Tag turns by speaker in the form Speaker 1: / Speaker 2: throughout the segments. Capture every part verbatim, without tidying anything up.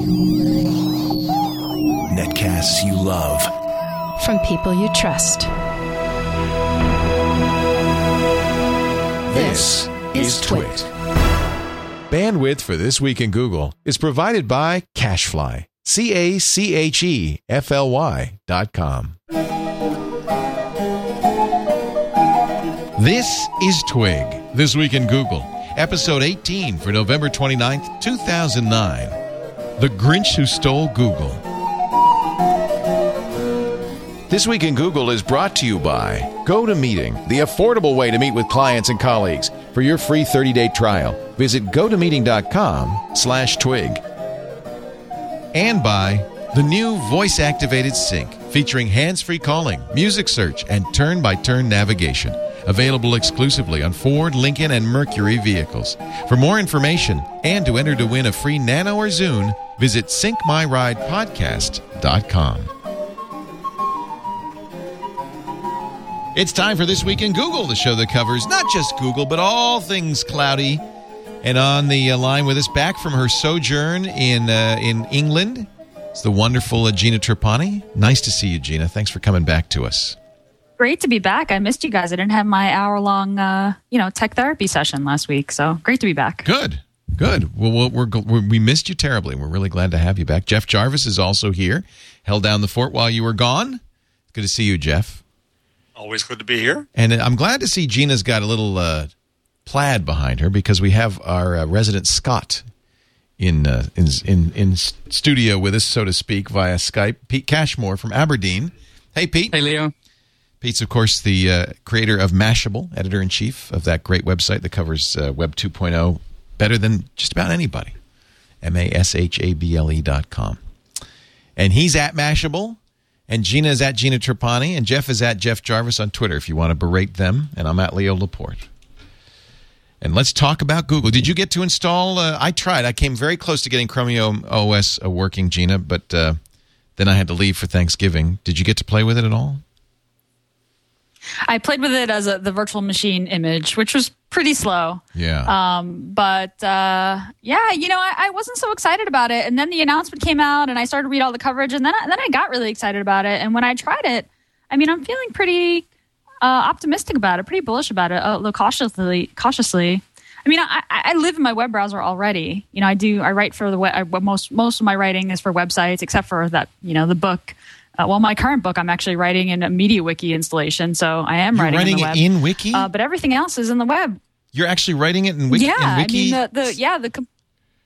Speaker 1: Netcasts you love.
Speaker 2: From people you trust.
Speaker 1: This is Twit.
Speaker 3: Bandwidth for This Week in Google is provided by CacheFly. C A C H E F L Y dot com. This is Twig. This Week in Google. Episode eighteen for November twenty-ninth, two thousand nine. The Grinch Who Stole Google. This Week in Google is brought to you by GoToMeeting, the affordable way to meet with clients and colleagues. For your free thirty-day trial, visit gotomeeting.com slash twig. And by the new voice-activated Sync, featuring hands-free calling, music search, and turn-by-turn navigation. Available exclusively on Ford, Lincoln, and Mercury vehicles. For more information and to enter to win a free Nano or Zune, visit sync my ride podcast dot com. It's time for This Week in Google, the show that covers not just Google, but all things cloudy. And on the uh, line with us, back from her sojourn in uh, in England, it's the wonderful uh, Gina Trapani. Nice to see you, Gina. Thanks for coming back to us.
Speaker 4: Great to be back. I missed you guys. I didn't have my hour-long, uh, you know, tech therapy session last week, so great to be back.
Speaker 3: Good, good. Well, we're, we're, we missed you terribly. We're really glad to have you back. Jeff Jarvis is also here. Held down the fort while you were gone. Good to see you, Jeff.
Speaker 5: Always good to be here.
Speaker 3: And I'm glad to see Gina's got a little uh, plaid behind her because we have our uh, resident Scott in, uh, in in in studio with us, so to speak, via Skype. Pete Cashmore from Aberdeen. Hey, Pete.
Speaker 6: Hey, Leo.
Speaker 3: Pete's, of course, the uh, creator of Mashable, editor-in-chief of that great website that covers uh, Web two point oh better than just about anybody. M A S H A B L E dot com. And he's at Mashable, and Gina is at Gina Trapani, and Jeff is at Jeff Jarvis on Twitter if you want to berate them, and I'm at Leo Laporte. And let's talk about Google. Did you get to install? Uh, I tried. I came very close to getting Chromium O S uh, working, Gina, but uh, then I had to leave for Thanksgiving. Did you get to play with it at all?
Speaker 4: I played with it as a, the virtual machine image, which was pretty slow.
Speaker 3: Yeah.
Speaker 4: Um, but, uh, yeah, you know, I, I wasn't so excited about it. And then the announcement came out, and I started to read all the coverage, and then, I, then I got really excited about it. And when I tried it, I mean, I'm feeling pretty uh, optimistic about it, pretty bullish about it, although cautiously. cautiously. I mean, I, I live in my web browser already. You know, I do. I write for the web. Most most of my writing is for websites, except for that. You know, the book. Uh, well, my current book, I'm actually writing in a MediaWiki installation, so I am
Speaker 3: You're
Speaker 4: writing,
Speaker 3: writing
Speaker 4: in the web.
Speaker 3: it in Wiki?
Speaker 4: Uh, but everything else is in the web.
Speaker 3: You're actually writing it in Wiki?
Speaker 4: Yeah,
Speaker 3: in Wiki?
Speaker 4: I mean, the, the yeah, the com-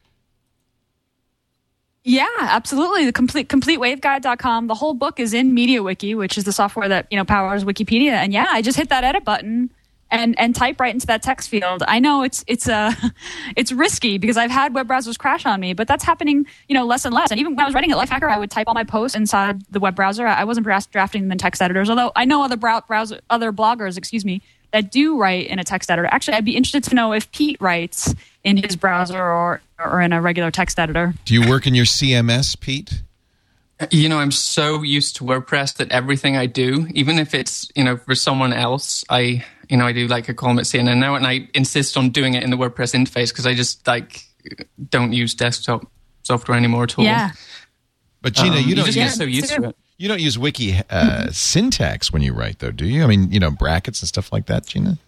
Speaker 4: yeah, absolutely. The complete complete waveguide dot com. The whole book is in MediaWiki, which is the software that you know powers Wikipedia. And yeah, I just hit that edit button and and type right into that text field. I know it's it's uh, it's risky because I've had web browsers crash on me, but that's happening, you know, less and less. And even when I was writing at Lifehacker, I would type all my posts inside the web browser. I wasn't drafting them in text editors, although I know other brow- browser other bloggers, excuse me, that do write in a text editor. Actually, I'd be interested to know if Pete writes in his browser or or in a regular text editor.
Speaker 3: Do you work in your C M S, Pete?
Speaker 6: You know, I'm so used to WordPress that everything I do, even if it's, you know, for someone else, I, you know, I do like a column at C N N now, and I insist on doing it in the WordPress interface because I just, like, don't use desktop software anymore at all.
Speaker 4: Yeah.
Speaker 3: But, Gina,
Speaker 6: um,
Speaker 3: you don't
Speaker 6: you just
Speaker 3: use,
Speaker 6: get so used to it.
Speaker 3: You don't use Wiki uh, syntax when you write, though, do you? I mean, you know, brackets and stuff like that, Gina?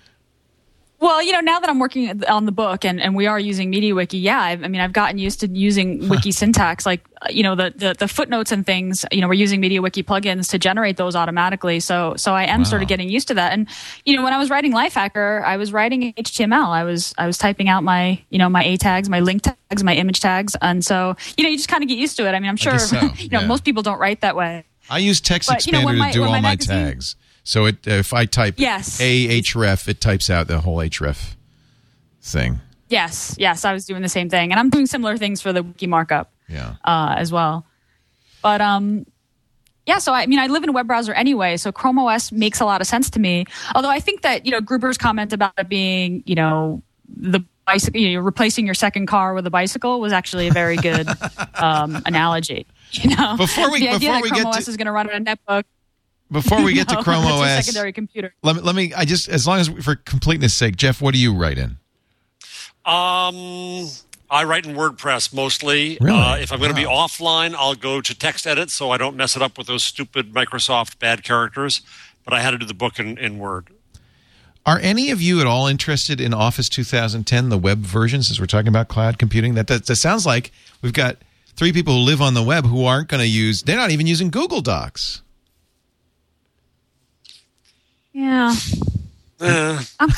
Speaker 4: Well, you know, now that I'm working on the book and, and we are using MediaWiki, yeah, I've, I mean, I've gotten used to using wiki syntax, like, you know, the, the, the footnotes and things, you know, we're using MediaWiki plugins to generate those automatically. So, so I am
Speaker 3: Wow.
Speaker 4: sort of getting used to that. And, you know, when I was writing Lifehacker, I was writing in H T M L. I was, I was typing out my, you know, my A tags, my link tags, my image tags. And so, you know, you just kind of get used to it. I mean, I'm sure,
Speaker 3: so,
Speaker 4: you know,
Speaker 3: yeah.
Speaker 4: most people don't write that way.
Speaker 3: I use Text
Speaker 4: But, you know,
Speaker 3: Expander
Speaker 4: when my-
Speaker 3: to do
Speaker 4: when
Speaker 3: all
Speaker 4: my
Speaker 3: my
Speaker 4: magazine-
Speaker 3: tags. So it, uh, if I type
Speaker 4: Yes.
Speaker 3: ahref, it types out the whole href thing.
Speaker 4: Yes, yes, I was doing the same thing. And I'm doing similar things for the wiki markup
Speaker 3: Yeah.
Speaker 4: uh, as well. But, um, yeah, so I mean, I live in a web browser anyway, so Chrome O S makes a lot of sense to me. Although I think that, you know, Gruber's comment about it being, you know, the bicycle, you know, replacing your second car with a bicycle was actually a very good um, analogy. You know,
Speaker 3: Before we-
Speaker 4: the idea
Speaker 3: before
Speaker 4: that
Speaker 3: we
Speaker 4: Chrome
Speaker 3: get
Speaker 4: O S
Speaker 3: to-
Speaker 4: is going to run on a netbook.
Speaker 3: Before we get
Speaker 4: you
Speaker 3: to
Speaker 4: know,
Speaker 3: Chrome
Speaker 4: that's
Speaker 3: O
Speaker 4: your
Speaker 3: S,
Speaker 4: secondary computer.
Speaker 3: let me, let me, I just, as long as, for completeness sake, Jeff, what do you write in?
Speaker 5: Um, I write in WordPress mostly.
Speaker 3: Really?
Speaker 5: Uh, if I'm going to
Speaker 3: Wow.
Speaker 5: be offline, I'll go to TextEdit so I don't mess it up with those stupid Microsoft bad characters. But I had to do the book in, in Word.
Speaker 3: Are any of you at all interested in Office two thousand ten, the web version, since we're talking about cloud computing? That, that, that sounds like we've got three people who live on the web who aren't going to use, they're not even using Google Docs.
Speaker 4: Yeah.
Speaker 5: Eh.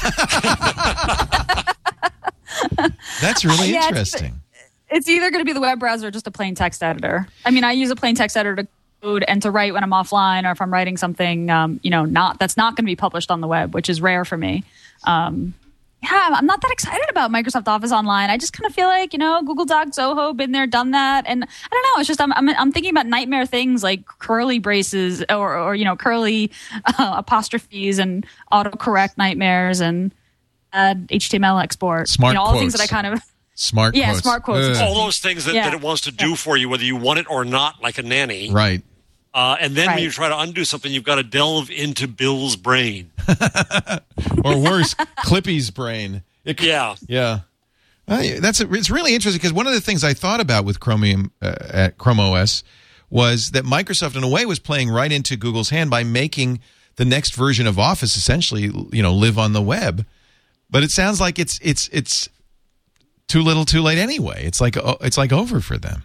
Speaker 3: That's really
Speaker 4: Yeah, it's-
Speaker 3: interesting.
Speaker 4: It's either going to be the web browser or just a plain text editor. I mean, I use a plain text editor to code and to write when I'm offline, or if I'm writing something, um, you know, not that's not going to be published on the web, which is rare for me. Um, yeah, I'm not that excited about Microsoft Office Online. I just kind of feel like, you know, Google Docs, Zoho, been there, done that, and I don't know. It's just I'm I'm, I'm thinking about nightmare things like curly braces or or you know curly uh, apostrophes and autocorrect nightmares and add H T M L export.
Speaker 3: Smart
Speaker 4: you know, all the things that
Speaker 3: quotes.
Speaker 4: I kind of.
Speaker 3: Smart
Speaker 4: Yeah,
Speaker 3: quotes.
Speaker 4: smart quotes.
Speaker 3: Ugh.
Speaker 5: All those things that,
Speaker 4: Yeah.
Speaker 5: that it wants to do for you, whether you want it or not, like a nanny.
Speaker 3: Right.
Speaker 5: Uh, and then when
Speaker 4: Right.
Speaker 5: you try to undo something, you've got to delve into Bill's brain.
Speaker 3: Or worse, Clippy's brain. It,
Speaker 5: Yeah.
Speaker 3: Yeah. Uh, that's a, it's really interesting because one of the things I thought about with Chromium uh, at Chrome O S was that Microsoft, in a way, was playing right into Google's hand by making the next version of Office essentially, you know, live on the web. But it sounds like it's it's it's too little, too late anyway. It's like uh, it's like over for them.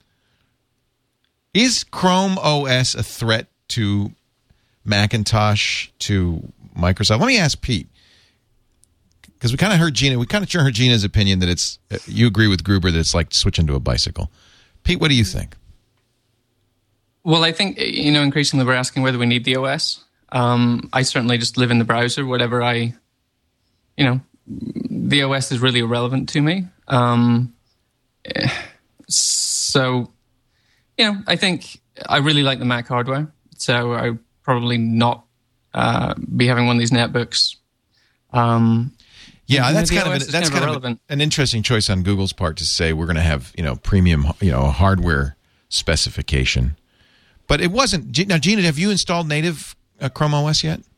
Speaker 3: Is Chrome O S a threat to Macintosh, to Microsoft? Let me ask Pete. Because we kind of heard Gina, we kind of heard Gina's opinion that it's, uh, you agree with Gruber that it's like switching to a bicycle. Pete, what do you think?
Speaker 6: Well, I think, you know, increasingly we're asking whether we need the O S. Um, I certainly just live in the browser, whatever I, you know, the O S is really irrelevant to me. Um, so, you know, I think I really like the Mac hardware. So I would probably not uh, be having one of these netbooks. Um,
Speaker 3: Yeah,
Speaker 6: And
Speaker 3: that's
Speaker 6: the
Speaker 3: kind of
Speaker 6: O
Speaker 3: an,
Speaker 6: S is
Speaker 3: that's
Speaker 6: kind of
Speaker 3: kind of
Speaker 6: irrelevant.
Speaker 3: an interesting choice on Google's part to say we're going to have, you know, premium, you know, hardware specification. But it wasn't. Now, Gina, have you installed native uh, Chrome O S yet?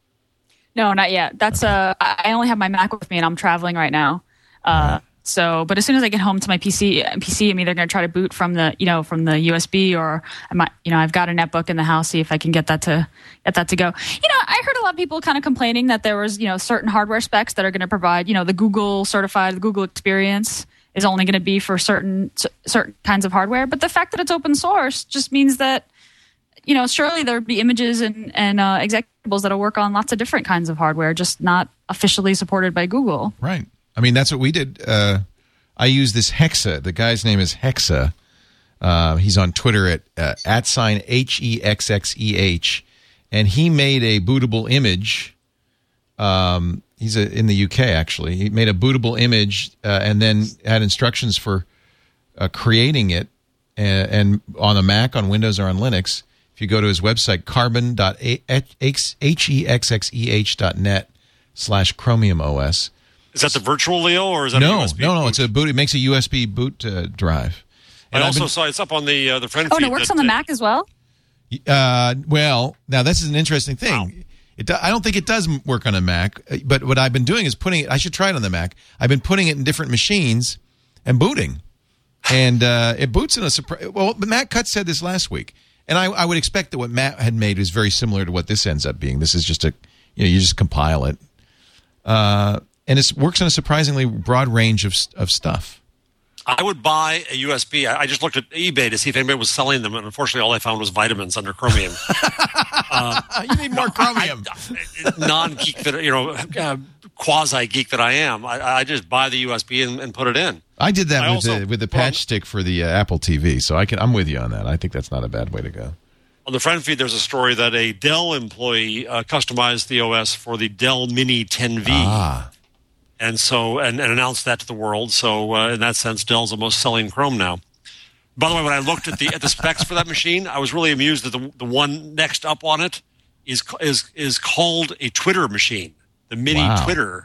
Speaker 4: No, not yet. That's uh, I I only have my Mac with me, and I'm traveling right now. Uh, so, but as soon as I get home to my P C, P C, I'm either going to try to boot from the, you know, from the U S B, or I might, you know, I've got a netbook in the house. See if I can get that to get that to go. You know, I heard a lot of people kind of complaining that there was, you know, certain hardware specs that are going to provide, you know, the Google certified, the Google experience is only going to be for certain c- certain kinds of hardware. But the fact that it's open source just means that, you know, surely there'd be images and, and uh, executables that'll work on lots of different kinds of hardware, just not officially supported by Google.
Speaker 3: Right. I mean, that's what we did. Uh, I use this Hexa. The guy's name is Hexa. Uh, he's on Twitter at uh, at sign H E X X E H, and he made a bootable image. Um, he's a, in the U K, actually. He made a bootable image uh, and then had instructions for uh, creating it, and, and on a Mac, on Windows, or on Linux. If you go to his website, carbon dot H E X X E H dot net slash Chromium O S.
Speaker 5: Is that the virtual Leo, or is that a
Speaker 3: No,
Speaker 5: U S B
Speaker 3: no, no.
Speaker 5: boot?
Speaker 3: It's a boot. It makes a U S B boot uh, drive.
Speaker 5: I
Speaker 3: And I've
Speaker 5: also
Speaker 3: been-
Speaker 5: saw it's up on the uh, the friend
Speaker 4: Oh,
Speaker 5: feed.
Speaker 4: and it works
Speaker 5: that-
Speaker 4: on the
Speaker 5: that-
Speaker 4: Mac as well?
Speaker 3: Uh, well, now this is an interesting thing.
Speaker 5: Wow.
Speaker 3: It do, I don't think it does work on a Mac, uh, but what I've been doing is putting it. I should try it on the Mac. I've been putting it in different machines and booting, and uh, it boots in a surprise. Well, Matt Cutts said this last week, and I, I would expect that what Matt had made is very similar to what this ends up being. This is just a, you know, you just compile it, uh, and it works on a surprisingly broad range of of stuff.
Speaker 5: I would buy a U S B. I, I just looked at eBay to see if anybody was selling them, and unfortunately, all I found was vitamins under Chromium.
Speaker 3: you need more Chromium.
Speaker 5: Non-geek that you know, uh, quasi-geek that I am, I, I just buy the U S B and, and put it in.
Speaker 3: I did that
Speaker 5: I
Speaker 3: with
Speaker 5: also-
Speaker 3: the with the patch
Speaker 5: well,
Speaker 3: stick for the uh, Apple T V, so I can I'm with you on that. I think that's not a bad way to go.
Speaker 5: On the friend feed, there's a story that a Dell employee uh, customized the O S for the Dell Mini ten V.
Speaker 3: Ah,
Speaker 5: And so, and, and announced that to the world. So, uh, in that sense, Dell's the most selling Chrome now. By the way, when I looked at the at the specs for that machine, I was really amused that the the one next up on it is is is called a Twitter machine, the Mini
Speaker 3: Wow.
Speaker 5: Twitter.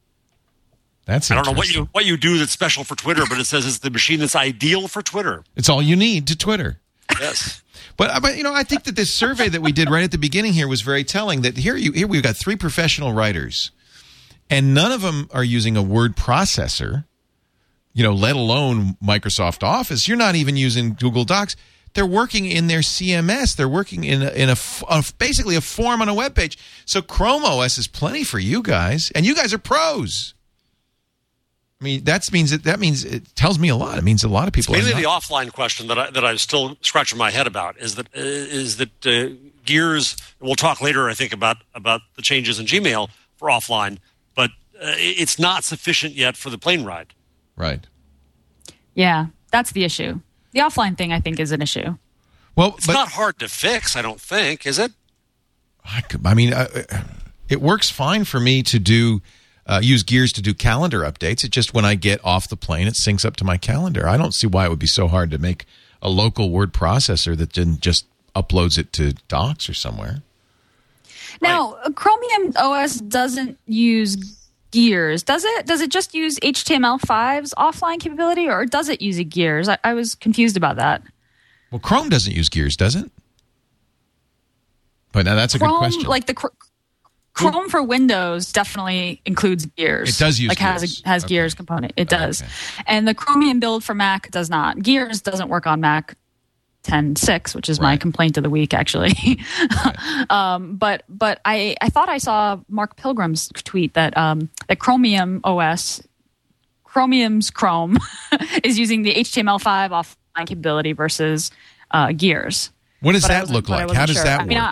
Speaker 3: that's
Speaker 5: I don't know what
Speaker 3: interesting.
Speaker 5: you what you do that's special for Twitter, but it says it's the machine that's ideal for Twitter.
Speaker 3: It's all you need to Twitter.
Speaker 5: Yes.
Speaker 3: But, but you know, I think that this survey that we did right at the beginning here was very telling. That here, you, here we've got three professional writers, and none of them are using a word processor. you know, let alone Microsoft Office. You're not even using Google Docs. They're working in their C M S. They're working in a, in a, a basically a form on a web page. So Chrome O S is plenty for you guys, and you guys are pros. I mean, that means it, that means it tells me a lot. It means a lot of people.
Speaker 5: It's
Speaker 3: are
Speaker 5: mainly
Speaker 3: not.
Speaker 5: the offline question that I that I'm still scratching my head about is that uh, is that uh, Gears. We'll talk later, I think, about about the changes in Gmail for offline, but uh, it's not sufficient yet for the plane ride.
Speaker 3: Right.
Speaker 4: Yeah, that's the issue. The offline thing, I think, is an issue.
Speaker 3: Well,
Speaker 5: It's
Speaker 3: but,
Speaker 5: not hard to fix, I don't think, is it?
Speaker 3: I, could, I mean, uh, it works fine for me to do. Uh, use Gears to do calendar updates. It's just when I get off the plane, it syncs up to my calendar. I don't see why it would be so hard to make a local word processor that then just uploads it to Docs or somewhere.
Speaker 4: Now, right. Chromium O S doesn't use Gears, does it? Does it just use H T M L five's offline capability, or does it use a Gears? I, I was confused about that.
Speaker 3: Well, Chrome doesn't use Gears, does it? But now that's a
Speaker 4: Chrome,
Speaker 3: good question.
Speaker 4: Like the Chrome for Windows definitely includes Gears.
Speaker 3: It does use
Speaker 4: like
Speaker 3: Gears.
Speaker 4: has a, has
Speaker 3: okay.
Speaker 4: Gears component. It does,
Speaker 3: okay.
Speaker 4: And the Chromium build for Mac does not. Gears doesn't work on Mac ten point six, which is
Speaker 3: right.
Speaker 4: my complaint of the week, actually.
Speaker 3: right.
Speaker 4: um, but but I, I thought I saw Mark Pilgrim's tweet that um, that Chromium O S, Chromium's Chrome, is using the H T M L five offline capability versus uh, Gears.
Speaker 3: What does
Speaker 4: but
Speaker 3: that look like? How does
Speaker 4: sure.
Speaker 3: that
Speaker 4: I mean,
Speaker 3: work?
Speaker 4: I,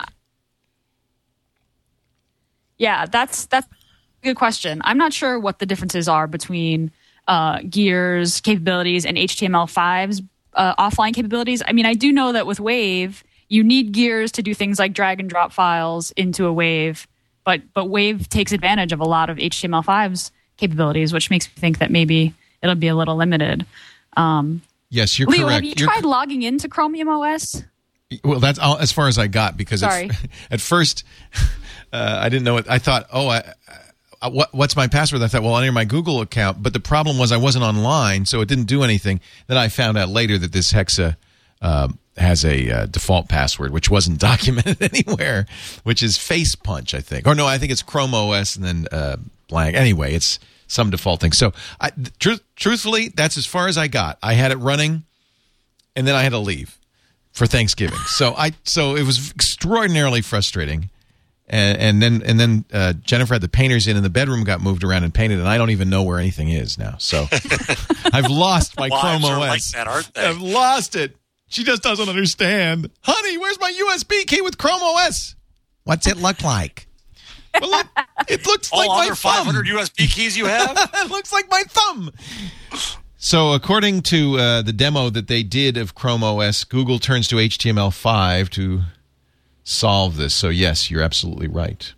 Speaker 4: Yeah, that's that's a good question. I'm not sure what the differences are between uh, Gears capabilities and H T M L five's uh, offline capabilities. I mean, I do know that with Wave, you need Gears to do things like drag and drop files into a Wave, but but Wave takes advantage of a lot of H T M L five's capabilities, which makes me think that maybe it'll be a little limited. Um,
Speaker 3: yes, you're
Speaker 4: Leo,
Speaker 3: correct.
Speaker 4: Have you
Speaker 3: you're
Speaker 4: tried
Speaker 3: co-
Speaker 4: logging into Chromium O S?
Speaker 3: Well, that's all, as far as I got because
Speaker 4: Sorry.
Speaker 3: At, at first uh, I didn't know it. I thought, oh, I, I, what, what's my password? I thought, well, I'll enter my Google account. But the problem was I wasn't online, so it didn't do anything. Then I found out later that this Hexa uh, has a uh, default password, which wasn't documented anywhere, which is Face Punch, I think. Or no, I think it's Chrome O S and then uh, blank. Anyway, it's some default thing. So I, truth, truthfully, that's as far as I got. I had it running, and then I had to leave for Thanksgiving. So I so it was extraordinarily frustrating. And, and then and then uh, Jennifer had the painters in, and the bedroom got moved around and painted, and I don't even know where anything is now. So I've lost my
Speaker 5: Wives
Speaker 3: Chrome
Speaker 5: are
Speaker 3: O S.
Speaker 5: like that, aren't they?
Speaker 3: I've lost it. She just doesn't understand. Honey, where's my U S B key with Chrome O S? What's it look like? Well, look, it looks
Speaker 5: All
Speaker 3: like my
Speaker 5: other five hundred
Speaker 3: thumb.
Speaker 5: U S B keys you have?
Speaker 3: It looks like my thumb. So according to uh, the demo that they did of Chrome O S, Google turns to H T M L five to solve this. So yes, you're absolutely right.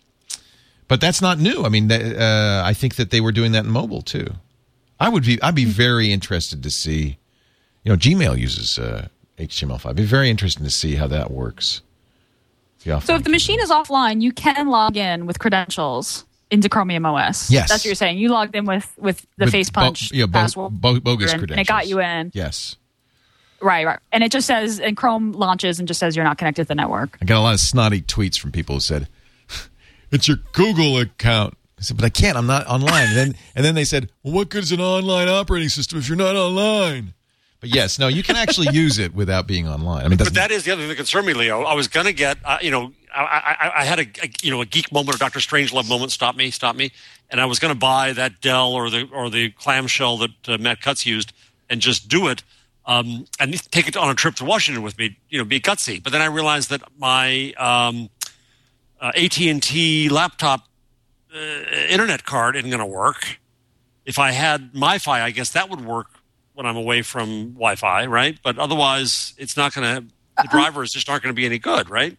Speaker 3: But that's not new. I mean, uh, I think that they were doing that in mobile too. I would be, I'd be very interested to see. You know, Gmail uses uh, H T M L five. I'd be very interested to see how that works.
Speaker 4: So if the machine is offline, you can log in with credentials into Chromium O S.
Speaker 3: Yes.
Speaker 4: That's what you're saying. You logged in with, with the
Speaker 3: With
Speaker 4: face punch
Speaker 3: bo- yeah, bo-
Speaker 4: password.
Speaker 3: bo- bogus
Speaker 4: and
Speaker 3: credentials.
Speaker 4: it got you in.
Speaker 3: Yes.
Speaker 4: Right, right. And it just says, and Chrome launches and just says you're not connected to the network.
Speaker 3: I got a lot of snotty tweets from people who said, it's your Google account. I said, but I can't. I'm not online. And then, and then they said, well, what good is an online operating system if you're not online? But yes, no, you can actually use it without being online. I mean,
Speaker 5: But that is the other thing that concerned me, Leo. I was going to get, uh, you know, I, I, I had a, a, you know, a geek moment or Doctor Strangelove moment. Stop me, stop me. And I was going to buy that Dell or the or the clamshell that uh, Matt Cutts used and just do it um, and take it on a trip to Washington with me. You know, be gutsy. But then I realized that my um, uh, A T and T laptop uh, internet card isn't going to work. If I had MiFi, I guess that would work when I'm away from Wi-Fi, right? But otherwise, it's not going to. The drivers just aren't going to be any good, right?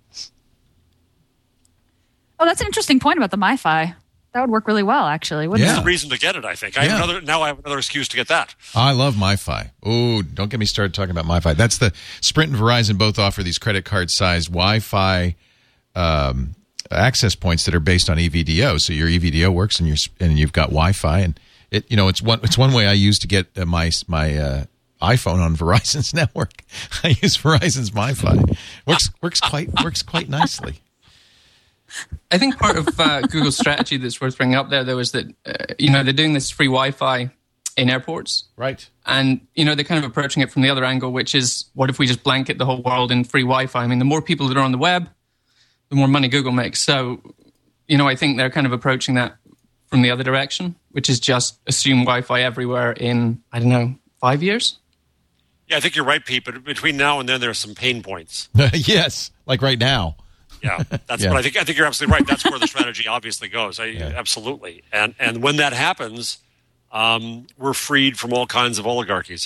Speaker 4: Oh, that's an interesting point about the MiFi. That would work really well, actually. Wouldn't
Speaker 3: Yeah.
Speaker 4: it?
Speaker 5: There's a reason to get it, I think. I
Speaker 3: Yeah.
Speaker 5: have another, now I have another excuse to get that.
Speaker 3: I love MiFi. Oh, don't get me started talking about MiFi. That's the Sprint and Verizon both offer these credit card-sized Wi-Fi um, access points that are based on E V D O. So your E V D O works, and you're and you've got Wi-Fi, and it you know it's one it's one way I use to get uh, my my uh, iPhone on Verizon's network. I use Verizon's MiFi. Works works quite works quite nicely.
Speaker 6: I think part of uh, Google's strategy that's worth bringing up there, though, is that uh, you know they're doing this free Wi-Fi in airports.
Speaker 3: Right.
Speaker 6: And, you know, they're kind of approaching it from the other angle, which is, what if we just blanket the whole world in free Wi-Fi? I mean, the more people that are on the web, the more money Google makes. So, you know, I think they're kind of approaching that from the other direction, which is just assume Wi-Fi everywhere in, I don't know, five years?
Speaker 5: Yeah, I think you're right, Pete, but between now and then there are some pain points.
Speaker 3: Yes, like right now.
Speaker 5: Yeah, that's
Speaker 3: Yeah.
Speaker 5: what I think. I think you're absolutely right. That's where the strategy obviously goes. I,
Speaker 3: Yeah.
Speaker 5: Absolutely. And and when that happens, um, we're freed from all kinds of oligarchies.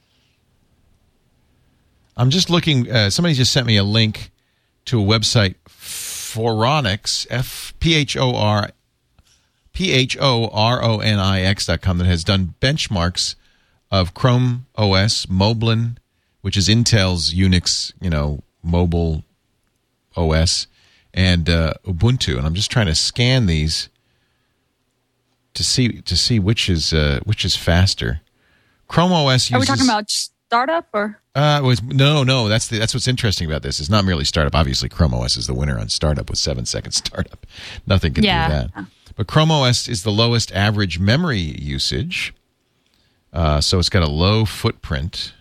Speaker 3: I'm just looking. Uh, somebody just sent me a link to a website, Phoronix, F P H O R P H O R O N I X dot com, that has done benchmarks of Chrome O S, Moblin, which is Intel's Unix, you know, mobile O S, and uh, Ubuntu. And I'm just trying to scan these to see to see which is uh, which is faster. Chrome O S uses.
Speaker 4: Are we talking about startup or?
Speaker 3: Uh, it was no, no. That's the that's what's interesting about this. It's not merely startup. Obviously, Chrome O S is the winner on startup with seven second startup. Nothing can
Speaker 4: Yeah.
Speaker 3: do that. But Chrome O S is the lowest average memory usage, uh, so it's got a low footprint.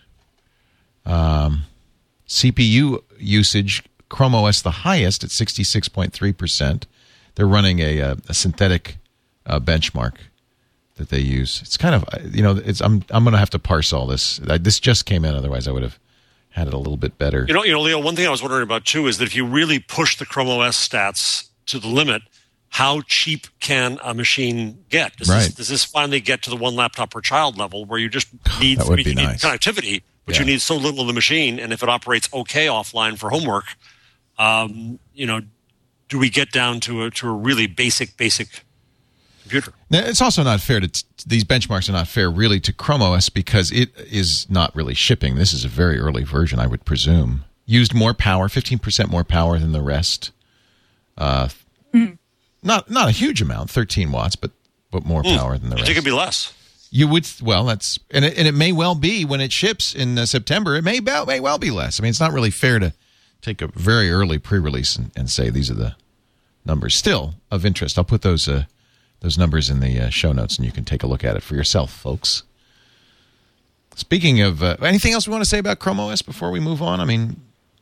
Speaker 3: Um, C P U usage, Chrome O S the highest at sixty-six point three percent. They're running a, a, a synthetic uh, benchmark that they use. It's kind of, you know, it's I'm I'm going to have to parse all this. This just came in, otherwise I would have had it a little bit better.
Speaker 5: You know, you know, Leo, one thing I was wondering about too is that if you really push the Chrome O S stats to the limit, how cheap can a machine get? Does,
Speaker 3: Right.
Speaker 5: this, does this finally get to the one laptop per child level where you just need,
Speaker 3: That would
Speaker 5: I mean,
Speaker 3: be
Speaker 5: you need
Speaker 3: nice.
Speaker 5: connectivity, but
Speaker 3: Yeah.
Speaker 5: you need so little of the machine, and if it operates okay offline for homework, um, you know, do we get down to a to a really basic, basic computer?
Speaker 3: Now, it's also not fair to t- these benchmarks are not fair really to Chrome O S because it is not really shipping. This is a very early version, I would presume. Used more power, fifteen percent more power than the rest. Uh,
Speaker 4: Mm.
Speaker 3: Not not a huge amount, thirteen watts, but but more
Speaker 5: Mm.
Speaker 3: power than the
Speaker 5: I
Speaker 3: rest.
Speaker 5: think it'd be less.
Speaker 3: You would well, that's and it, and it may well be when it ships in uh, September. It may be, may well be less. I mean, it's not really fair to take a very early pre-release and, and say these are the numbers. Still of interest. I'll put those uh, those numbers in the uh, show notes, and you can take a look at it for yourself, folks. Speaking of uh, anything else we want to say about Chrome O S before we move on? I mean,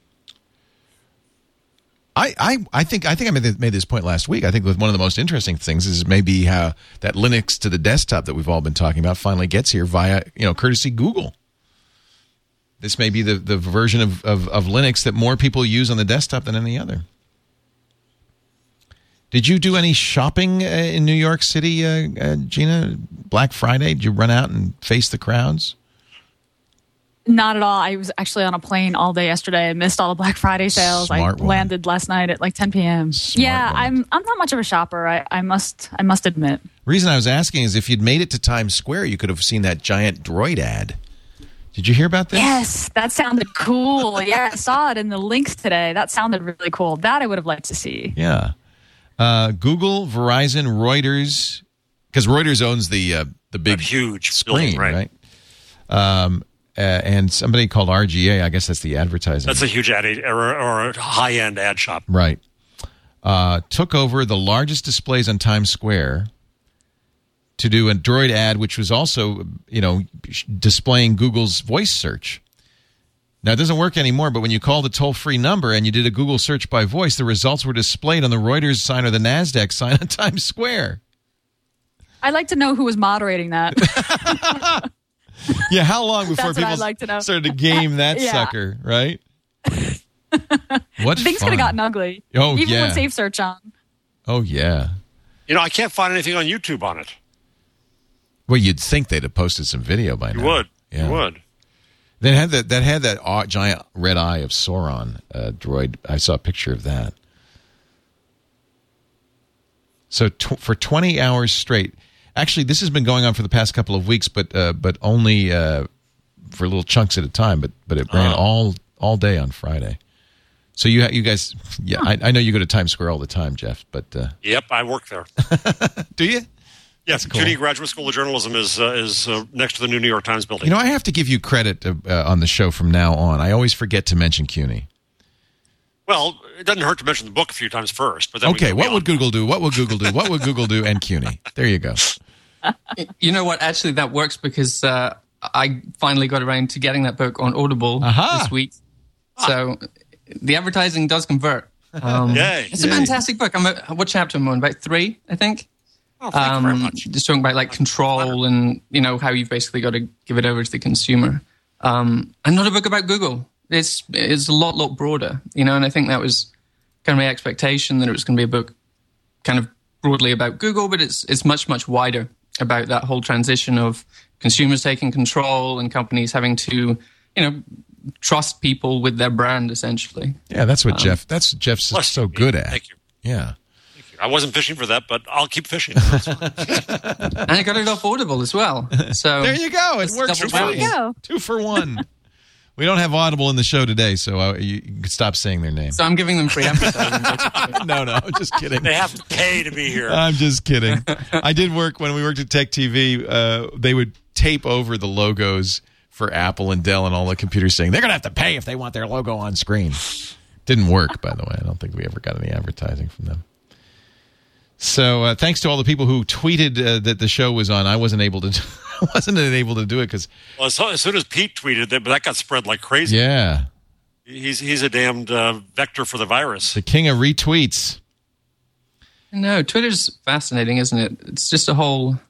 Speaker 3: I I, I think I think I made, made this point last week. I think one of the most interesting things is maybe how that Linux to the desktop that we've all been talking about finally gets here via, you know, courtesy Google. This may be the, the version of, of, of Linux that more people use on the desktop than any other. Did you do any shopping uh, in New York City, uh, uh, Gina? Black Friday? Did you run out and face the crowds?
Speaker 4: Not at all. I was actually on a plane all day yesterday. I missed all the Black Friday sales.
Speaker 3: Smart
Speaker 4: I
Speaker 3: woman.
Speaker 4: landed last night at like ten p.m.
Speaker 3: Smart
Speaker 4: yeah,
Speaker 3: woman.
Speaker 4: I'm I'm not much of a shopper. I, I must I must admit.
Speaker 3: The reason I was asking is if you'd made it to Times Square, you could have seen that giant Droid ad. Did you hear about this?
Speaker 4: Yes, that sounded cool. Yeah, I saw it in the links today. That sounded really cool. That I would have liked to see.
Speaker 3: Yeah. Uh, Google, Verizon, Reuters, because Reuters owns the uh, the big
Speaker 5: That huge
Speaker 3: screen,
Speaker 5: building, right?
Speaker 3: right? Um, uh, and somebody called R G A, I guess that's the advertising.
Speaker 5: That's a huge ad or, or a high-end ad shop.
Speaker 3: Right. Uh, took over the largest displays on Times Square to do a Droid ad, which was also, you know, displaying Google's voice search. Now, it doesn't work anymore, but when you called a toll-free number and you did a Google search by voice, the results were displayed on the Reuters sign or the NASDAQ sign on Times Square.
Speaker 4: I'd like to know who was moderating that.
Speaker 3: Yeah, how long before
Speaker 4: That's what
Speaker 3: people
Speaker 4: I'd like to know.
Speaker 3: started to game that
Speaker 4: Yeah.
Speaker 3: sucker, right? What
Speaker 4: Things
Speaker 3: fun.
Speaker 4: could have gotten ugly.
Speaker 3: Oh,
Speaker 4: Even
Speaker 3: yeah.
Speaker 4: with Safe Search on.
Speaker 3: Oh, yeah.
Speaker 5: You know, I can't find anything on YouTube on it.
Speaker 3: Well, you'd think they'd have posted some video by
Speaker 5: You
Speaker 3: now.
Speaker 5: would.
Speaker 3: Yeah.
Speaker 5: You would.
Speaker 3: That had that that had that aw- giant red eye of Sauron uh, droid. I saw a picture of that. So tw- for twenty hours straight, actually, this has been going on for the past couple of weeks, but uh, but only uh, for little chunks at a time. But but it ran
Speaker 5: Oh.
Speaker 3: all all day on Friday. So you ha- you guys, yeah, I, I know you go to Times Square all the time, Jeff. But uh,
Speaker 5: Yep, I work there.
Speaker 3: do you?
Speaker 5: Yes,
Speaker 3: cool.
Speaker 5: CUNY Graduate School of Journalism is uh, is uh, next to the new New York Times building.
Speaker 3: You know, I have to give you credit uh, uh, on the show from now on. I always forget to mention CUNY.
Speaker 5: Well, it doesn't hurt to mention the book a few times first. But then we
Speaker 3: Okay,
Speaker 5: can
Speaker 3: what
Speaker 5: go
Speaker 3: would
Speaker 5: on.
Speaker 3: Google do? What would Google do? What would Google do? And CUNY. There you go.
Speaker 6: You know what? Actually, that works because uh, I finally got around to getting that book on Audible
Speaker 3: Aha.
Speaker 6: this week. So the advertising does convert. Um,
Speaker 5: Yay.
Speaker 6: It's a
Speaker 3: Yay.
Speaker 6: fantastic book. I'm a, what chapter am I on? About three, I think.
Speaker 5: Oh, thank you very
Speaker 6: Um,
Speaker 5: much.
Speaker 6: just talking about like control and, you know, how you've basically got to give it over to the consumer. Um, and not a book about Google. It's it's a lot, lot broader, you know, and I think that was kind of my expectation, that it was going to be a book kind of broadly about Google, but it's it's much, much wider about that whole transition of consumers taking control and companies having to, you know, trust people with their brand, essentially.
Speaker 3: Yeah, that's what Jeff. That's what Jeff's
Speaker 5: Plus,
Speaker 3: so good at.
Speaker 5: Thank you.
Speaker 3: Yeah.
Speaker 5: I wasn't fishing for that, but I'll keep fishing. That's fine.
Speaker 6: And I got it off Audible as well. So
Speaker 3: There you go. It
Speaker 6: That's
Speaker 3: works
Speaker 6: double
Speaker 3: for
Speaker 6: whammy.
Speaker 3: you.
Speaker 4: There you go.
Speaker 3: Two for one. We don't have Audible in the show today, so uh, you, you can stop saying their name.
Speaker 6: So I'm giving them free advertising.
Speaker 3: no, no, just kidding.
Speaker 5: They have to pay to be here.
Speaker 3: I'm just kidding. I did work when we worked at Tech T V. Uh, they would tape over the logos for Apple and Dell and all the computers saying they're going to have to pay if they want their logo on screen. Didn't work, by the way. I don't think we ever got any advertising from them. So uh, thanks to all the people who tweeted uh, that the show was on. I wasn't able to. I wasn't able to do it because
Speaker 5: Well, as, as soon as Pete tweeted that, but that got spread like crazy.
Speaker 3: yeah,
Speaker 5: He's he's a damned uh, vector for the virus.
Speaker 3: the king of retweets.
Speaker 6: No, Twitter's fascinating, isn't it? It's just a whole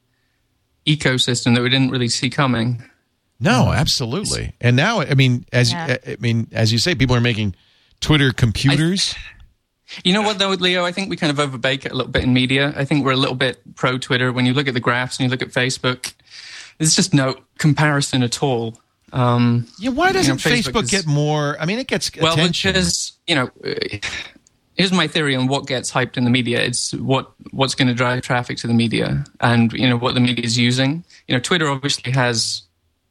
Speaker 6: ecosystem that we didn't really see coming.
Speaker 3: No, absolutely. And now, I mean, as
Speaker 4: Yeah.
Speaker 3: I mean, as you say, people are making Twitter computers.
Speaker 6: You know what, though, Leo? I think we kind of overbake it a little bit in media. I think we're a little bit pro-Twitter. When you look at the graphs and you look at Facebook, there's just no comparison at all. Um,
Speaker 3: yeah, why doesn't
Speaker 6: you know, Facebook
Speaker 3: Facebook,
Speaker 6: is-
Speaker 3: get more? I mean, it gets
Speaker 6: well,
Speaker 3: attention.
Speaker 6: because, you know, uh, here's my theory on what gets hyped in the media. It's what what's going to drive traffic to the media and, you know, what the media is using. You know, Twitter obviously has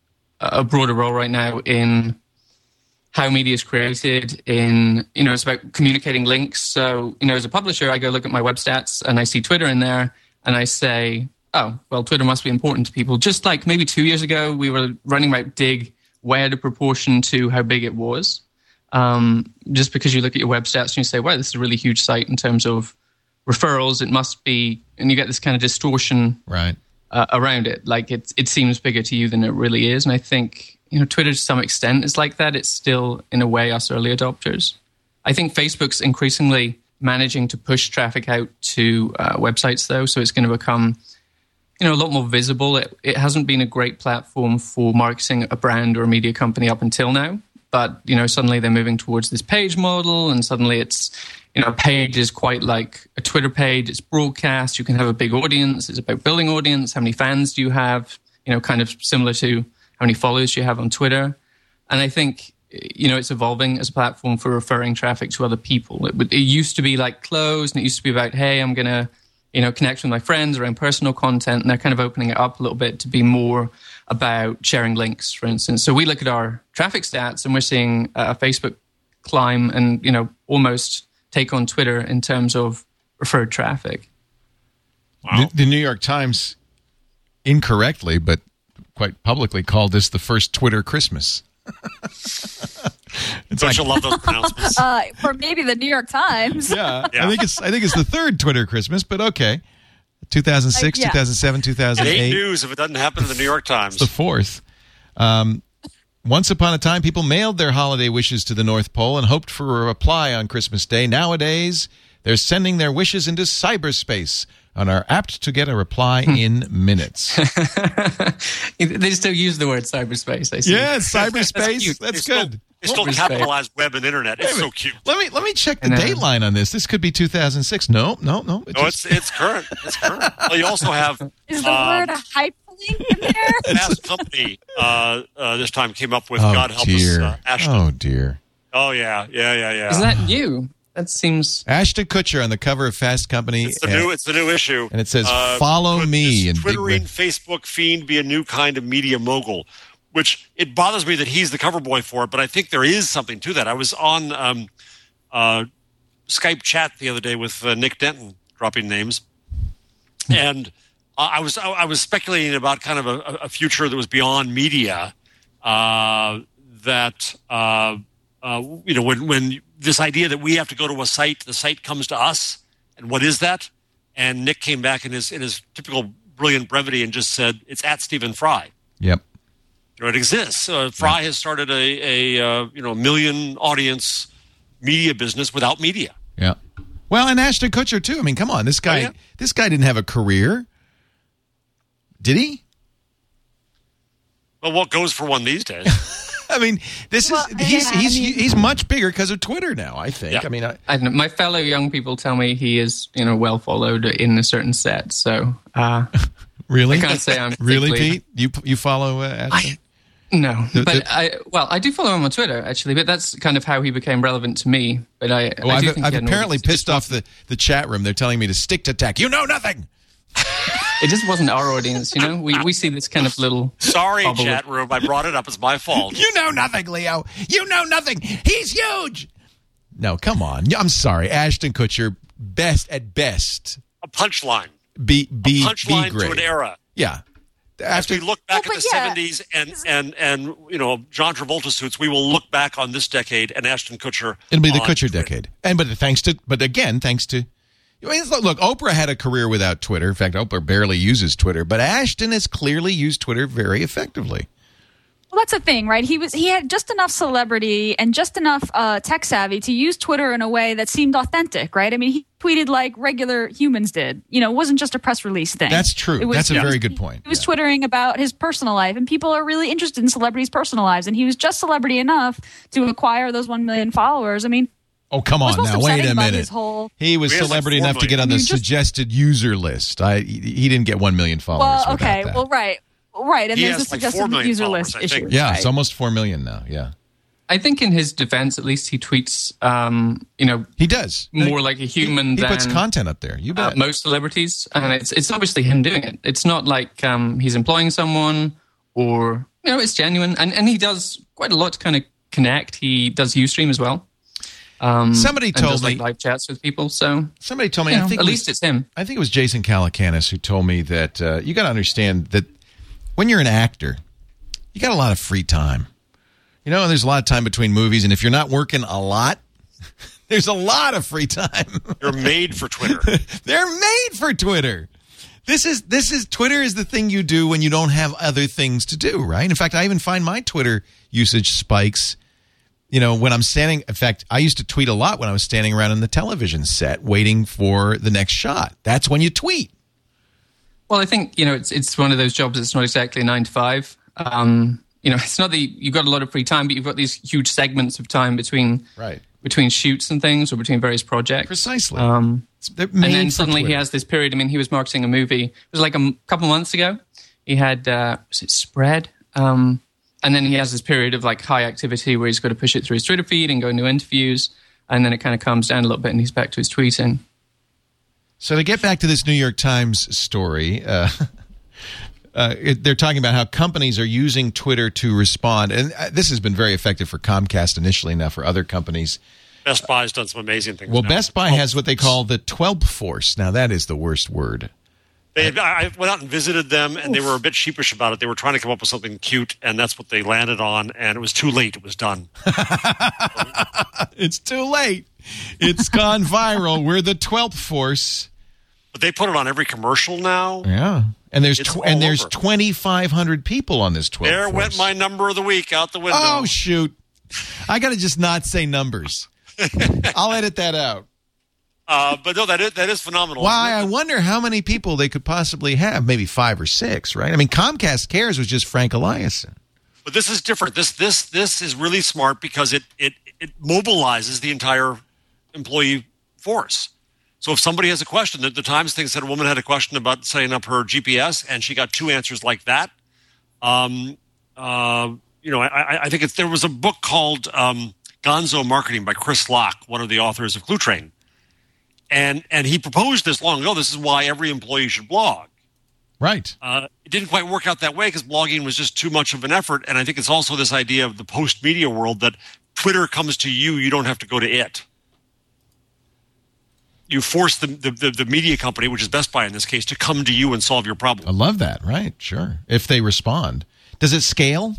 Speaker 6: a broader role right now in how media is created, in, you know, it's about communicating links. So, you know, as a publisher, I go look at my web stats and I see Twitter in there and I say, oh, well, Twitter must be important to people. Just like maybe two years ago, we were running about Dig way out of proportion to how big it was. Um, just because you look at your web stats and you say, wow, this is a really huge site in terms of referrals, it must be, and you get this kind of distortion
Speaker 3: right.
Speaker 6: uh, around it. Like it, it seems bigger to you than it really is. And I think, you know, Twitter to some extent is like that. It's still, in a way, us early adopters. I think Facebook's increasingly managing to push traffic out to uh, websites, though, so it's going to become, you know, a lot more visible. It, it hasn't been a great platform for marketing a brand or a media company up until now. But, you know, suddenly they're moving towards this page model, and suddenly it's, you know, a page is quite like a Twitter page. It's broadcast. You can have a big audience. It's about building audience. How many fans do you have? You know, kind of similar to how many followers you have on Twitter. And I think, you know, it's evolving as a platform for referring traffic to other people. It, it used to be like closed, and it used to be about, hey, I'm going to, you know, connect with my friends around personal content. And they're kind of opening it up a little bit to be more about sharing links, for instance. So we look at our traffic stats and we're seeing uh, Facebook climb and, you know, almost take on Twitter in terms of referred traffic.
Speaker 5: Wow.
Speaker 3: The, the New York Times, incorrectly, but quite publicly, called this the first Twitter Christmas. It's
Speaker 5: Don't
Speaker 3: like,
Speaker 5: you love those pronouncements?
Speaker 4: Uh, for maybe the New York Times.
Speaker 3: yeah,
Speaker 5: Yeah.
Speaker 3: I think it's I think it's the third Twitter Christmas, but okay. two thousand six,
Speaker 4: Uh, yeah.
Speaker 3: two thousand seven, two thousand
Speaker 5: It ain't
Speaker 3: eight.
Speaker 5: news if it doesn't happen in the New York Times.
Speaker 3: The fourth. Um, once upon a time, people mailed their holiday wishes to the North Pole and hoped for a reply on Christmas Day. Nowadays, they're sending their wishes into cyberspace and are apt to get a reply in minutes.
Speaker 6: They still use the word cyberspace, I see.
Speaker 3: Yeah, cyberspace.
Speaker 6: cute.
Speaker 3: That's
Speaker 5: They still-
Speaker 3: good.
Speaker 5: They still
Speaker 6: Respect.
Speaker 5: capitalize web and internet. It's so cute.
Speaker 3: Let me let me check the
Speaker 6: I know.
Speaker 3: date line on this. This could be two thousand six. No, no, no. It
Speaker 5: No,
Speaker 3: just-
Speaker 5: it's it's current. It's current. Well, you also have
Speaker 4: Is the
Speaker 5: um,
Speaker 4: word hyperlink in there?
Speaker 5: Fast Company uh, uh, this time came up with
Speaker 3: oh
Speaker 5: God Help
Speaker 3: dear.
Speaker 5: Us, uh, Ashton.
Speaker 3: Oh dear.
Speaker 5: Oh yeah, yeah, yeah, yeah.
Speaker 6: Is that new? That seems...
Speaker 3: Ashton Kutcher on the cover of Fast Company.
Speaker 5: It's the
Speaker 3: and-
Speaker 5: new. It's the new issue.
Speaker 3: and it says,
Speaker 5: Uh,
Speaker 3: "Follow
Speaker 5: could
Speaker 3: me,"
Speaker 5: this
Speaker 3: in big
Speaker 5: Twittering
Speaker 3: red.
Speaker 5: Facebook fiend be a new kind of media mogul? Which it bothers me that he's the cover boy for it, but I think there is something to that. I was on um, uh, Skype chat the other day with uh, Nick Denton, dropping names, and uh, I was I, I was speculating about kind of a, a future that was beyond media. Uh, that uh, uh, you know, when when this idea that we have to go to a site, the site comes to us, and what is that? And Nick came back in his in his typical brilliant brevity and just said, it's at Stephen Fry.
Speaker 3: Yep.
Speaker 5: You know, it exists. Uh, Fry has started a, a uh, you know million audience media business without media.
Speaker 3: Yeah. Well, and Ashton Kutcher too. I mean, come on, this guy.
Speaker 5: Oh, yeah.
Speaker 3: This guy didn't have a career, did he?
Speaker 5: Well, what goes for one these days?
Speaker 3: I mean, this
Speaker 4: Well,
Speaker 3: is he's
Speaker 4: yeah, I
Speaker 3: he's
Speaker 4: mean-
Speaker 3: he's much bigger because of Twitter now. I think.
Speaker 5: Yeah.
Speaker 3: I mean, I,
Speaker 6: I don't know, my fellow young people tell me he is, you know, well followed in a certain set. So uh,
Speaker 3: really,
Speaker 6: I can't say I'm
Speaker 3: really,
Speaker 6: particularly-
Speaker 3: Pete. You you follow uh, Ashton?
Speaker 6: no,
Speaker 3: The-
Speaker 6: but
Speaker 3: the-
Speaker 6: I well, I do follow him on Twitter actually, but that's kind of how he became relevant to me. But I,
Speaker 3: Well,
Speaker 6: I do
Speaker 3: I've,
Speaker 6: think
Speaker 3: I've
Speaker 6: he had an
Speaker 3: apparently
Speaker 6: audience. It
Speaker 3: pissed
Speaker 6: just
Speaker 3: off the, the chat room. They're telling me to stick to tech. You know nothing.
Speaker 6: It just wasn't our audience, you know. We we see this kind of little.
Speaker 5: Sorry,
Speaker 6: bubble
Speaker 5: chat
Speaker 6: of-
Speaker 5: room. I brought it up. It's my fault.
Speaker 3: You know nothing, Leo. You know nothing. He's huge. No, come on. I'm sorry, Ashton Kutcher. Best at best.
Speaker 5: A punchline.
Speaker 3: B B B
Speaker 5: Punchline
Speaker 3: grade.
Speaker 5: to an era.
Speaker 3: Yeah.
Speaker 5: As we look back
Speaker 4: Well,
Speaker 5: at the
Speaker 4: but yeah.
Speaker 5: seventies and, and, and, you know, John Travolta suits, we will look back on this decade and Ashton Kutcher.
Speaker 3: It'll be the
Speaker 5: on
Speaker 3: Kutcher
Speaker 5: Twitter.
Speaker 3: decade. And but thanks to but again, thanks to I mean, look, look, Oprah had a career without Twitter. In fact, Oprah barely uses Twitter, but Ashton has clearly used Twitter very effectively.
Speaker 4: Well, that's the thing, right? He was he had just enough celebrity and just enough uh, tech savvy to use Twitter in a way that seemed authentic, right? I mean, he tweeted like regular humans did. You know, it wasn't just a press release thing.
Speaker 3: That's true.
Speaker 4: It was-
Speaker 3: That's a
Speaker 4: he
Speaker 3: very
Speaker 4: was-
Speaker 3: good point.
Speaker 4: He was
Speaker 3: Yeah.
Speaker 4: twittering about his personal life, and people are really interested in celebrities' personal lives. And he was just celebrity enough to acquire those one million followers. I mean,
Speaker 3: Oh, come on
Speaker 4: What's most
Speaker 3: now. Wait
Speaker 4: upsetting
Speaker 3: a
Speaker 4: about
Speaker 3: minute.
Speaker 4: his whole-
Speaker 3: He was
Speaker 5: He has, like,
Speaker 3: celebrity
Speaker 5: four
Speaker 3: enough to get on
Speaker 5: million.
Speaker 3: the
Speaker 4: I mean, just-
Speaker 3: suggested user list. I he didn't get one million followers.
Speaker 4: well,
Speaker 3: without
Speaker 4: okay,
Speaker 3: that.
Speaker 4: well, right, right, and
Speaker 5: He
Speaker 4: there's
Speaker 5: has,
Speaker 4: the
Speaker 5: like, four
Speaker 4: suggested
Speaker 5: million
Speaker 4: user
Speaker 5: followers,
Speaker 4: list
Speaker 5: I
Speaker 4: issue.
Speaker 5: think.
Speaker 3: Yeah,
Speaker 4: right?
Speaker 3: it's almost four million now. Yeah.
Speaker 6: I think in his defense, at least he tweets, um, you know,
Speaker 3: He does.
Speaker 6: more like a human
Speaker 3: He
Speaker 6: than
Speaker 3: puts content up there. You
Speaker 6: uh,
Speaker 3: bet.
Speaker 6: most celebrities, and it's it's obviously him doing it. It's not like um, he's employing someone, or you know, it's genuine, and and he does quite a lot to kind of connect. He does Ustream as well. Um,
Speaker 3: Somebody
Speaker 6: and
Speaker 3: told
Speaker 6: does, like
Speaker 3: me-
Speaker 6: live chats with people. So
Speaker 3: Somebody told me.
Speaker 6: you
Speaker 3: I
Speaker 6: know,
Speaker 3: think
Speaker 6: at
Speaker 3: it was-
Speaker 6: least it's him.
Speaker 3: I think it was Jason Calacanis who told me that uh, you got to understand that when you're an actor, you got a lot of free time. You know, there's a lot of time between movies, and if you're not working a lot, there's a lot of free time.
Speaker 5: You're made for Twitter.
Speaker 3: They're made for Twitter. This is this is Twitter is the thing you do when you don't have other things to do, right? In fact, I even find my Twitter usage spikes. You know, when I'm standing, in fact, I used to tweet a lot when I was standing around in the television set waiting for the next shot. That's when you tweet.
Speaker 6: Well, I think you know it's it's one of those jobs that's not exactly nine to five. Um, you know, it's not that you've got a lot of free time, but you've got these huge segments of time between
Speaker 3: Right.
Speaker 6: between shoots and things, or between various projects.
Speaker 3: Precisely.
Speaker 6: Um,
Speaker 3: They're
Speaker 6: and
Speaker 3: made
Speaker 6: then
Speaker 3: for
Speaker 6: suddenly he
Speaker 3: Twitter.
Speaker 6: has this period. I mean, he was marketing a movie. It was like a m- couple months ago. He had uh, was it Spread, um, and then he has this period of like high activity where he's got to push it through his Twitter feed and go into interviews, and then it kind of calms down a little bit, and he's back to his tweeting.
Speaker 3: So to get back to this New York Times story, uh, uh, it, they're talking about how companies are using Twitter to respond, and uh, this has been very effective for Comcast initially. Now for other companies,
Speaker 5: Best Buy's done some amazing things.
Speaker 3: well,
Speaker 5: now.
Speaker 3: Best Buy has what they call the twelve force. Now that is the worst word.
Speaker 5: They, I went out and visited them, and they were a bit sheepish about it. They were trying to come up with something cute, and that's what they landed on. And it was too late; it was done.
Speaker 3: It's too late. It's gone viral. We're the twelfth force.
Speaker 5: But they put it on every commercial now.
Speaker 3: Yeah, and there's
Speaker 5: It's
Speaker 3: tw-
Speaker 5: all
Speaker 3: and there's
Speaker 5: over.
Speaker 3: twenty-five hundred people on this twelve
Speaker 5: There
Speaker 3: force.
Speaker 5: went my number of the week out the window.
Speaker 3: Oh shoot! I got to just not say numbers. I'll edit that out.
Speaker 5: Uh, but no, that is, that is phenomenal.
Speaker 3: Why? I wonder how many people they could possibly have. Maybe five or six, right? I mean, Comcast Cares was just Frank Eliason.
Speaker 5: But this is different. This this this is really smart because it it it mobilizes the entire employee force. So if somebody has a question, the, the Times thing said a woman had a question about setting up her G P S, and she got two answers like that. Um, uh, you know, I, I think it's, there was a book called um, Gonzo Marketing by Chris Locke, one of the authors of Clue Train. And and he proposed this long ago. This is why every employee should blog.
Speaker 3: Right.
Speaker 5: Uh, it didn't quite work out that way because blogging was just too much of an effort. And I think it's also this idea of the post-media world that Twitter comes to you, you don't have to go to it. You force the, the, the, the media company, which is Best Buy in this case, to come to you and solve your
Speaker 3: I
Speaker 5: problem.
Speaker 3: love that. Right. Sure. If they respond. Does it scale?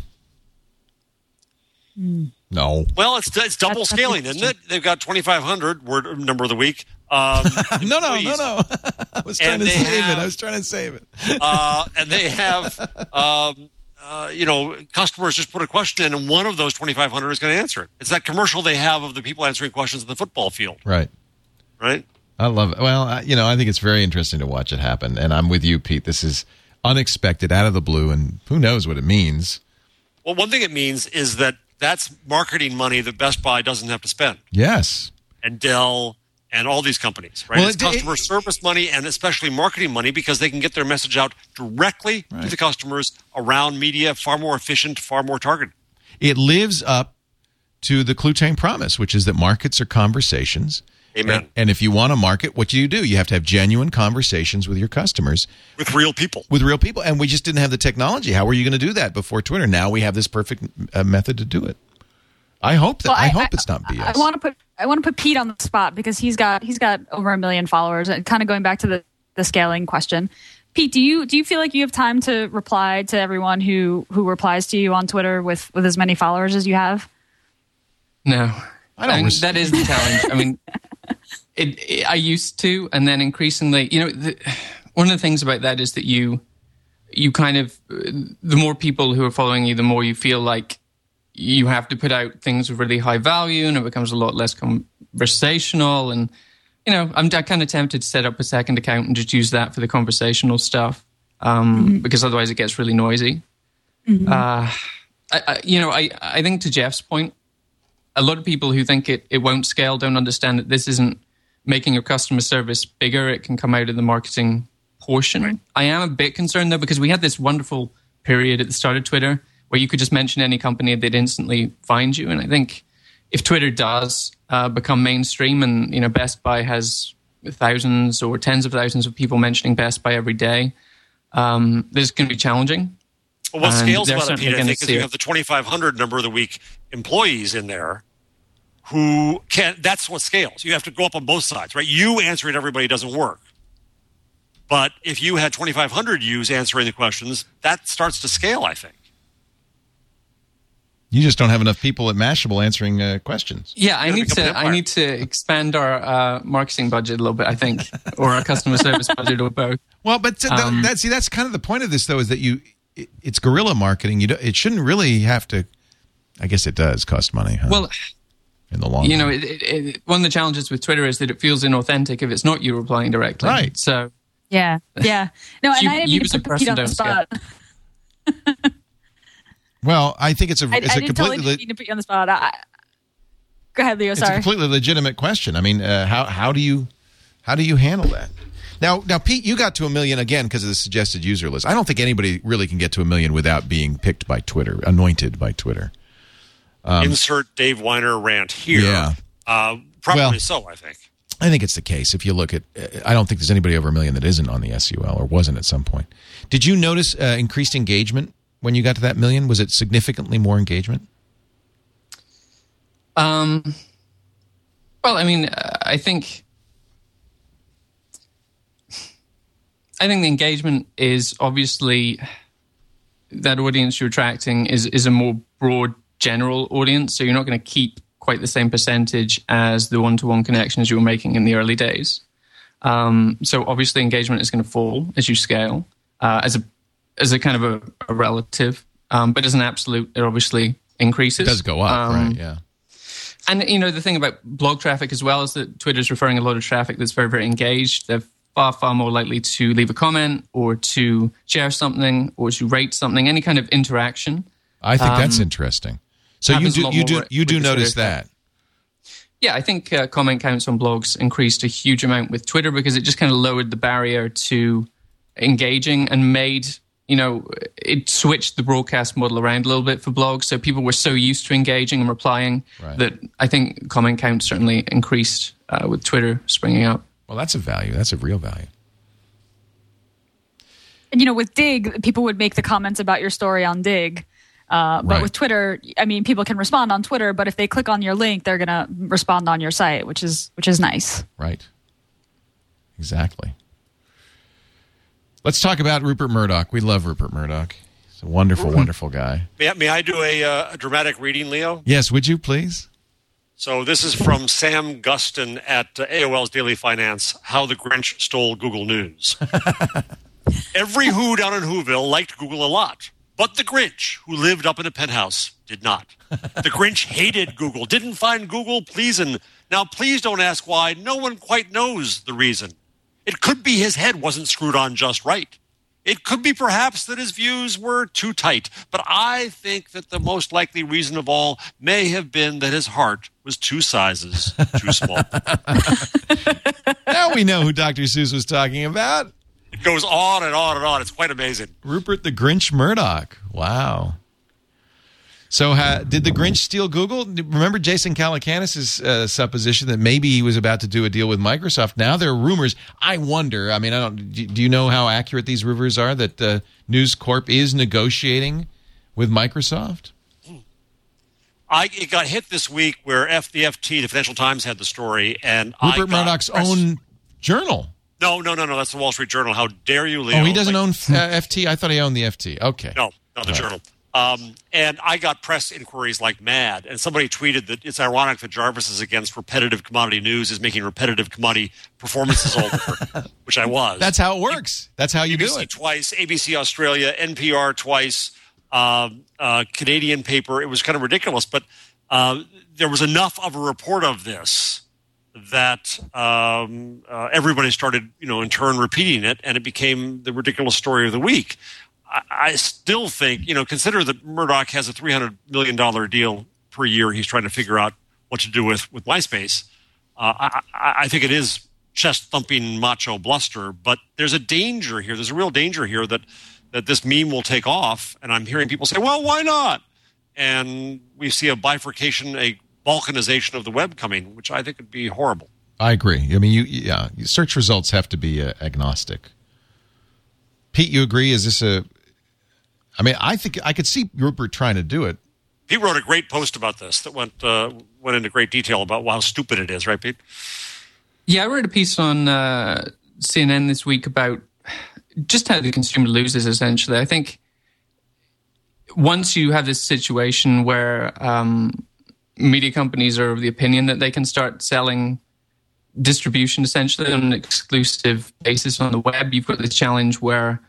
Speaker 3: No.
Speaker 5: Well, it's it's double
Speaker 4: That's- that's
Speaker 5: scaling, isn't it? They've got twenty-five hundred word number of the week. Um,
Speaker 3: no, no, no, no. I was trying
Speaker 5: And
Speaker 3: to
Speaker 5: they
Speaker 3: save
Speaker 5: have-
Speaker 3: it. I was trying to save it.
Speaker 5: uh, and they have, um, uh, you know, customers just put a question in, and one of those twenty-five hundred is going to answer it. It's that commercial they have of the people answering questions in the football field,
Speaker 3: Right.
Speaker 5: right?
Speaker 3: I love it. Well, I, you know, I think it's very interesting to watch it happen. And I'm with you, Pete. This is unexpected, out of the blue, and who knows what it means.
Speaker 5: Well, one thing it means is that that's marketing money that Best Buy doesn't have to spend,
Speaker 3: Yes.
Speaker 5: and Dell and all these companies, right?
Speaker 3: Well,
Speaker 5: it's
Speaker 3: it-
Speaker 5: customer
Speaker 3: it-
Speaker 5: service money and especially marketing money because they can get their message out directly
Speaker 3: Right.
Speaker 5: to the customers around media, far more efficient, far more targeted.
Speaker 3: It lives up to the Clutain promise, which is that markets are conversations.
Speaker 5: Amen.
Speaker 3: And, and if you want to market, what do you do? You have to have genuine conversations with your customers,
Speaker 5: With real people.
Speaker 3: with real people. And we just didn't have the technology. How were you going to do that before Twitter? Now we have this perfect uh, method to do it. I hope that.
Speaker 4: Well,
Speaker 3: I, hope it's not B S.
Speaker 4: I want to put I want to put Pete on the spot because he's got he's got over a million followers. And kind of going back to the, the scaling question, Pete, do you do you feel like you have time to reply to everyone who who replies to you on Twitter with with as many followers as you have?
Speaker 6: No,
Speaker 3: I don't
Speaker 6: And
Speaker 3: res-
Speaker 6: that is the challenge. I mean, it, it, I used to, and then increasingly, you know, the, one of the things about that is that you, you kind of, the more people who are following you, the more you feel like you have to put out things of really high value, and it becomes a lot less conversational. And you know, I'm kind of tempted to set up a second account and just use that for the conversational stuff, um, mm-hmm. because otherwise it gets really noisy. Mm-hmm. Uh, I, I, you know, I, I think to Jeff's point, a lot of people who think it, it won't scale don't understand that this isn't making your customer service bigger. It can come out of the marketing portion. Right. I am a bit concerned, though, because we had this wonderful period at the start of Twitter where you could just mention any company and they'd instantly find you. And I think if Twitter does uh, become mainstream and, you know, Best Buy has thousands or tens of thousands of people mentioning Best Buy every day, um, this is going to be challenging.
Speaker 5: Well, what
Speaker 6: And
Speaker 5: scales
Speaker 6: they're
Speaker 5: about it,
Speaker 6: certainly
Speaker 5: Pete, I
Speaker 6: gonna
Speaker 5: think, is
Speaker 6: see
Speaker 5: you
Speaker 6: it.
Speaker 5: have the twenty-five hundred number of the week employees in there who can, that's what scales. You have to go up on both sides, right? You answering everybody doesn't work. But if you had twenty-five hundred yous answering the questions, that starts to scale, I think.
Speaker 3: You just don't have enough people at Mashable answering uh, questions.
Speaker 6: Yeah, I
Speaker 5: gotta
Speaker 6: need
Speaker 5: become an
Speaker 6: to. I
Speaker 5: empire.
Speaker 6: need to expand our uh, marketing budget a little bit. I think, or our customer service budget, or both.
Speaker 3: Well, but th-
Speaker 6: Um,
Speaker 3: that, see, that's kind of the point of this, though, is that you it, it's guerrilla marketing. You don't, it shouldn't really have to. I guess it does cost money. Huh?
Speaker 6: Well,
Speaker 3: in the long
Speaker 6: you
Speaker 3: run.
Speaker 6: know, it, it, it, one of the challenges with Twitter is that it feels inauthentic if it's not you replying directly.
Speaker 3: Right.
Speaker 6: So
Speaker 4: Yeah, yeah. No, and
Speaker 6: You-
Speaker 4: I didn't
Speaker 6: you
Speaker 4: mean
Speaker 6: as
Speaker 4: to
Speaker 6: a
Speaker 4: put Pete
Speaker 6: person
Speaker 4: on the
Speaker 6: don't
Speaker 4: spot.
Speaker 3: Well, I think it's a
Speaker 4: I,
Speaker 3: it's
Speaker 4: I
Speaker 3: a
Speaker 4: didn't
Speaker 3: completely
Speaker 4: totally mean to put you on the spot. I, go ahead, Leo.
Speaker 3: it's a
Speaker 4: Sorry.
Speaker 3: completely legitimate question. I mean, uh, how how do you how do you handle that? Now, now, Pete, you got to a million again because of the suggested user list. I don't think anybody really can get to a million without being picked by Twitter, anointed by Twitter.
Speaker 5: Insert Dave Weiner rant here.
Speaker 3: Yeah.
Speaker 5: Uh, probably
Speaker 3: Well-
Speaker 5: so, I think.
Speaker 3: I think it's the case. If you look at, uh, I don't think there's anybody over a million that isn't on the S U L or wasn't at some point. Did you notice uh, increased engagement when you got to that million? Was it significantly more engagement?
Speaker 6: Um, well, I mean, uh, I think, I think the engagement is obviously that audience you're attracting is is a more broad, general audience. So you're not going to keep quite the same percentage as the one-to-one connections you were making in the early days. Um, so obviously, engagement is going to fall as you scale, uh, as a as a kind of a, a relative, um, but as an absolute, it obviously increases.
Speaker 3: It does go up,
Speaker 6: Um,
Speaker 3: right? Yeah.
Speaker 6: And, you know, the thing about blog traffic as well is that Twitter's referring a lot of traffic that's very, very engaged. They're far, far more likely to leave a comment or to share something or to rate something, any kind of interaction.
Speaker 3: I think that's
Speaker 6: Um,
Speaker 3: interesting. So you
Speaker 6: happens a
Speaker 3: do
Speaker 6: lot
Speaker 3: you
Speaker 6: more
Speaker 3: do
Speaker 6: with-
Speaker 3: you do
Speaker 6: with the
Speaker 3: notice
Speaker 6: Twitter
Speaker 3: that?
Speaker 6: Yeah, I think uh, comment counts on blogs increased a huge amount with Twitter because it just kind of lowered the barrier to engaging and made, you know, it switched the broadcast model around a little bit for blogs. So people were so used to engaging and replying
Speaker 3: Right.
Speaker 6: that I think comment counts certainly increased uh, with Twitter springing up.
Speaker 3: Well, that's a value. That's a real value.
Speaker 4: And you know, with Dig, people would make the comments about your story on Dig. Uh, but
Speaker 3: Right.
Speaker 4: with Twitter, I mean, people can respond on Twitter, but if they click on your link, they're going to respond on your site, which is which is nice.
Speaker 3: Right. Exactly. Let's talk about Rupert Murdoch. We love Rupert Murdoch. He's a wonderful, wonderful guy.
Speaker 5: May, I- may I do a, uh, a dramatic reading, Leo?
Speaker 3: Yes, would you please?
Speaker 5: So this is from Sam Guston at uh, A O L's Daily Finance, How the Grinch Stole Google News. Every who down in Whoville liked Google a lot, but the Grinch, who lived up in a penthouse, did not. The Grinch hated Google, didn't find Google pleasing. Now, please don't ask why. No one quite knows the reason. It could be his head wasn't screwed on just right. It could be perhaps that his views were too tight. But I think that the most likely reason of all may have been that his heart was two sizes too small.
Speaker 3: Now we know who Doctor Seuss was talking about.
Speaker 5: It goes on and on and on. It's quite amazing.
Speaker 3: Rupert the Grinch Murdoch. Wow. So uh, did the Grinch steal Google? Remember Jason Calacanis' uh, supposition that maybe he was about to do a deal with Microsoft. Now there are rumors. I wonder, I mean, I don't. do you know how accurate these rumors are that uh, News Corp is negotiating with Microsoft?
Speaker 5: I it got hit this week where F, the F T, the Financial Times, had the story. and
Speaker 3: Rupert
Speaker 5: I
Speaker 3: Murdoch's
Speaker 5: press-
Speaker 3: own journal.
Speaker 5: No, no, no, no. That's the Wall Street Journal. How dare you, Leo?
Speaker 3: Oh, he doesn't
Speaker 5: Like-
Speaker 3: own uh, F T? I thought he owned the F T. Okay.
Speaker 5: No, not the
Speaker 3: Right.
Speaker 5: Journal. Um, and I got press inquiries like mad. And somebody tweeted that it's ironic that Jarvis is against repetitive commodity news, is making repetitive commodity performances all over, which I was.
Speaker 3: That's how it works. That's how you
Speaker 5: B B
Speaker 3: do
Speaker 5: C
Speaker 3: it.
Speaker 5: twice, A B C Australia, N P R twice, um, uh, Canadian paper. It was kind of ridiculous. But uh, there was enough of a report of this that um, uh, everybody started, you know, in turn repeating it, and it became the ridiculous story of the week. I, I still think, you know, consider that Murdoch has a three hundred million dollars deal per year he's trying to figure out what to do with, with MySpace. Uh, I, I, I think it is chest-thumping macho bluster, but there's a danger here. There's a real danger here that, that this meme will take off, and I'm hearing people say, well, why not? And we see a bifurcation, a balkanization of the web coming, which I think would be horrible.
Speaker 3: I agree. I mean, you yeah, search results have to be uh, agnostic. Pete, you agree? Is this a? I mean, I think I could see Rupert trying to do it.
Speaker 5: Pete wrote a great post about this that went uh, went into great detail about how stupid it is, right, Pete?
Speaker 6: Yeah, I wrote a piece on uh, C N N this week about just how the consumer loses, essentially. I think once you have this situation where um, media companies are of the opinion that they can start selling distribution essentially on an exclusive basis on the web, you've got this challenge where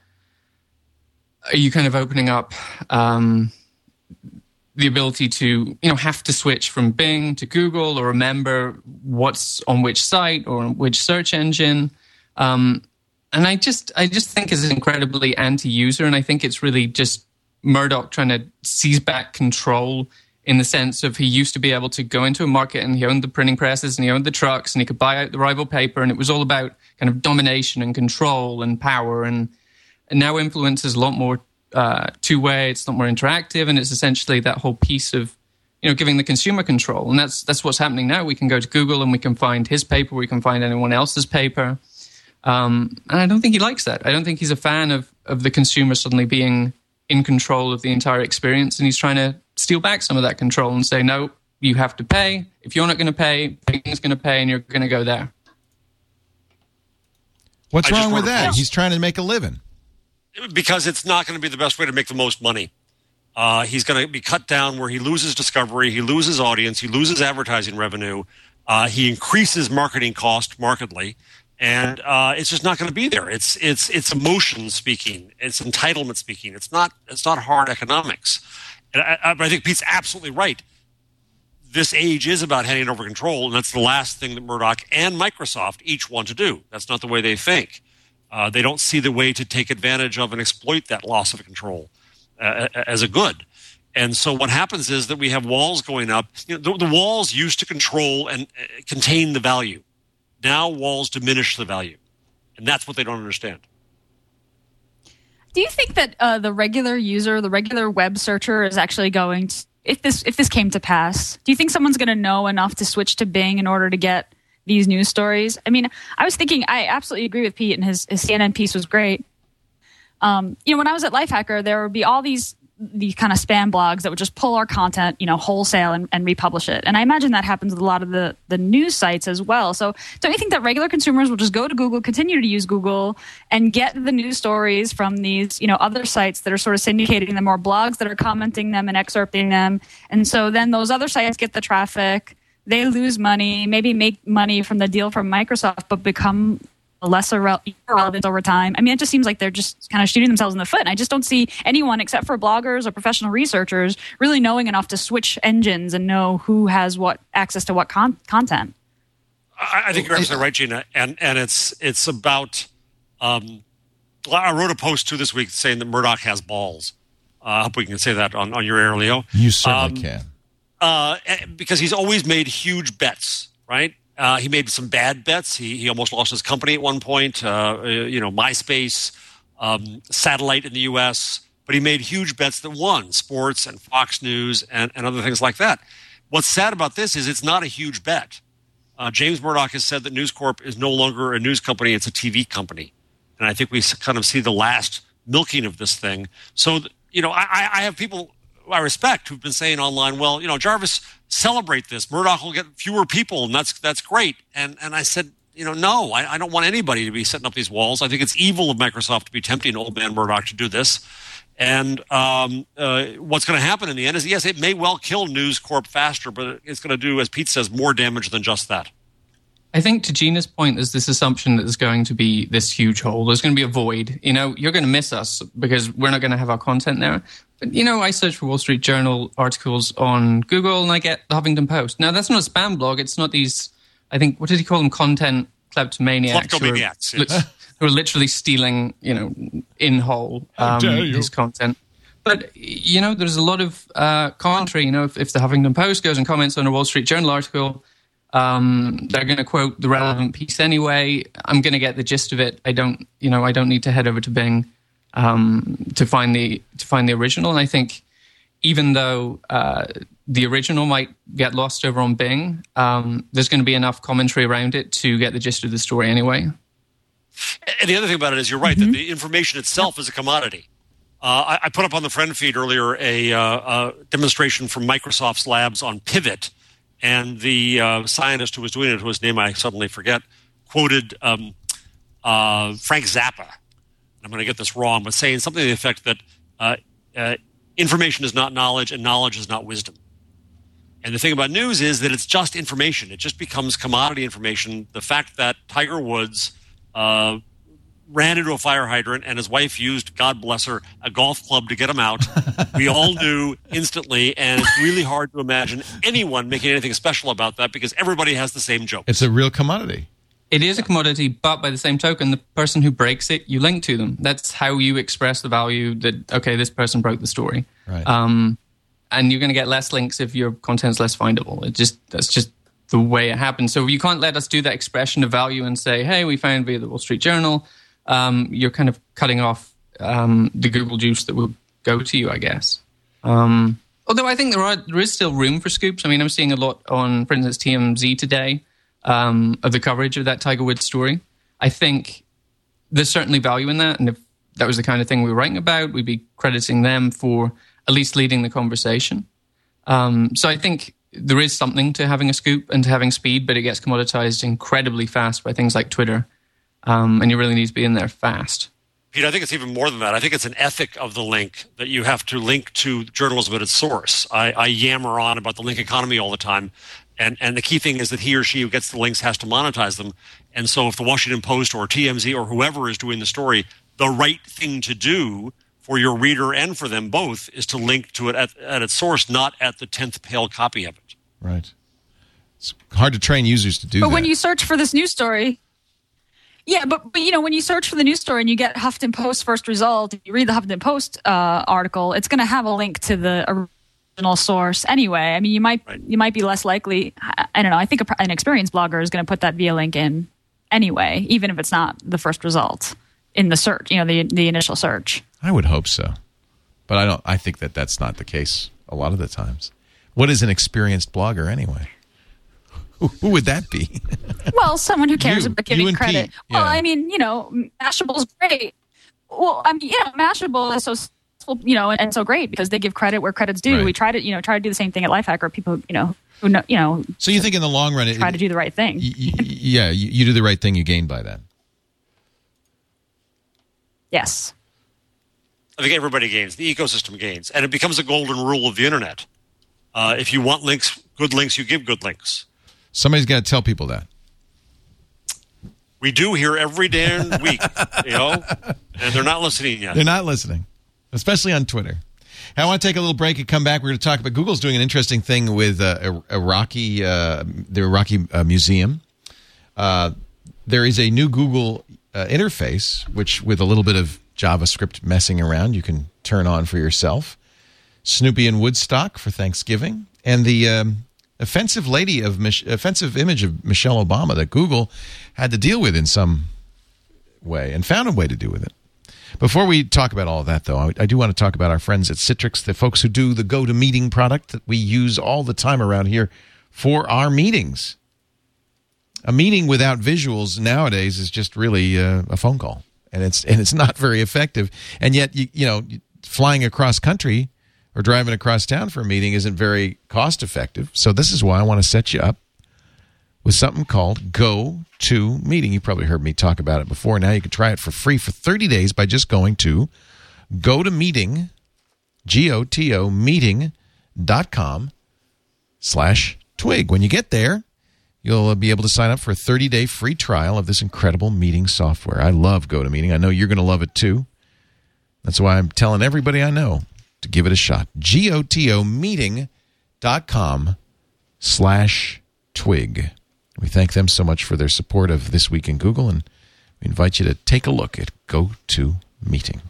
Speaker 6: are you kind of opening up um, the ability to, you know, have to switch from Bing to Google or remember what's on which site or on which search engine. Um, and I just, I just think it's incredibly anti-user, and I think it's really just Murdoch trying to seize back control in the sense of he used to be able to go into a market and he owned the printing presses and he owned the trucks and he could buy out the rival paper, and it was all about kind of domination and control and power. And, and now influence is a lot more uh, two-way, it's a lot more interactive, and it's essentially that whole piece of, you know, giving the consumer control. And that's that's what's happening now. We can go to Google and we can find his paper, we can find anyone else's paper. Um, and I don't think he likes that. I don't think he's a fan of, of the consumer suddenly being in control of the entire experience, and he's trying to steal back some of that control and say, no, you have to pay. If you're not going to pay, Bing's going to pay, and you're going to go there.
Speaker 3: What's
Speaker 5: I just
Speaker 3: wrong with
Speaker 5: wrote a
Speaker 3: that?
Speaker 5: post.
Speaker 3: He's trying to make a living.
Speaker 5: Because it's not going to be the best way to make the most money. Uh, he's going to be cut down where he loses discovery, he loses audience, he loses advertising revenue, uh, he increases marketing cost markedly, and uh, it's just not going to be there. It's it's it's emotion speaking, it's entitlement speaking. It's not it's not hard economics. And I, I think Pete's absolutely right. This age is about handing over control, and that's the last thing that Murdoch and Microsoft each want to do. That's not the way they think. Uh, they don't see the way to take advantage of and exploit that loss of control uh, as a good. And so what happens is that we have walls going up. You know, the, the walls used to control and uh, contain the value. Now walls diminish the value. And that's what they don't understand.
Speaker 4: Do you think that uh, the regular user, the regular web searcher is actually going to, if this if this came to pass, do you think someone's going to know enough to switch to Bing in order to get these news stories? I mean, I was thinking, I absolutely agree with Pete, and his, his C N N piece was great. Um, you know, when I was at Lifehacker, there would be all these these kind of spam blogs that would just pull our content, you know, wholesale and, and republish it. And I imagine that happens with a lot of the, the news sites as well. So don't you think that regular consumers will just go to Google, continue to use Google, and get the news stories from these, you know, other sites that are sort of syndicating them, or blogs that are commenting them and excerpting them? And so then those other sites get the traffic. they lose money, maybe make money from the deal from Microsoft, but become less irrelevant over time. I mean, it just seems like they're just kind of shooting themselves in the foot. And I just don't see anyone except for bloggers or professional researchers really knowing enough to switch engines and know who has what access to what con- content.
Speaker 5: I, I think you're absolutely right, Gina. And and it's it's about. Um, I wrote a post too this week saying that Murdoch has balls. Uh, I hope we can say that on, on your air, Leo.
Speaker 3: You certainly
Speaker 5: um,
Speaker 3: can.
Speaker 5: Uh, because he's always made huge bets, right? Uh, he made some bad bets. He he almost lost his company at one point. Uh, you know, MySpace, um, satellite in the U S. But he made huge bets that won: sports and Fox News and, and other things like that. What's sad about this is it's not a huge bet. Uh, James Murdoch has said that News Corp is no longer a news company; it's a T V company. And I think we kind of see the last milking of this thing. So, you know, I, I have people I respect who've been saying online, well, you know, Jarvis, celebrate this. Murdoch will get fewer people, and that's that's great. And and I said, you know, no, I, I don't want anybody to be setting up these walls. I think it's evil of Microsoft to be tempting old man Murdoch to do this. And um, uh, what's going to happen in the end is, yes, it may well kill News Corp faster, but it's going to do, as Pete says, more damage than just that.
Speaker 6: I think to Gina's point, there's this assumption that there's going to be this huge hole. There's going to be a void. You know, you're going to miss us because we're not going to have our content there. But, you know, I search for Wall Street Journal articles on Google and I get the Huffington Post. Now, that's not a spam blog. It's not these, I think, what did he call them? Content kleptomaniacs.
Speaker 5: Kleptomaniacs,
Speaker 6: who, are,
Speaker 5: yes.
Speaker 6: who are literally stealing, you know, in whole um, his content. But, you know, there's a lot of uh, commentary. You know, if, if the Huffington Post goes and comments on a Wall Street Journal article, Um, they're going to quote the relevant piece anyway. I'm going to get the gist of it. I don't, you know, I don't need to head over to Bing um, to find the to find the original. And I think even though uh, the original might get lost over on Bing, um, there's going to be enough commentary around it to get the gist of the story anyway.
Speaker 5: And the other thing about it is, you're right mm-hmm. that the information itself is a commodity. Uh, I, I put up on the friend feed earlier a, uh, a demonstration from Microsoft's labs on Pivot. And the uh, scientist who was doing it, whose name I suddenly forget, quoted um, uh, Frank Zappa. I'm going to get this wrong, but saying something to the effect that uh, uh, information is not knowledge and knowledge is not wisdom. And the thing about news is that it's just information. It just becomes commodity information. The fact that Tiger Woods uh, ran into a fire hydrant and his wife used, God bless her, a golf club to get him out. We all knew instantly, and it's really hard to imagine anyone making anything special about that because everybody has the same joke.
Speaker 3: It's a real commodity.
Speaker 6: It is a commodity, but by the same token, the person who breaks it, you link to them. That's how you express the value that, okay, this person broke the story.
Speaker 3: Right.
Speaker 6: Um, and you're going to get less links if your content's less findable. It just that's just the way it happens. So you can't let us do that expression of value and say, hey, we found via the Wall Street Journal. Um, you're kind of cutting off um, the Google juice that will go to you, I guess. Um, although I think there are there is still room for scoops. I mean, I'm seeing a lot on, for instance, T M Z today um, of the coverage of that Tiger Woods story. I think there's certainly value in that, and if that was the kind of thing we were writing about, we'd be crediting them for at least leading the conversation. Um, so I think there is something to having a scoop and to having speed, but it gets commoditized incredibly fast by things like Twitter. Um, and you really need to be in there fast.
Speaker 5: Pete, I think it's even more than that. I think it's an ethic of the link that you have to link to journalism at its source. I, I yammer on about the link economy all the time. And, and the key thing is that he or she who gets the links has to monetize them. And so if the Washington Post or T M Z or whoever is doing the story, the right thing to do for your reader and for them both is to link to it at, at its source, not at the tenth pale copy of it.
Speaker 3: Right. It's hard to train users to do
Speaker 4: but
Speaker 3: that.
Speaker 4: But when you search for this news story... Yeah, but, but, you know, when you search for the news story and you get Huffington Post first result, you read the Huffington Post uh, article, it's going to have a link to the original source anyway. I mean, you might right. you might be less likely. I don't know. I think a, an experienced blogger is going to put that via link in anyway, even if it's not the first result in the search, you know, the the initial search.
Speaker 3: I would hope so, but I don't. I think that that's not the case a lot of the times. What is an experienced blogger anyway? Who, who would that be?
Speaker 4: Well, someone who cares
Speaker 3: You.
Speaker 4: about giving
Speaker 3: You and
Speaker 4: credit.
Speaker 3: Pete.
Speaker 4: Well,
Speaker 3: Yeah.
Speaker 4: I mean, you know, Mashable's great. Well, I mean, yeah, Mashable is so, successful, you know, and, and so great because they give credit where credit's due.
Speaker 3: Right.
Speaker 4: We try to, you know, try to do the same thing at Lifehacker. People, you know, who know, you know.
Speaker 3: So you think in the long run, it,
Speaker 4: try to do the right thing.
Speaker 3: y- y- yeah, you, you do the right thing, you gain by that.
Speaker 4: Yes.
Speaker 5: I think everybody gains. The ecosystem gains. And it becomes a golden rule of the internet. Uh, if you want links, good links, you give good links.
Speaker 3: Somebody's got to tell people that.
Speaker 5: We do here every damn week, you know, and they're not listening yet.
Speaker 3: They're not listening, especially on Twitter. I want to take a little break and come back. We're going to talk about Google's doing an interesting thing with uh, Iraqi, uh, the Iraqi uh, museum. Uh, there is a new Google uh, interface, which with a little bit of JavaScript messing around, you can turn on for yourself. Snoopy and Woodstock for Thanksgiving, and the um, offensive lady of Mich- offensive image of Michelle Obama that Google had to deal with in some way and found a way to deal with it. Before we talk about all of that, though, I, I do want to talk about our friends at Citrix, the folks who do the GoToMeeting product that we use all the time around here for our meetings. A meeting without visuals nowadays is just really uh, a phone call, and it's and it's not very effective. And yet, you, you know, flying across country or driving across town for a meeting isn't very cost effective. So this is why I want to set you up with something called GoToMeeting. You probably heard me talk about it before. Now you can try it for free for thirty days by just going to GoToMeeting, G O T O meeting dot com slash twig. When you get there, you'll be able to sign up for a thirty-day free trial of this incredible meeting software. I love GoToMeeting. I know you're going to love it too. That's why I'm telling everybody I know to give it a shot. G O T O meeting dot com slash twig. We thank them so much for their support of This Week in Google, and we invite you to take a look at GoToMeeting.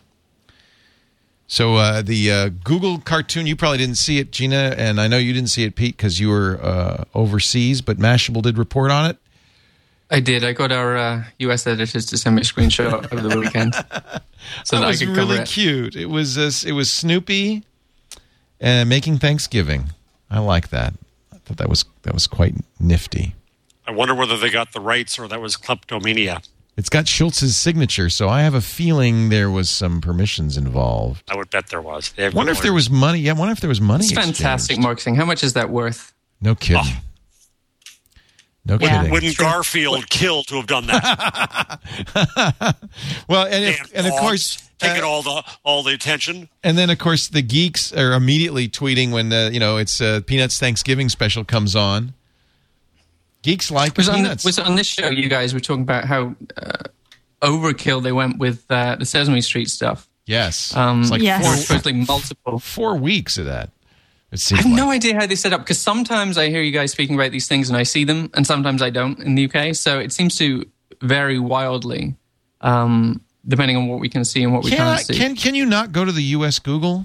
Speaker 3: So uh, the uh, Google cartoon, you probably didn't see it, Gina, and I know you didn't see it, Pete, because you were uh, overseas, but Mashable did report on it.
Speaker 6: I did. I got our uh, U S editors to send me a screenshot over the weekend, so that, that
Speaker 3: was
Speaker 6: I could
Speaker 3: really
Speaker 6: cover it.
Speaker 3: Cute. It was uh, it was Snoopy uh, making Thanksgiving. I like that. I thought that was that was quite nifty.
Speaker 5: I wonder whether they got the rights or that was kleptomania.
Speaker 3: It's got Schultz's signature, so I have a feeling there was some permissions involved.
Speaker 5: I would bet there was.
Speaker 3: I wonder if there was money. Yeah, I wonder if there was money.
Speaker 6: It's fantastic
Speaker 3: exchanged.
Speaker 6: marketing. How much is that worth?
Speaker 3: No kidding.
Speaker 5: Oh.
Speaker 3: No
Speaker 4: Yeah.
Speaker 3: kidding.
Speaker 5: Wouldn't Garfield kill to have done that?
Speaker 3: Well, and if,
Speaker 5: Damn
Speaker 3: and of
Speaker 5: dogs,
Speaker 3: course,
Speaker 5: taking
Speaker 3: uh,
Speaker 5: all the all the attention.
Speaker 3: and then of course the geeks are immediately tweeting when the you know it's uh, Peanuts Thanksgiving special comes on. Geeks like
Speaker 6: Was it, on,
Speaker 3: Peanuts.
Speaker 6: was it on this show you guys were talking about how uh, overkill they went with uh, the Sesame Street stuff?
Speaker 3: Yes,
Speaker 6: Um,
Speaker 3: it's like
Speaker 4: Yes.
Speaker 6: There were
Speaker 3: four,
Speaker 6: supposedly multiple.
Speaker 3: four weeks of that. It
Speaker 6: I
Speaker 3: seems
Speaker 6: have
Speaker 3: like.
Speaker 6: no idea how they set up, because sometimes I hear you guys speaking about these things and I see them, and sometimes I don't in the U K. So it seems to vary wildly, um, depending on what we can see and what we
Speaker 3: Can, I,
Speaker 6: can't see.
Speaker 3: can can you not go to the U S Google?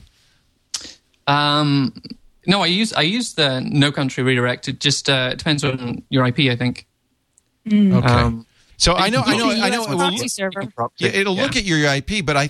Speaker 6: Um, no, I use I use the No Country Redirect. It just uh, it depends on your I P, I think.
Speaker 3: Okay.
Speaker 6: Um,
Speaker 3: So I know, I know,
Speaker 4: The
Speaker 3: I know.
Speaker 4: U S
Speaker 3: It will,
Speaker 4: proxy server.
Speaker 3: yeah, it'll look at your I P, but I,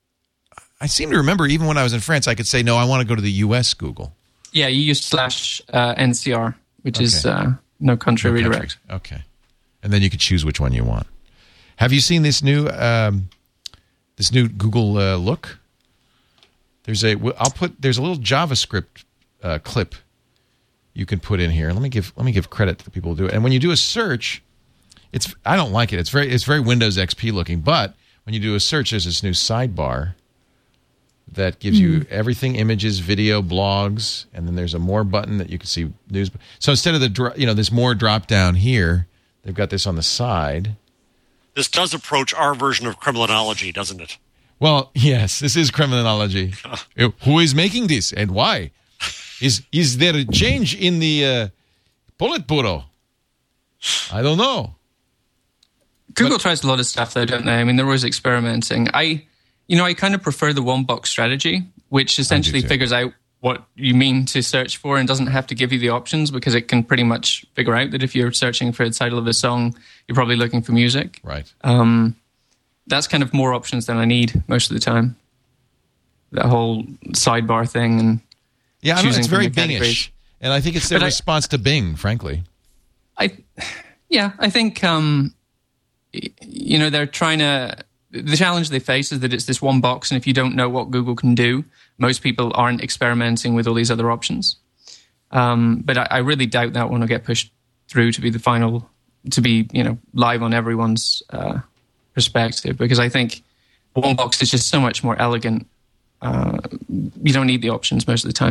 Speaker 3: I seem to remember even when I was in France, I could say no. I want to go to the U S Google.
Speaker 6: Yeah, you use slash uh, N C R, which is
Speaker 3: Okay.
Speaker 6: uh, No Country
Speaker 3: No
Speaker 6: Redirect.
Speaker 3: country. Okay, and then you can choose which one you want. Have you seen this new um, this new Google uh, look? There's a I'll put there's a little JavaScript uh, clip you can put in here. Let me give let me give credit to the people who do it. And when you do a search, it's I don't like it. It's very it's very Windows X P looking. But when you do a search, there's this new sidebar that gives you everything: images, video, blogs, and then there's a more button that you can see news. So instead of the dro- you know this more drop down here, they've got this on the side.
Speaker 5: This does approach our version of criminology, doesn't it?
Speaker 3: Well, yes, this is criminology. Uh, Who is making this and why? Is is there a change in the uh, Politburo? I don't know.
Speaker 6: Google tries a lot of stuff, though, don't they? I mean, they're always experimenting. I, you know, I kind of prefer the one box strategy, which essentially
Speaker 3: too.
Speaker 6: figures out what you mean to search for and doesn't have to give you the options, because it can pretty much figure out that if you're searching for the title of a song, you're probably looking for music.
Speaker 3: Right.
Speaker 6: Um, that's kind of more options than I need most of the time. That whole sidebar thing and
Speaker 3: Yeah, I know
Speaker 6: choosing
Speaker 3: it's very
Speaker 6: from the
Speaker 3: Bingish,
Speaker 6: categories.
Speaker 3: and I think it's their
Speaker 6: But I-
Speaker 3: response to Bing, frankly.
Speaker 6: I, yeah, I think, um, y- you know, they're trying to, the challenge they face is that it's this one box, and if you don't know what Google can do, most people aren't experimenting with all these other options. Um, but I, I really doubt that one will get pushed through to be the final, to be, you know, live on everyone's uh, perspective, because I think one box is just so much more elegant. Uh, you don't need the options most of the time.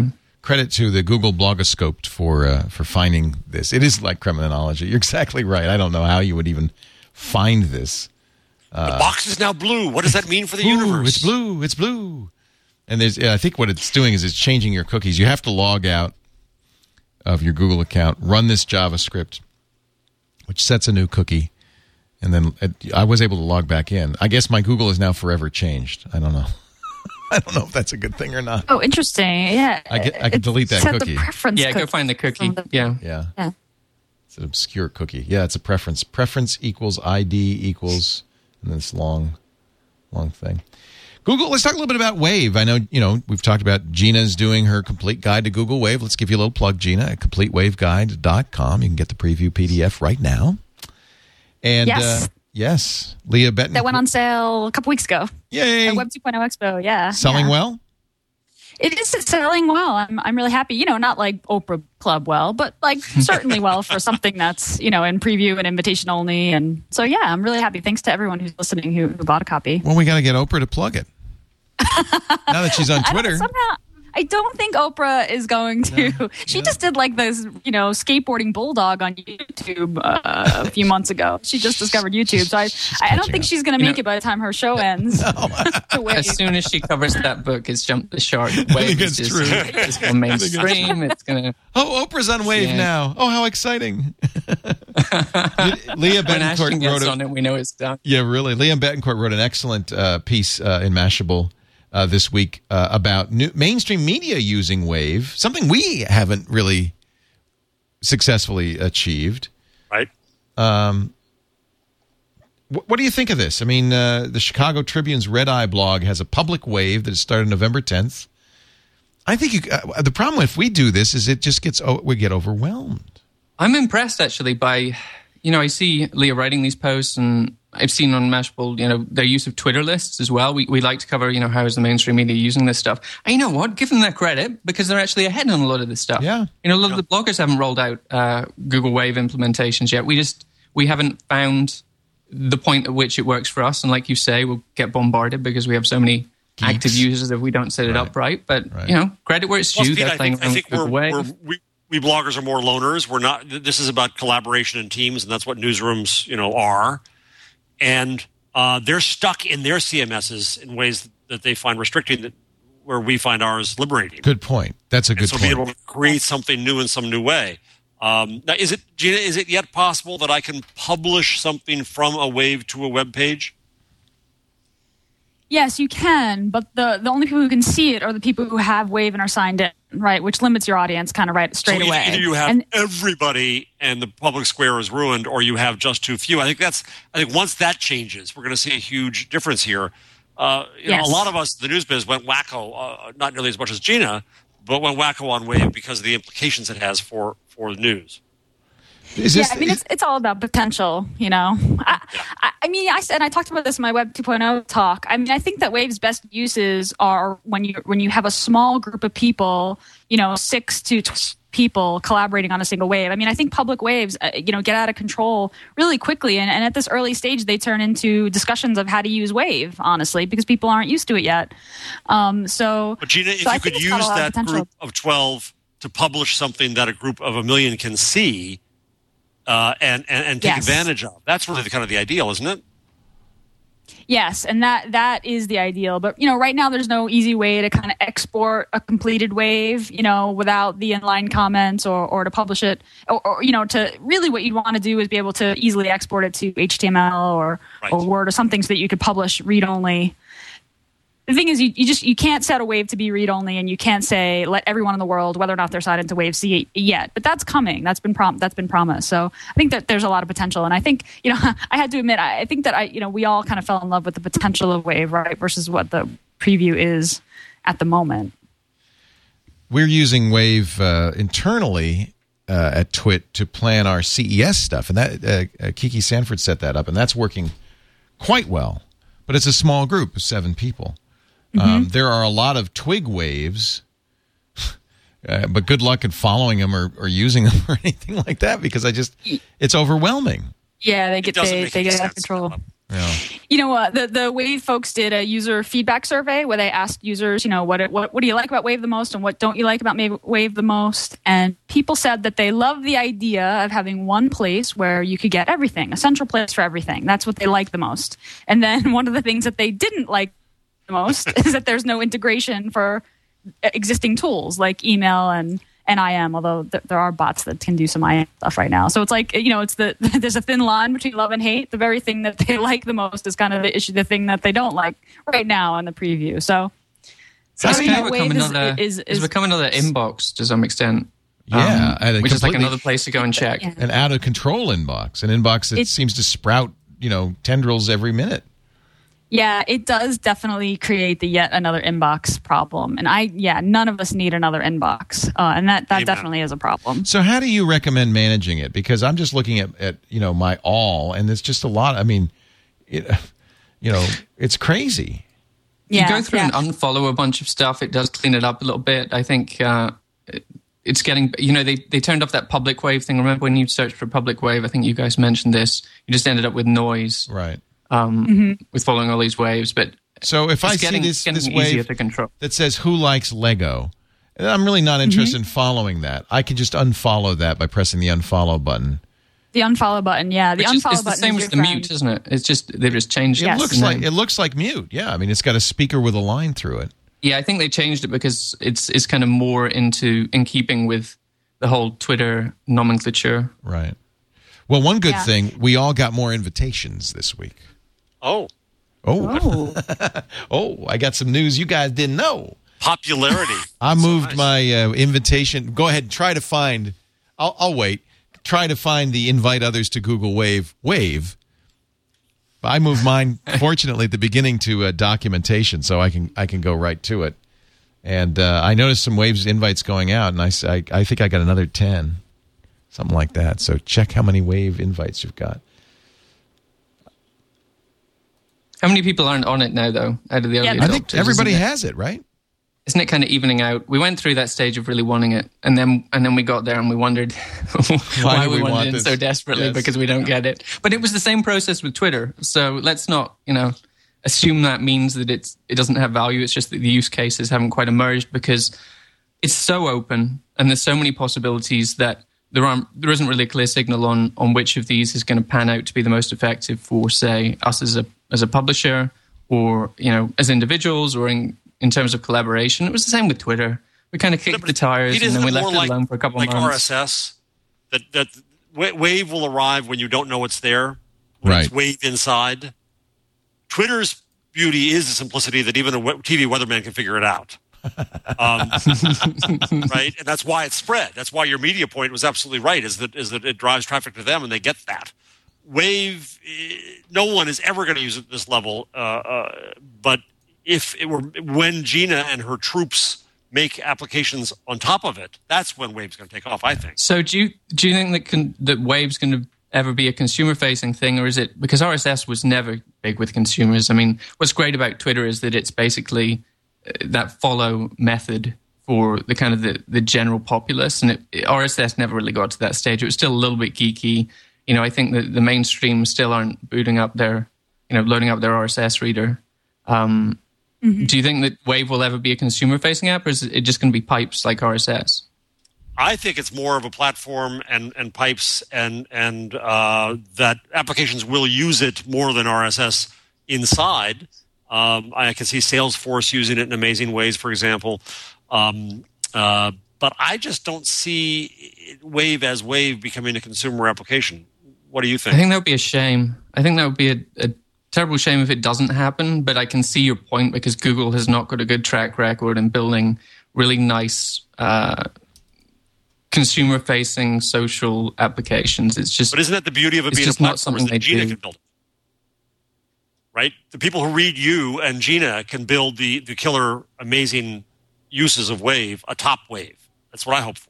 Speaker 3: credit to the Google Blogoscope for uh, for finding this. It is like criminology. You're exactly right. I don't know how you would even find this.
Speaker 5: Uh, the box is now blue. What does that mean for the
Speaker 3: ooh,
Speaker 5: universe?
Speaker 3: It's blue. It's blue. And there's, I think what it's doing is it's changing your cookies. You have to log out of your Google account, run this JavaScript, which sets a new cookie, and then I was able to log back in. I guess my Google is now forever changed. I don't know. I don't know if that's a good thing or not.
Speaker 4: Oh, interesting. Yeah.
Speaker 3: I get, I can delete that
Speaker 4: set
Speaker 3: cookie.
Speaker 4: The preference
Speaker 6: yeah,
Speaker 4: cookie
Speaker 6: go find the cookie.
Speaker 4: The,
Speaker 6: yeah.
Speaker 3: yeah.
Speaker 4: Yeah.
Speaker 3: It's an obscure cookie. Yeah, it's a preference. Preference equals I D equals, and this long, long thing. Google, let's talk a little bit about Wave. I know, you know, we've talked about Gina's doing her complete guide to Google Wave. Let's give you a little plug, Gina, at complete wave guide dot com. You can get the preview P D F right now. And
Speaker 4: yes.
Speaker 3: Uh, yes, Leah Betancourt.
Speaker 4: That went on sale a couple weeks ago.
Speaker 3: Yay.
Speaker 4: At Web two point oh Expo, yeah.
Speaker 3: Selling
Speaker 4: yeah.
Speaker 3: well?
Speaker 4: It is selling well. I'm I'm really happy. You know, not like Oprah Club well, but like certainly well for something that's, you know, in preview and invitation only. And so, yeah, I'm really happy. Thanks to everyone who's listening who, who bought a copy.
Speaker 3: Well, we got to get Oprah to plug it. Now that she's on Twitter.
Speaker 4: I somehow, I don't think Oprah is going to. No. She yeah. just did like this, you know, skateboarding bulldog on YouTube uh, a few months ago. She just discovered YouTube. So I, I don't think
Speaker 3: up.
Speaker 4: she's going to make
Speaker 6: know,
Speaker 4: it by the time her show ends.
Speaker 6: No. As soon as she covers that book, it's jumped the shark. Wave is just,
Speaker 3: true.
Speaker 6: It's going mainstream. It's going to.
Speaker 3: Oh, Oprah's on Wave yeah. now. Oh, how exciting. Leah Betancourt
Speaker 6: wrote
Speaker 3: a,
Speaker 6: on it. We know it's done.
Speaker 3: Yeah, really. Leah Betancourt wrote an excellent uh, piece uh, in Mashable uh, this week uh, about new, mainstream media using Wave, something we haven't really successfully achieved.
Speaker 5: Right.
Speaker 3: Um, wh- what do you think of this? I mean, uh, the Chicago Tribune's Red Eye blog has a public Wave that started November tenth. I think you, uh, the problem if we do this is it just gets oh, we get overwhelmed.
Speaker 6: I'm impressed actually by, you know, I see Leah writing these posts, and I've seen on Mashable, you know, their use of Twitter lists as well. We we like to cover, you know, how is the mainstream media using this stuff. And you know what? Give them their credit because they're actually ahead on a lot of this stuff.
Speaker 3: Yeah.
Speaker 6: You know, a lot
Speaker 5: yeah.
Speaker 6: of the bloggers haven't rolled out uh, Google Wave implementations yet. We just, we haven't found the point at which it works for us. And like you say, we'll get bombarded because we have so many Geeks. active users if we don't set it
Speaker 3: right.
Speaker 6: up right. But,
Speaker 3: right.
Speaker 6: you know, credit where it's
Speaker 5: well,
Speaker 6: due.
Speaker 5: Pete,
Speaker 6: They're
Speaker 5: I
Speaker 6: playing
Speaker 5: think, I think
Speaker 6: Google
Speaker 5: we're,
Speaker 6: Wave.
Speaker 5: we're, we, we bloggers are more loners. We're not. This is about collaboration in teams, and that's what newsrooms, you know, are. And uh, they're stuck in their C M Ss in ways that they find restricting, that where we find ours liberating.
Speaker 3: Good point. That's a good
Speaker 5: and so
Speaker 3: point.
Speaker 5: So be able to create something new in some new way. Um, now, is it, Gina? Is it yet possible that I can publish something from a Wave to a web page?
Speaker 4: Yes, you can, but the, the only people who can see it are the people who have Wave and are signed in, right? Which limits your audience kind of right straight
Speaker 5: so
Speaker 4: away.
Speaker 5: Either you have
Speaker 4: and,
Speaker 5: everybody and the public square is ruined, or you have just too few. I think that's. I think once that changes, we're going to see a huge difference here. Uh, you
Speaker 4: yes.
Speaker 5: know, a lot of us, the news biz, went wacko. Uh, not nearly as much as Gina, but went wacko on Wave because of the implications it has for for the news.
Speaker 3: Is
Speaker 4: yeah,
Speaker 3: this,
Speaker 4: I mean, it's it's all about potential, you know. I,
Speaker 5: yeah.
Speaker 4: I, I mean, I said, and I talked about this in my Web two point oh talk. I mean, I think that Wave's best uses are when you when you have a small group of people, you know, six to twelve people collaborating on a single wave. I mean, I think public waves, uh, you know, get out of control really quickly, and, and at this early stage, they turn into discussions of how to use Wave, honestly, because people aren't used to it yet. Um, so,
Speaker 5: but Gina, if
Speaker 4: so
Speaker 5: you could use that
Speaker 4: of
Speaker 5: group of twelve to publish something that a group of a million can see. Uh, and, and, and take
Speaker 4: yes.
Speaker 5: advantage of. That's really the kind of the ideal, isn't it?
Speaker 4: Yes, and that that is the ideal. But, you know, right now there's no easy way to kind of export a completed wave, you know, without the inline comments or, or to publish it. Or, or, you know, to really what you'd want to do is be able to easily export it to H T M L or,
Speaker 5: right.
Speaker 4: or Word or something so that you could publish read-only. The thing is, you, you just you can't set a wave to be read-only, and you can't say let everyone in the world, whether or not they're signed into Wave, see it yet. But that's coming. That's been prom- That's been promised. So I think that there's a lot of potential, and I think you know I had to admit I, I think that I you know we all kind of fell in love with the potential of Wave, right, versus what the preview is at the moment.
Speaker 3: We're using Wave uh, internally uh, at Twit to plan our C E S stuff, and that uh, uh, Kiki Sanford set that up, and that's working quite well. But it's a small group of seven people. Mm-hmm. Um, there are a lot of Twig waves, uh, but good luck in following them or, or using them or anything like that because I just it's overwhelming.
Speaker 4: Yeah, they get they, they get out of control.
Speaker 3: Yeah.
Speaker 4: You know, uh, the the Wave folks did a user feedback survey where they asked users, you know, what what what do you like about Wave the most, and what don't you like about Wave the most? And people said that they love the idea of having one place where you could get everything, a central place for everything. That's what they like the most. And then one of the things that they didn't like the most is that there's no integration for existing tools like email and and I M, although th- there are bots that can do some I M stuff right now. So it's like, you know, it's the there's a thin line between love and hate. The very thing that they like the most is kind of the issue, the thing that they don't like right now in the preview. So, so
Speaker 6: it's
Speaker 4: I
Speaker 6: kind
Speaker 4: mean,
Speaker 6: of
Speaker 4: Wave
Speaker 6: become
Speaker 4: is,
Speaker 6: another,
Speaker 4: is, is,
Speaker 6: it's become another inbox to some extent.
Speaker 3: Yeah,
Speaker 6: um, which is like another place to go and check.
Speaker 4: Yeah.
Speaker 3: An out of control inbox, an inbox that
Speaker 4: It-
Speaker 3: seems to sprout, you know, tendrils every minute.
Speaker 4: Yeah, it does definitely create the yet another inbox problem. And I, yeah, none of us need another inbox. Uh, and that, that
Speaker 5: Amen.
Speaker 4: definitely is a problem.
Speaker 3: So how do you recommend managing it? Because I'm just looking at, at you know, my all, and it's just a lot. I mean, it, you know, it's crazy.
Speaker 6: If
Speaker 4: Yeah,
Speaker 6: you go through
Speaker 4: yeah.
Speaker 6: and unfollow a bunch of stuff, it does clean it up a little bit. I think uh, it's getting, you know, they, they turned off that public wave thing. Remember when you searched for public wave? I think you guys mentioned this. You just ended up with noise
Speaker 3: Right.
Speaker 6: um,
Speaker 4: Mm-hmm.
Speaker 6: with following all these waves. But
Speaker 3: So if I
Speaker 6: it's
Speaker 3: see
Speaker 6: getting,
Speaker 3: this,
Speaker 6: getting
Speaker 3: this
Speaker 6: easier
Speaker 3: wave
Speaker 6: to control.
Speaker 3: that says who likes Lego, and I'm really not interested
Speaker 4: Mm-hmm.
Speaker 3: in following that. I can just unfollow that by pressing the unfollow button.
Speaker 4: The unfollow button, yeah. The
Speaker 6: Which is,
Speaker 4: unfollow
Speaker 6: it's the
Speaker 4: button
Speaker 6: same
Speaker 4: is
Speaker 6: as
Speaker 4: your
Speaker 6: the
Speaker 4: friend.
Speaker 6: mute, isn't it? It's just they've just changed
Speaker 3: It
Speaker 6: it.
Speaker 4: Yes.
Speaker 3: looks
Speaker 6: the
Speaker 3: like
Speaker 6: name.
Speaker 3: it looks like mute. Yeah, I mean it's got a speaker with a line through it.
Speaker 6: Yeah, I think they changed it because it's it's kind of more into in keeping with the whole Twitter nomenclature.
Speaker 3: Right. Well, one good
Speaker 4: Yeah.
Speaker 3: thing, we all got more invitations this week.
Speaker 5: Oh,
Speaker 3: Oh,
Speaker 4: Oh,
Speaker 3: oh, I got some news you guys didn't know.
Speaker 5: popularity.
Speaker 3: I moved
Speaker 5: nice.
Speaker 3: my uh, invitation. Go ahead, try to find. I'll, I'll wait. Try to find the invite others to Google Wave. Wave. I moved mine, fortunately, at the beginning to uh, documentation, so I can I can go right to it. And uh, I noticed some Waves invites going out, and I, s- I I think I got another ten, something like that. So check how many Wave invites you've got.
Speaker 6: How many people aren't on it now, though, out of the early
Speaker 4: Yeah,
Speaker 6: adopters?
Speaker 3: I think everybody
Speaker 6: isn't it?
Speaker 3: has it, right?
Speaker 6: Isn't it kind of evening out? We went through that stage of really wanting it, and then and then we got there and we wondered why
Speaker 3: do
Speaker 6: we
Speaker 3: we want
Speaker 6: wanted it
Speaker 3: this?
Speaker 6: so desperately
Speaker 3: Yes.
Speaker 6: because we don't get it. But it was the same process with Twitter, so let's not, you know, assume that means that it's it doesn't have value. It's just that the use cases haven't quite emerged because it's so open and there's so many possibilities that there aren't there isn't really a clear signal on on which of these is going to pan out to be the most effective for, say, us as a as a publisher or, you know, as individuals or in in terms of collaboration. It was the same with Twitter. We kind of kicked the tires and
Speaker 5: Isn't
Speaker 6: then we
Speaker 5: it
Speaker 6: left
Speaker 5: more
Speaker 6: it
Speaker 5: like,
Speaker 6: alone for a couple
Speaker 5: like
Speaker 6: of months.
Speaker 5: R S S? That that wa- Wave will arrive when you don't know it's there. When
Speaker 3: Right.
Speaker 5: It's Wave inside. Twitter's beauty is the simplicity that even a we- T V weatherman can figure it out. Um, right, and that's why it's spread. That's why your media point was absolutely right. Is that is that it drives traffic to them, and they get that. Wave, eh, no one is ever going to use it at this level. Uh, uh, but if it were when Gina and her troops make applications on top of it, that's when Wave's going to take off, I think.
Speaker 6: So do you do you think that con- that Wave's going to ever be a consumer facing thing, or is it because R S S was never big with consumers? I mean, what's great about Twitter is that it's basically uh, that follow method for the kind of the, the general populace, and it, R S S never really got to that stage. It was still a little bit geeky. You know, I think that the mainstream still aren't booting up their, you know, loading up their R S S reader. Um, Do you think that Wave will ever be a consumer facing app, or is it just going to be pipes like R S S?
Speaker 5: I think it's more of a platform and, and pipes and and uh, that applications will use it more than R S S inside. Um, I can see Salesforce using it in amazing ways, for example. Um, uh, but I just don't see Wave as Wave becoming a consumer application. What do you think?
Speaker 6: I think that would be a shame. I think that would be a, a terrible shame if it doesn't happen, but I can see your point because Google has not got a good track record in building really nice uh, consumer-facing social applications. It's just,
Speaker 5: But isn't that the beauty of it
Speaker 6: it's
Speaker 5: being a
Speaker 6: just not
Speaker 5: platform? Is
Speaker 6: something
Speaker 5: that
Speaker 6: they
Speaker 5: Gina
Speaker 6: do.
Speaker 5: can build it, right? The people who read you and Gina can build the the killer, amazing uses of Wave, a top Wave. That's what I hope for.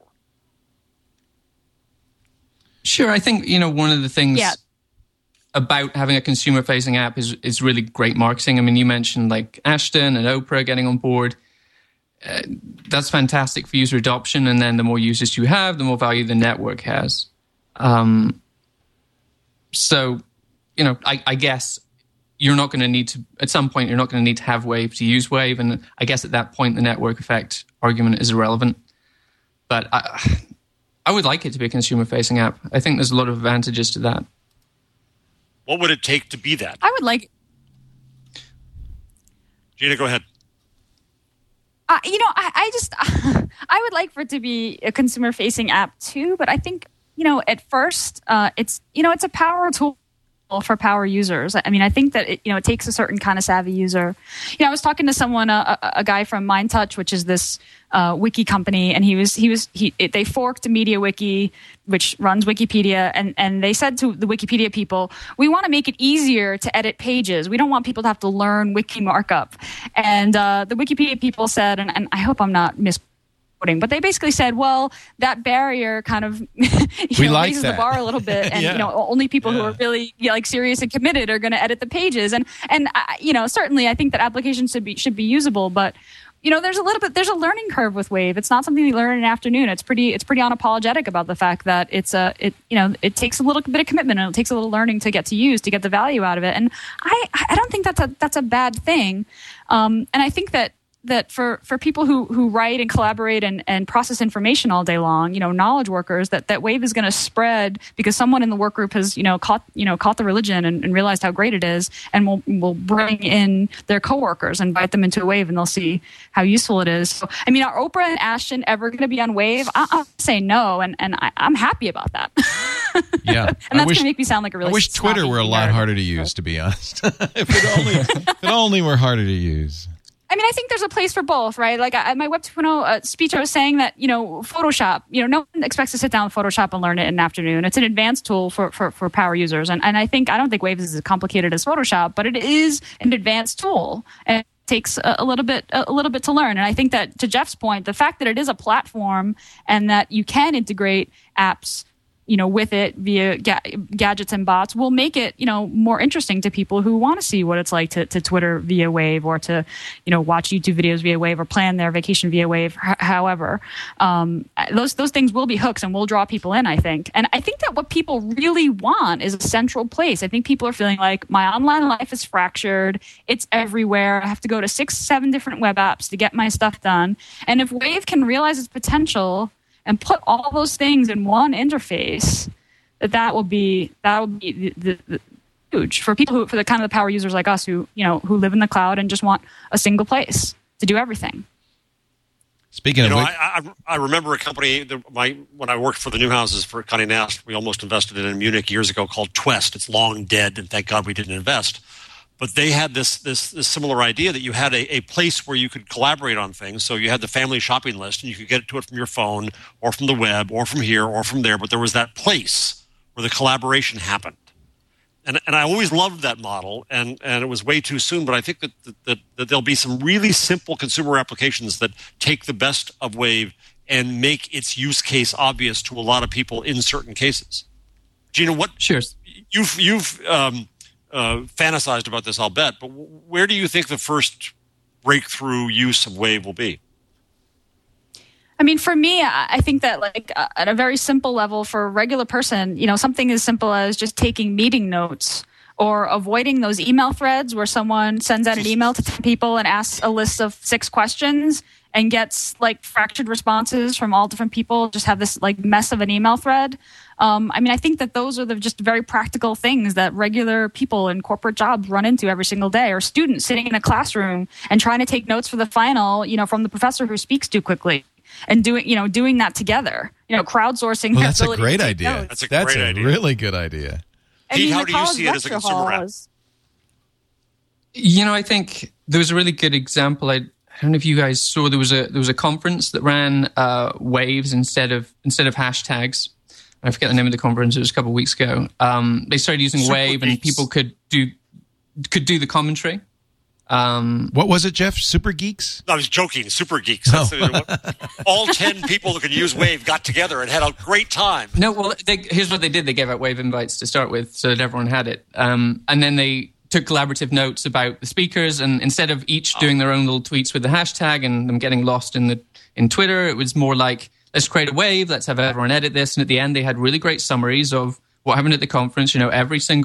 Speaker 6: Sure, I think, you know, one of the things
Speaker 4: Yeah.
Speaker 6: about having a consumer-facing app is is really great marketing. I mean, you mentioned like Ashton and Oprah getting on board. Uh, that's fantastic for user adoption, and then the more users you have, the more value the network has. Um, so, you know, I, I guess you're not going to need to, at some point, you're not going to need to have Wave to use Wave. And I guess at that point, the network effect argument is irrelevant. But I, I would like it to be a consumer-facing app. I think there's a lot of advantages to that.
Speaker 5: What would it take to be that?
Speaker 4: I would like...
Speaker 5: Gina, go ahead.
Speaker 4: Uh, you know, I, I just, I would like for it to be a consumer-facing app too, but I think, you know, at first, uh, it's, you know, it's a power tool for power users. I mean, I think that it, you know, it takes a certain kind of savvy user. You know, I was talking to someone, a, a, a guy from MindTouch, which is this uh, wiki company, and he was he was he it, they forked MediaWiki, which runs Wikipedia, and and they said to the Wikipedia people, we want to make it easier to edit pages. We don't want people to have to learn wiki markup. And uh, the Wikipedia people said, and, and I hope I'm not mis. But they basically said, well, that barrier kind of you
Speaker 3: we
Speaker 4: know,
Speaker 3: like
Speaker 4: raises
Speaker 3: that.
Speaker 4: the bar a little bit, and
Speaker 3: yeah.
Speaker 4: you know, only people
Speaker 3: yeah.
Speaker 4: who are really you know, like serious and committed are going to edit the pages. And and uh, you know, certainly, I think that applications should be should be usable, but you know, there's a little bit there's a learning curve with Wave. It's not something you learn in an afternoon. It's pretty it's pretty unapologetic about the fact that it's a it you know it takes a little bit of commitment and it takes a little learning to get to use to get the value out of it. And I I don't think that's a that's a bad thing. Um, and I think that. that for, for people who, who write and collaborate and, and process information all day long, you know, knowledge workers, that, that Wave is going to spread because someone in the work group has, you know, caught, you know, caught the religion and, and realized how great it is, and will will bring in their coworkers, invite them into a Wave, and they'll see how useful it is. So, I mean, are Oprah and Ashton ever going to be on Wave? I, I'll say no, and, and I, I'm happy about that.
Speaker 3: Yeah.
Speaker 4: And that's
Speaker 3: going
Speaker 4: to make me sound like a really
Speaker 3: I wish Twitter were a lot harder to use, to be honest. if, it only, if it only were harder to use.
Speaker 4: I mean, I think there's a place for both, right? Like I, my Web two point oh uh, speech, I was saying that, you know, Photoshop, you know, no one expects to sit down with Photoshop and learn it in an afternoon. It's an advanced tool for, for, for power users. And, and I think, I don't think Wave is as complicated as Photoshop, but it is an advanced tool. And it takes a, a little bit, a little bit to learn. And I think that, to Jeff's point, the fact that it is a platform and that you can integrate apps, you know, with it via ga- gadgets and bots will make it, you know, more interesting to people who want to see what it's like to, to Twitter via Wave, or to, you know, watch YouTube videos via Wave, or plan their vacation via Wave. H- however, um, those those things will be hooks and will draw people in, I think. And I think that what people really want is a central place. I think people are feeling like my online life is fractured. It's everywhere. I have to go to six, seven different web apps to get my stuff done. And if Wave can realize its potential and put all those things in one interface, that that will be that will be the, the, the huge for people who, for the kind of the power users like us who you know who live in the cloud and just want a single place to do everything.
Speaker 3: Speaking
Speaker 5: you
Speaker 3: of,
Speaker 5: know,
Speaker 3: which,
Speaker 5: I, I, I remember a company that my when I worked for the Newhouses for Condé Nast, we almost invested in in Munich years ago called Twest. It's long dead, and thank God we didn't invest. But they had this this, this similar idea that you had a, a place where you could collaborate on things. So you had the family shopping list, and you could get to it from your phone or from the web or from here or from there. But there was that place where the collaboration happened. And and I always loved that model, and, and it was way too soon. But I think that, that, that there'll be some really simple consumer applications that take the best of Wave and make its use case obvious to a lot of people in certain cases. Gina, what
Speaker 6: sure.
Speaker 5: you've you've um, Uh, fantasized about this, I'll bet. But w- where do you think the first breakthrough use of Wave will be?
Speaker 4: I mean, for me, I I think that like uh, at a very simple level for a regular person, you know, something as simple as just taking meeting notes or avoiding those email threads where someone sends out an email to ten people and asks a list of six questions and gets like fractured responses from all different people, just have this like mess of an email thread. Um, I mean, I think that those are the just very practical things that regular people in corporate jobs run into every single day, or students sitting in a classroom and trying to take notes for the final, you know, from the professor who speaks too quickly, and doing, you know, doing that together, you know, crowdsourcing.
Speaker 3: well,
Speaker 4: their
Speaker 3: that's a
Speaker 4: ability
Speaker 3: great
Speaker 4: to take
Speaker 3: idea.
Speaker 4: notes.
Speaker 5: That's a
Speaker 3: That's
Speaker 5: great
Speaker 3: a
Speaker 5: idea.
Speaker 3: really good idea.
Speaker 4: I
Speaker 5: Pete,
Speaker 4: mean,
Speaker 5: how
Speaker 4: the
Speaker 5: do you
Speaker 4: college
Speaker 5: see it as a
Speaker 4: lecture
Speaker 5: consumer
Speaker 4: hall
Speaker 5: app?
Speaker 4: is-
Speaker 6: You know, I think there was a really good example. I, I don't know if you guys saw there was a there was a conference that ran uh, waves instead of instead of hashtags. I forget the name of the conference. It was a couple of weeks ago. Um, they started using
Speaker 5: Super
Speaker 6: Wave, and
Speaker 5: Geeks.
Speaker 6: people could do could do the commentary. Um,
Speaker 3: What was it, Jeff? Super Geeks?
Speaker 5: No, I was joking. Super Geeks. That's the- all ten people who could use Wave got together and had a great time.
Speaker 6: No, well, they, here's what they did. They gave out Wave invites to start with so that everyone had it. Um, and then they took collaborative notes about the speakers, and instead of each doing their own little tweets with the hashtag and them getting lost in the in Twitter, it was more like, let's create a Wave, let's have everyone edit this. And at the end, they had really great summaries of what happened at the conference. You know, every single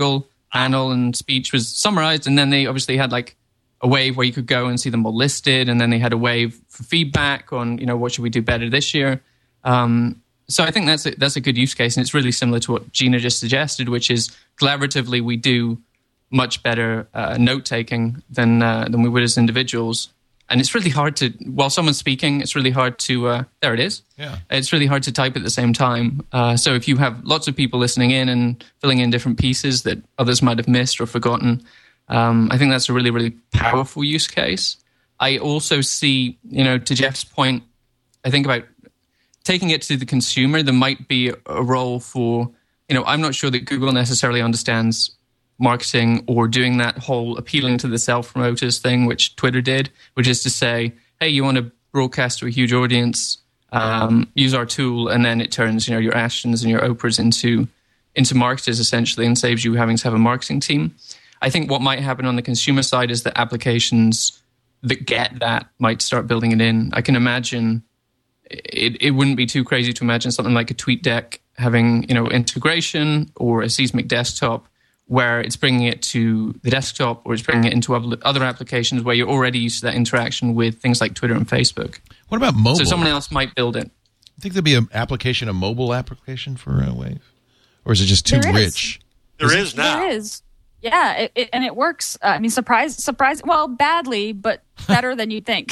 Speaker 6: panel and speech was summarized, and then they obviously had like a wave where you could go and see them all listed, and then they had a wave for feedback on, you know, what should we do better this year. Um, so I think that's a, that's a good use case, and it's really similar to what Gina just suggested, which is collaboratively we do much better uh, note taking than uh, than we would as individuals. And it's really hard to, while someone's speaking, it's really hard to, uh, there it is.
Speaker 3: Yeah.
Speaker 6: It's really hard to type at the same time. Uh, so if you have lots of people listening in and filling in different pieces that others might have missed or forgotten, um, I think that's a really, really powerful use case. I also see, you know, to Jeff's point, I think about taking it to the consumer. There might be a role for, you know, I'm not sure that Google necessarily understands marketing or doing that whole appealing to the self-promoters thing, which Twitter did, which is to say, hey, you want to broadcast to a huge audience, um, use our tool, and then it turns, you know, your Ashtons and your Oprahs into into marketers, essentially, and saves you having to have a marketing team. I think what might happen on the consumer side is that applications that get that might start building it in. I can imagine it, it wouldn't be too crazy to imagine something like a TweetDeck having, you know, integration, or a Seismic desktop where it's bringing it to the desktop, or it's bringing it into other applications where you're already used to that interaction with things like Twitter and Facebook.
Speaker 3: What about mobile?
Speaker 6: So someone else might build it.
Speaker 3: I think there'd be an application, a mobile application for uh, Wave? Or is it just too
Speaker 4: There is.
Speaker 3: rich?
Speaker 5: There
Speaker 3: is,
Speaker 5: is now.
Speaker 4: There is. Yeah, it, it, and it works. Uh, I mean, surprise, surprise. Well, badly, but better than you'd think.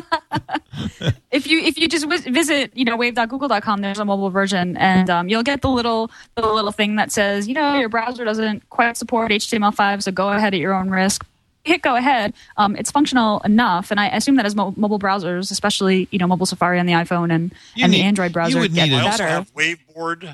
Speaker 4: if you if you just w- visit, you know, wave dot google dot com, there's a mobile version, and um, you'll get the little the little thing that says, you know, your browser doesn't quite support H T M L five, so go ahead at your own risk. Hit go ahead. Um, it's functional enough, and I assume that as mo- mobile browsers, especially, you know, mobile Safari on the iPhone and,
Speaker 3: You
Speaker 4: and
Speaker 3: need-
Speaker 4: the Android
Speaker 3: you
Speaker 4: browser,
Speaker 3: would
Speaker 4: get
Speaker 3: need a-
Speaker 5: I also
Speaker 4: better.
Speaker 5: have Waveboard.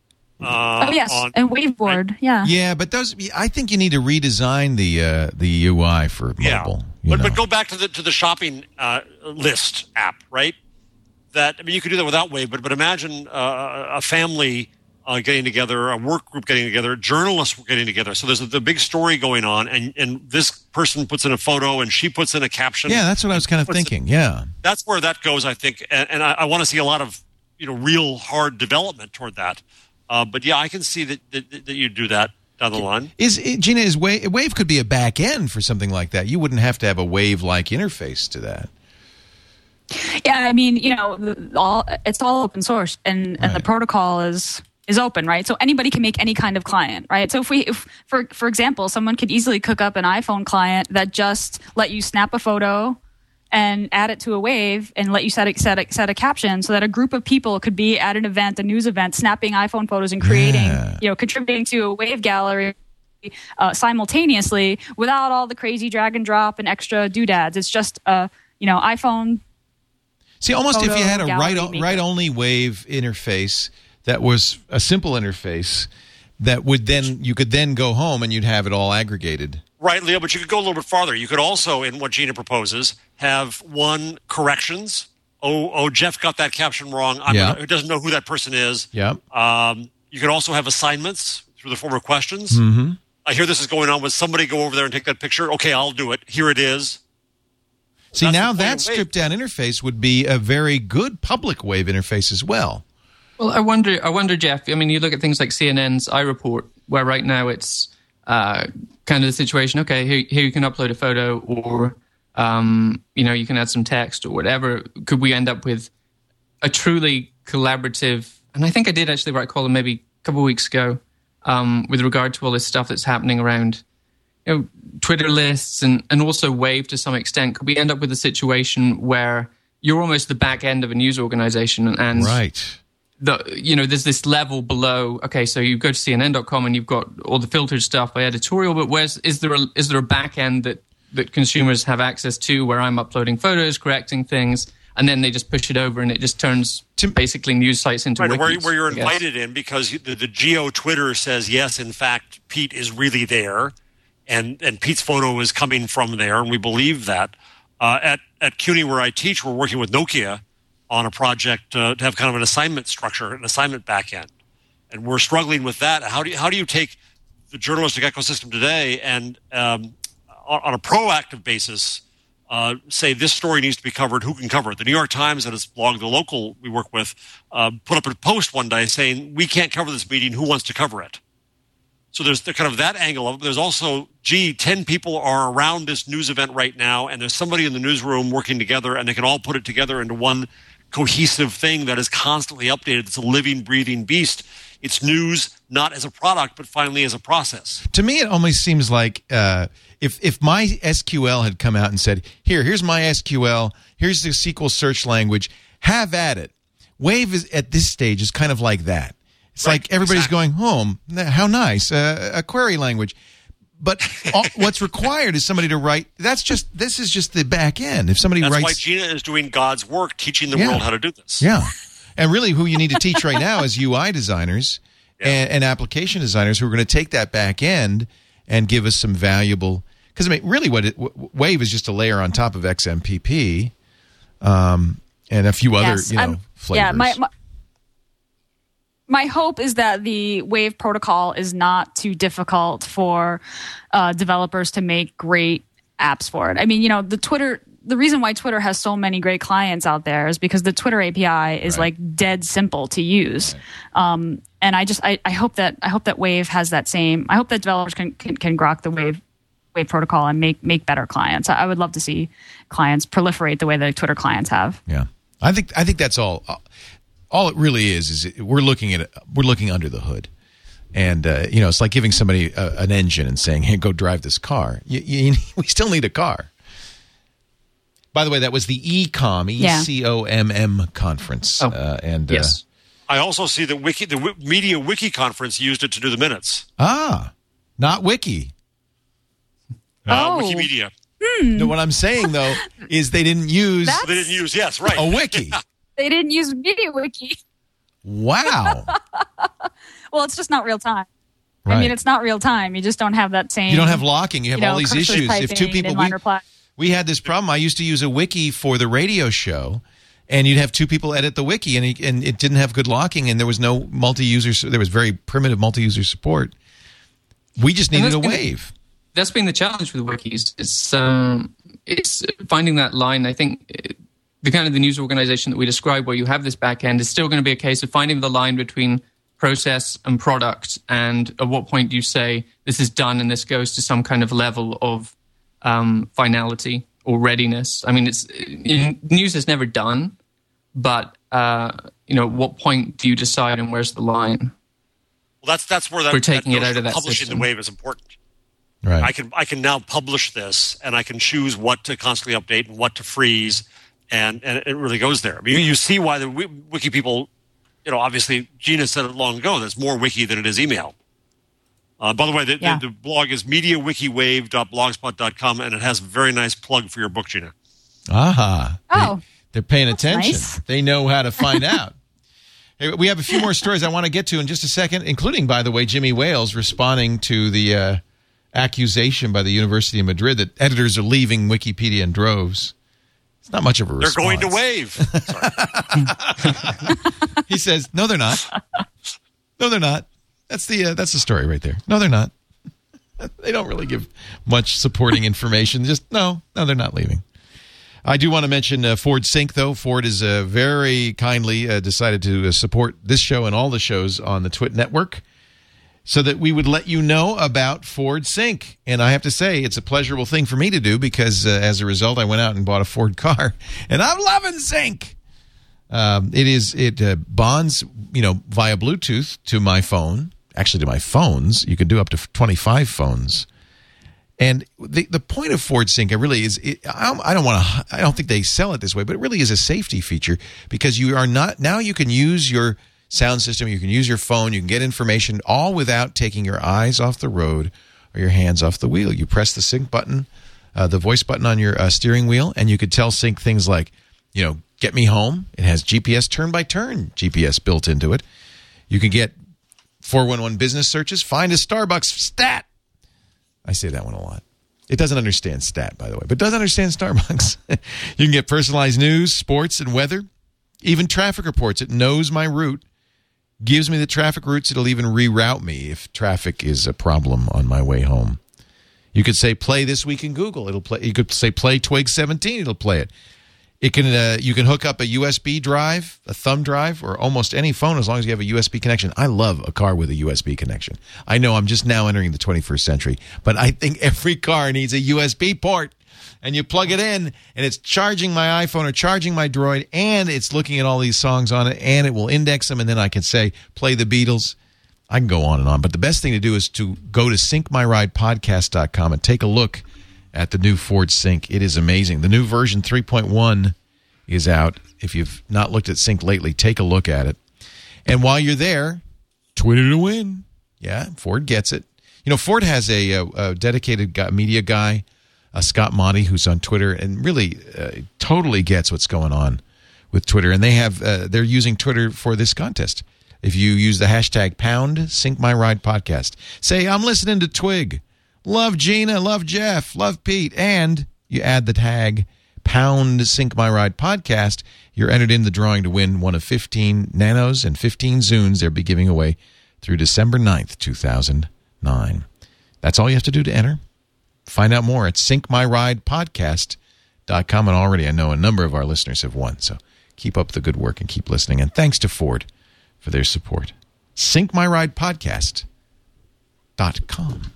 Speaker 5: Uh,
Speaker 4: Oh yes,
Speaker 5: on,
Speaker 4: and Waveboard. Yeah.
Speaker 3: Yeah, but those. I think you need to redesign the uh, the U I for
Speaker 5: yeah.
Speaker 3: mobile. you
Speaker 5: But
Speaker 3: know.
Speaker 5: but go back to the to the shopping uh, list app, right? That I mean, you could do that without Wave, but but imagine uh, a family uh, getting together, a work group getting together, journalists getting together. So there's a, the big story going on, and and this person puts in a photo, and she puts in a caption.
Speaker 3: Yeah, that's what I was kind of
Speaker 5: Puts it-
Speaker 3: thinking. Yeah.
Speaker 5: That's where that goes, I think, and, and I, I want to see a lot of, you know, real hard development toward that. Uh, but yeah, I can see that, that that you do that down the line.
Speaker 3: Is Gina? Is Wave, Wave could be a back end for something like that? You wouldn't have to have a Wave-like interface to that.
Speaker 4: Yeah, I mean, you know, the- all it's all open source, and, and the
Speaker 3: Right.
Speaker 4: protocol is is open, right? So anybody can make any kind of client, right? So if we, if for for example, someone could easily cook up an iPhone client that just let you snap a photo and add it to a Wave and let you set a, set a, set a caption, so that a group of people could be at an event, a news event, snapping iPhone photos and creating,
Speaker 3: Yeah.
Speaker 4: you know, contributing to a Wave gallery. Uh, simultaneously, without all the crazy drag and drop and extra doodads. It's just a, you know, iPhone.
Speaker 3: See, almost if you
Speaker 4: Photo
Speaker 3: had a
Speaker 4: gallery
Speaker 3: write
Speaker 4: maker.
Speaker 3: write only Wave interface that was a simple interface that would then you could then go home and you'd have it all aggregated.
Speaker 5: Right, Leo, but you could go a little bit farther. You could also, in what Gina proposes, have one corrections. Oh, oh, Jeff got that caption wrong. I'm
Speaker 3: Yeah.
Speaker 5: gonna, who doesn't know who that person is.
Speaker 3: Yep.
Speaker 5: Um, you could also have assignments through the form of questions.
Speaker 3: Mm-hmm.
Speaker 5: I hear this is going on with somebody go over there and take that picture. Okay, I'll do it. Here it is.
Speaker 3: See,
Speaker 5: That's
Speaker 3: now
Speaker 5: the point
Speaker 3: that
Speaker 5: of Wave.
Speaker 3: stripped down interface would be a very good public Wave interface as well.
Speaker 6: Well, I wonder, I wonder, Jeff. I mean, you look at things like C N N's iReport, where right now it's uh, kind of the situation. Okay, here, here you can upload a photo, or um, you know, you can add some text or whatever. Could we end up with a truly collaborative? And I think I did actually write a column maybe a couple of weeks ago um, with regard to all this stuff that's happening around, you know, Twitter lists and and also Wave to some extent. Could we end up with a situation where you're almost the back end of a news organization, and
Speaker 3: Right.
Speaker 6: the, you know, there's this level below. Okay, so you go to C N N dot com and you've got all the filtered stuff by editorial, but where's is there a, is there a back end that, that consumers have access to where I'm uploading photos, correcting things, and then they just push it over and it just turns
Speaker 3: To-
Speaker 6: basically news sites into
Speaker 5: Right,
Speaker 6: wikis,
Speaker 5: where, where you're
Speaker 6: I guess.
Speaker 5: invited in because you- the, the Geo Twitter says, yes, in fact, Pete is really there, and, and Pete's photo is coming from there, and we believe that. Uh, at, at CUNY, where I teach, we're working with Nokia on a project uh, to have kind of an assignment structure, an assignment backend. And we're struggling with that. How do you, how do you take the journalistic ecosystem today and um, on, on a proactive basis uh, say this story needs to be covered, who can cover it? The New York Times and its blog, the local we work with, uh, put up a post one day saying, we can't cover this meeting, who wants to cover it? So there's the kind of that angle of it. There's also, gee, ten people are around this news event right now, and there's somebody in the newsroom working together, and they can all put it together into one cohesive thing that is constantly updated. It's a living, breathing beast. It's news, not as a product, but finally as a process.
Speaker 3: To me, it almost seems like uh, if if my S Q L had come out and said, here, here's my S Q L, here's the S Q L search language, have at it. Wave is at this stage is kind of like that. It's right, like everybody's exactly. going home. How nice, uh, a query language. But all, what's required is somebody to write. That's just this is just the back end. If somebody
Speaker 5: that's
Speaker 3: writes,
Speaker 5: why Gina is doing God's work, teaching the
Speaker 3: yeah.
Speaker 5: world how to do this.
Speaker 3: Yeah, and really, who you need to teach right now is U I designers yeah. and, and application designers who are going to take that back end and give us some valuable. Because I mean, really, what it, Wave is just a layer on top of X M P P, um, and a few other
Speaker 4: yes,
Speaker 3: you know
Speaker 4: I'm,
Speaker 3: flavors.
Speaker 4: Yeah, my, my My hope is that the Wave protocol is not too difficult for uh, developers to make great apps for it. I mean, you know, the Twitter, the reason why Twitter has so many great clients out there is because the Twitter A P I is right. like dead simple to use. Right. Um, and I just, I, I hope that, I hope that Wave has that same, I hope that developers can, can, can grok the Wave, Wave protocol and make, make better clients. I, I would love to see clients proliferate the way that Twitter clients have.
Speaker 3: Yeah. I think, I think that's all. All it really is is we're looking at it, we're looking under the hood, and uh, you know it's like giving somebody a, an engine and saying, "Hey, go drive this car." You, you, we still need a car. By the way, that was the E COM E C O M M conference,
Speaker 6: oh,
Speaker 3: uh, and
Speaker 6: yes,
Speaker 5: uh, I also see that Wiki, the w- Media Wiki conference used it to do the minutes.
Speaker 3: Ah, not Wiki.
Speaker 5: Uh,
Speaker 4: oh.
Speaker 5: Wikimedia.
Speaker 4: Hmm.
Speaker 3: No, what I'm saying though is they didn't use
Speaker 5: That's... they didn't use yes right
Speaker 3: a wiki.
Speaker 4: They didn't use MediaWiki.
Speaker 3: Wow.
Speaker 4: Well, it's just not real time.
Speaker 3: Right.
Speaker 4: I mean, it's not real time. You just don't have that same.
Speaker 3: You don't have locking. You have
Speaker 4: you know,
Speaker 3: all these issues. If two people, we, we had this problem. I used to use a wiki for the radio show, and you'd have two people edit the wiki, and it, and it didn't have good locking, and there was no multi-user. There was very primitive multi-user support. We just needed a Wave.
Speaker 6: That's been the challenge with wikis. It's um, it's finding that line. I think. It, The kind of the news organization that we describe where you have this back end is still going to be a case of finding the line between process and product, and at what point do you say this is done and this goes to some kind of level of um, finality or readiness. I mean, it's news is never done, but uh, you know, at what point do you decide and where's the line?
Speaker 5: Well, that's that's where that,
Speaker 6: We're taking
Speaker 5: that
Speaker 6: it out of that
Speaker 5: publishing
Speaker 6: system.
Speaker 5: the Wave is important.
Speaker 3: Right.
Speaker 5: I can I can now publish this, and I can choose what to constantly update and what to freeze. And and it really goes there. I mean, you, you see why the wiki people, you know, obviously Gina said it long ago. There's more wiki than it is email. Uh, by the way, the,
Speaker 4: yeah.
Speaker 5: the, the blog is media wiki wave dot blogspot dot com, and it has a very nice plug for your book, Gina.
Speaker 3: Aha.
Speaker 4: Oh,
Speaker 3: they, they're paying attention.
Speaker 4: Nice.
Speaker 3: They know how to find out. Hey, we have a few more stories I want to get to in just a second, including, by the way, Jimmy Wales responding to the uh, accusation by the University of Madrid that editors are leaving Wikipedia in droves. It's not much of a response.
Speaker 5: They're going to Wave.
Speaker 3: He says, "No, they're not. No, they're not." That's the uh, that's the story right there. No, they're not. They don't really give much supporting information. Just no, no, they're not leaving. I do want to mention uh, Ford Sync, though. Ford has uh, very kindly uh, decided to uh, support this show and all the shows on the Twit Network, so that we would let you know about Ford Sync. And I have to say, it's a pleasurable thing for me to do because uh, as a result, I went out and bought a Ford car, and I'm loving Sync. Um, it is it uh, bonds, you know, via Bluetooth to my phone, actually to my phones. You can do up to twenty-five phones. And the the point of Ford Sync, it really is. It, I don't, I don't want to. I don't think they sell it this way, but it really is a safety feature because you are not now. You can use your sound system, you can use your phone, you can get information all without taking your eyes off the road or your hands off the wheel. You press the sync button, uh, the voice button on your uh, steering wheel, and you could tell Sync things like, you know, get me home. It has G P S turn-by-turn G P S built into it. You can get four one one business searches, find a Starbucks stat. I say that one a lot. It doesn't understand stat, by the way, but it does understand Starbucks. You can get personalized news, sports, and weather, even traffic reports. It knows my route. Gives me the traffic routes. It'll even reroute me if traffic is a problem on my way home. You could say, play This Week in Google. It'll play. You could say, play Twig seventeen. It'll play it. It can uh, you can hook up a U S B drive, a thumb drive, or almost any phone as long as you have a U S B connection. I love a car with a U S B connection. I know I'm just now entering the twenty-first century, but I think every car needs a U S B port. And you plug it in, and it's charging my iPhone or charging my Droid, and it's looking at all these songs on it, and it will index them, and then I can say, play the Beatles. I can go on and on. But the best thing to do is to go to sync my ride podcast dot com and take a look at the new Ford Sync. It is amazing. The new version three point one is out. If you've not looked at Sync lately, take a look at it. And while you're there, Twitter to win. Yeah, Ford gets it. You know, Ford has a, a, a dedicated guy, media guy, uh, Scott Monty, who's on Twitter and really uh, totally gets what's going on with Twitter. And they have uh, they're using Twitter for this contest. If you use the hashtag pound Sync My Ride Podcast, say, I'm listening to Twig. Love Gina, love Jeff, love Pete, and you add the tag pound Sync My Ride Podcast, you're entered in the drawing to win one of fifteen Nanos and fifteen Zunes they'll be giving away through December ninth, two thousand nine. That's all you have to do to enter. Find out more at sync my ride podcast dot com, and already I know a number of our listeners have won, so keep up the good work and keep listening. And thanks to Ford for their support. sync my ride podcast dot com.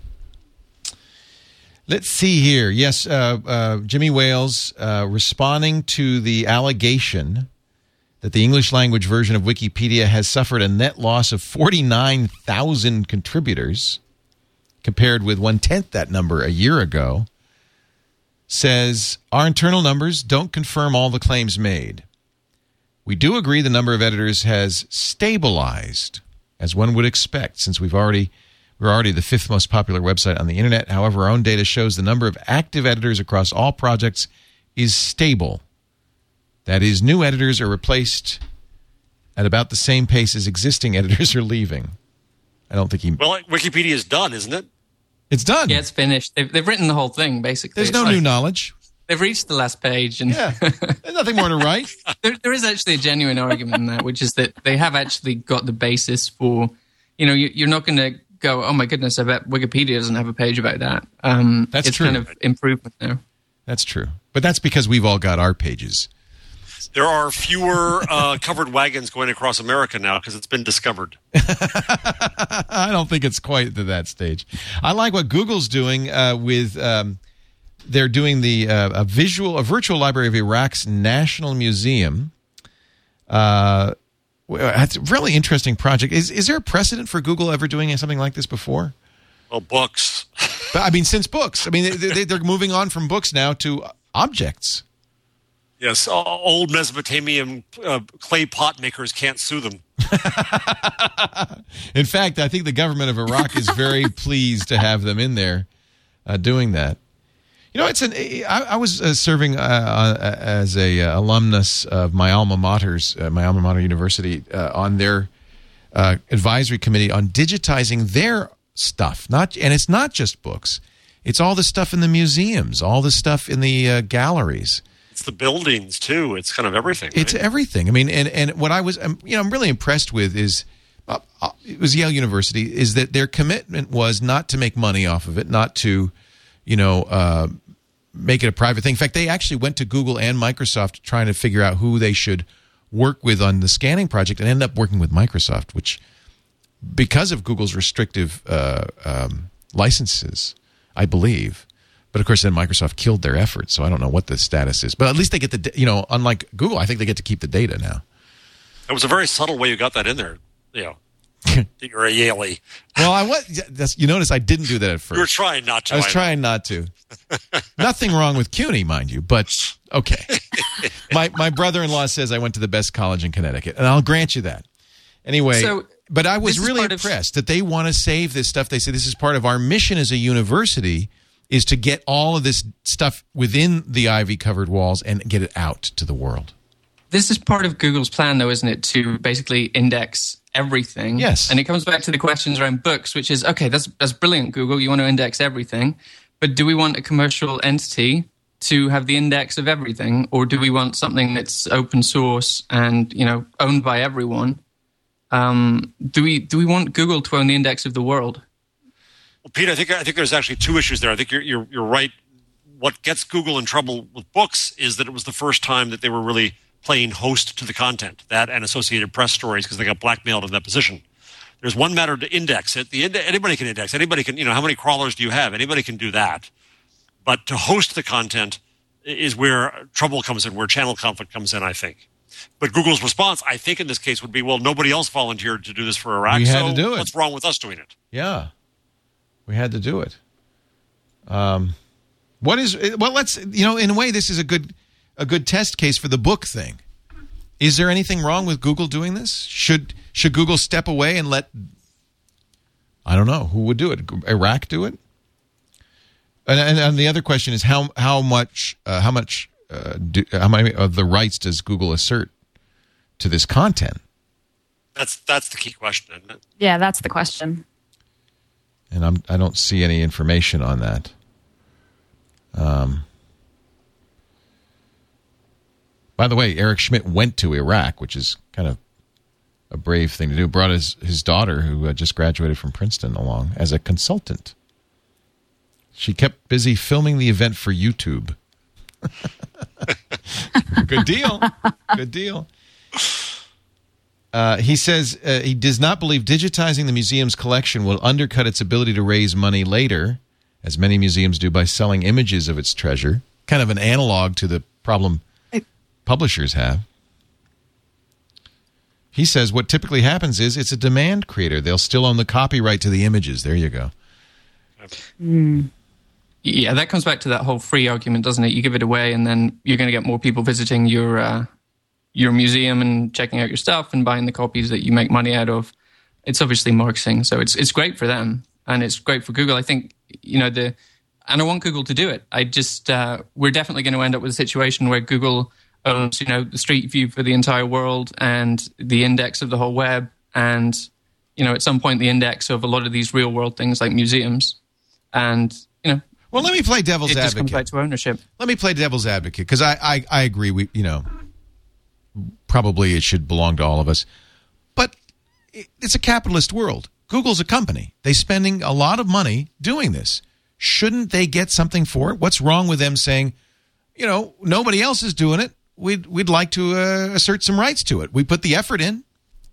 Speaker 3: Let's see here. Yes, uh, uh, Jimmy Wales uh, responding to the allegation that the English language version of Wikipedia has suffered a net loss of forty-nine thousand contributors, compared with one-tenth that number a year ago, says, our internal numbers don't confirm all the claims made. We do agree the number of editors has stabilized, as one would expect, since we've already... We're already the fifth most popular website on the internet. However, our own data shows the number of active editors across all projects is stable. That is, new editors are replaced at about the same pace as existing editors are leaving. I don't think he...
Speaker 5: Well, Wikipedia is done, isn't it?
Speaker 3: It's done.
Speaker 6: Yeah, it's finished. They've, they've written the whole thing, basically.
Speaker 3: There's
Speaker 6: It's
Speaker 3: no
Speaker 6: like,
Speaker 3: new knowledge.
Speaker 6: They've reached the last page. And
Speaker 3: Yeah, there's nothing more to write.
Speaker 6: there, there is actually a genuine argument in that, which is that they have actually got the basis for, you know, you, you're not going to go, oh my goodness, I bet Wikipedia doesn't have a page about that. Um,
Speaker 3: That's
Speaker 6: it's
Speaker 3: true.
Speaker 6: kind of improvement now.
Speaker 3: That's true. But that's because we've all got our pages.
Speaker 5: There are fewer uh, covered wagons going across America now because it's been discovered.
Speaker 3: I don't think it's quite to that stage. I like what Google's doing uh, with... Um, they're doing the uh, a visual, a virtual library of Iraq's National Museum. Uh It's a really interesting project. Is is there a precedent for Google ever doing something like this before?
Speaker 5: Well, books.
Speaker 3: But, I mean, since books. I mean, they, they're moving on from books now to objects.
Speaker 5: Yes, uh, old Mesopotamian uh, clay pot makers can't sue them.
Speaker 3: In fact, I think the government of Iraq is very pleased to have them in there uh, doing that. You know, it's an. I, I was uh, serving uh, uh, as a uh, alumnus of my alma mater's, uh, my alma mater university, uh, on their uh, advisory committee on digitizing their stuff. Not, and it's not just books; it's all the stuff in the museums, all the stuff in the uh, galleries.
Speaker 5: It's the buildings too. It's kind of everything.
Speaker 3: It's
Speaker 5: right?
Speaker 3: everything. I mean, and and what I was, um, you know, I'm really impressed with is. Uh, uh, it was Yale University. Is that their commitment was not to make money off of it, not to. You know, uh, make it a private thing. In fact, they actually went to Google and Microsoft trying to figure out who they should work with on the scanning project and ended up working with Microsoft, which, because of Google's restrictive uh, um, licenses, I believe. But, of course, then Microsoft killed their efforts, so I don't know what the status is. But at least they get the, you know, unlike Google, I think they get to keep the data now.
Speaker 5: It was a very subtle way you got that in there. You know, you're a Yaley.
Speaker 3: Well, I was. That's, you notice I didn't do that at first.
Speaker 5: You were trying not to.
Speaker 3: I was
Speaker 5: I
Speaker 3: trying not to. Nothing wrong with CUNY, mind you, but okay. my my brother-in-law says I went to the best college in Connecticut, and I'll grant you that. Anyway,
Speaker 6: So,
Speaker 3: but I was
Speaker 6: this is
Speaker 3: really
Speaker 6: part of-
Speaker 3: impressed that they want to save this stuff. They say this is part of our mission as a university is to get all of this stuff within the ivy-covered walls and get it out to the world.
Speaker 6: This is part of Google's plan, though, isn't it, to basically index everything?
Speaker 3: Yes.
Speaker 6: And it comes back to the questions around books, which is, okay, that's that's brilliant, Google. You want to index everything. But do we want a commercial entity to have the index of everything? Or do we want something that's open source and, you know, owned by everyone? Um, do we do we want Google to own the index of the world?
Speaker 5: Well, Pete, I think I think there's actually two issues there. I think you're you're, you're right what gets Google in trouble with books is that it was the first time that they were really playing host to the content, that and Associated Press stories, because they got blackmailed in that position. There's one matter to index it. The ind- anybody can index. Anybody can, you know, how many crawlers do you have? Anybody can do that. But to host the content is where trouble comes in, where channel conflict comes in, I think. But Google's response, I think in this case, would be, well, nobody else volunteered to do this for Iraq,
Speaker 3: We had
Speaker 5: so
Speaker 3: to do it.
Speaker 5: What's wrong with us doing it?
Speaker 3: Yeah. We had to do it. Um, what is, well, let's, you know, in a way, this is a good, a good test case for the book thing. Is there anything wrong with Google doing this? Should, should Google step away and let, I don't know, who would do it? Iraq do it? And, and, and the other question is how, how much, uh, how much, uh, do, how many of the rights does Google assert to this content?
Speaker 5: That's, that's the key question, isn't it?
Speaker 4: Yeah, that's the question.
Speaker 3: And I'm, I don't see any information on that. Um, by the way, Eric Schmidt went to Iraq, which is kind of a brave thing to do. Brought his, his daughter, who uh, just graduated from Princeton, along as a consultant. She kept busy filming the event for YouTube. Good deal. Good deal. Uh, he says uh, he does not believe digitizing the museum's collection will undercut its ability to raise money later, as many museums do by selling images of its treasure, kind of an analog to the problem publishers have. He says what typically happens is it's a demand creator. They'll still own the copyright to the images. There you go.
Speaker 4: Mm.
Speaker 6: Yeah, that comes back to that whole free argument, doesn't it? You give it away, and then you're going to get more people visiting your uh, your museum and checking out your stuff and buying the copies that you make money out of. It's obviously marketing, so it's it's great for them, and it's great for Google. I think, you know, the and I want Google to do it. I just uh, we're definitely going to end up with a situation where Google owns, you know, the Street View for the entire world and the index of the whole web, and, you know, at some point the index of a lot of these real world things like museums, and, you know.
Speaker 3: Well, let me play devil's
Speaker 6: it just
Speaker 3: advocate.
Speaker 6: comes back to ownership.
Speaker 3: Let me play devil's advocate, because I, I, I agree. We, you know, probably it should belong to all of us. But it's a capitalist world. Google's a company. They're spending a lot of money doing this. Shouldn't they get something for it? What's wrong with them saying, you know, nobody else is doing it. We'd, we'd like to uh, assert some rights to it. We put the effort in.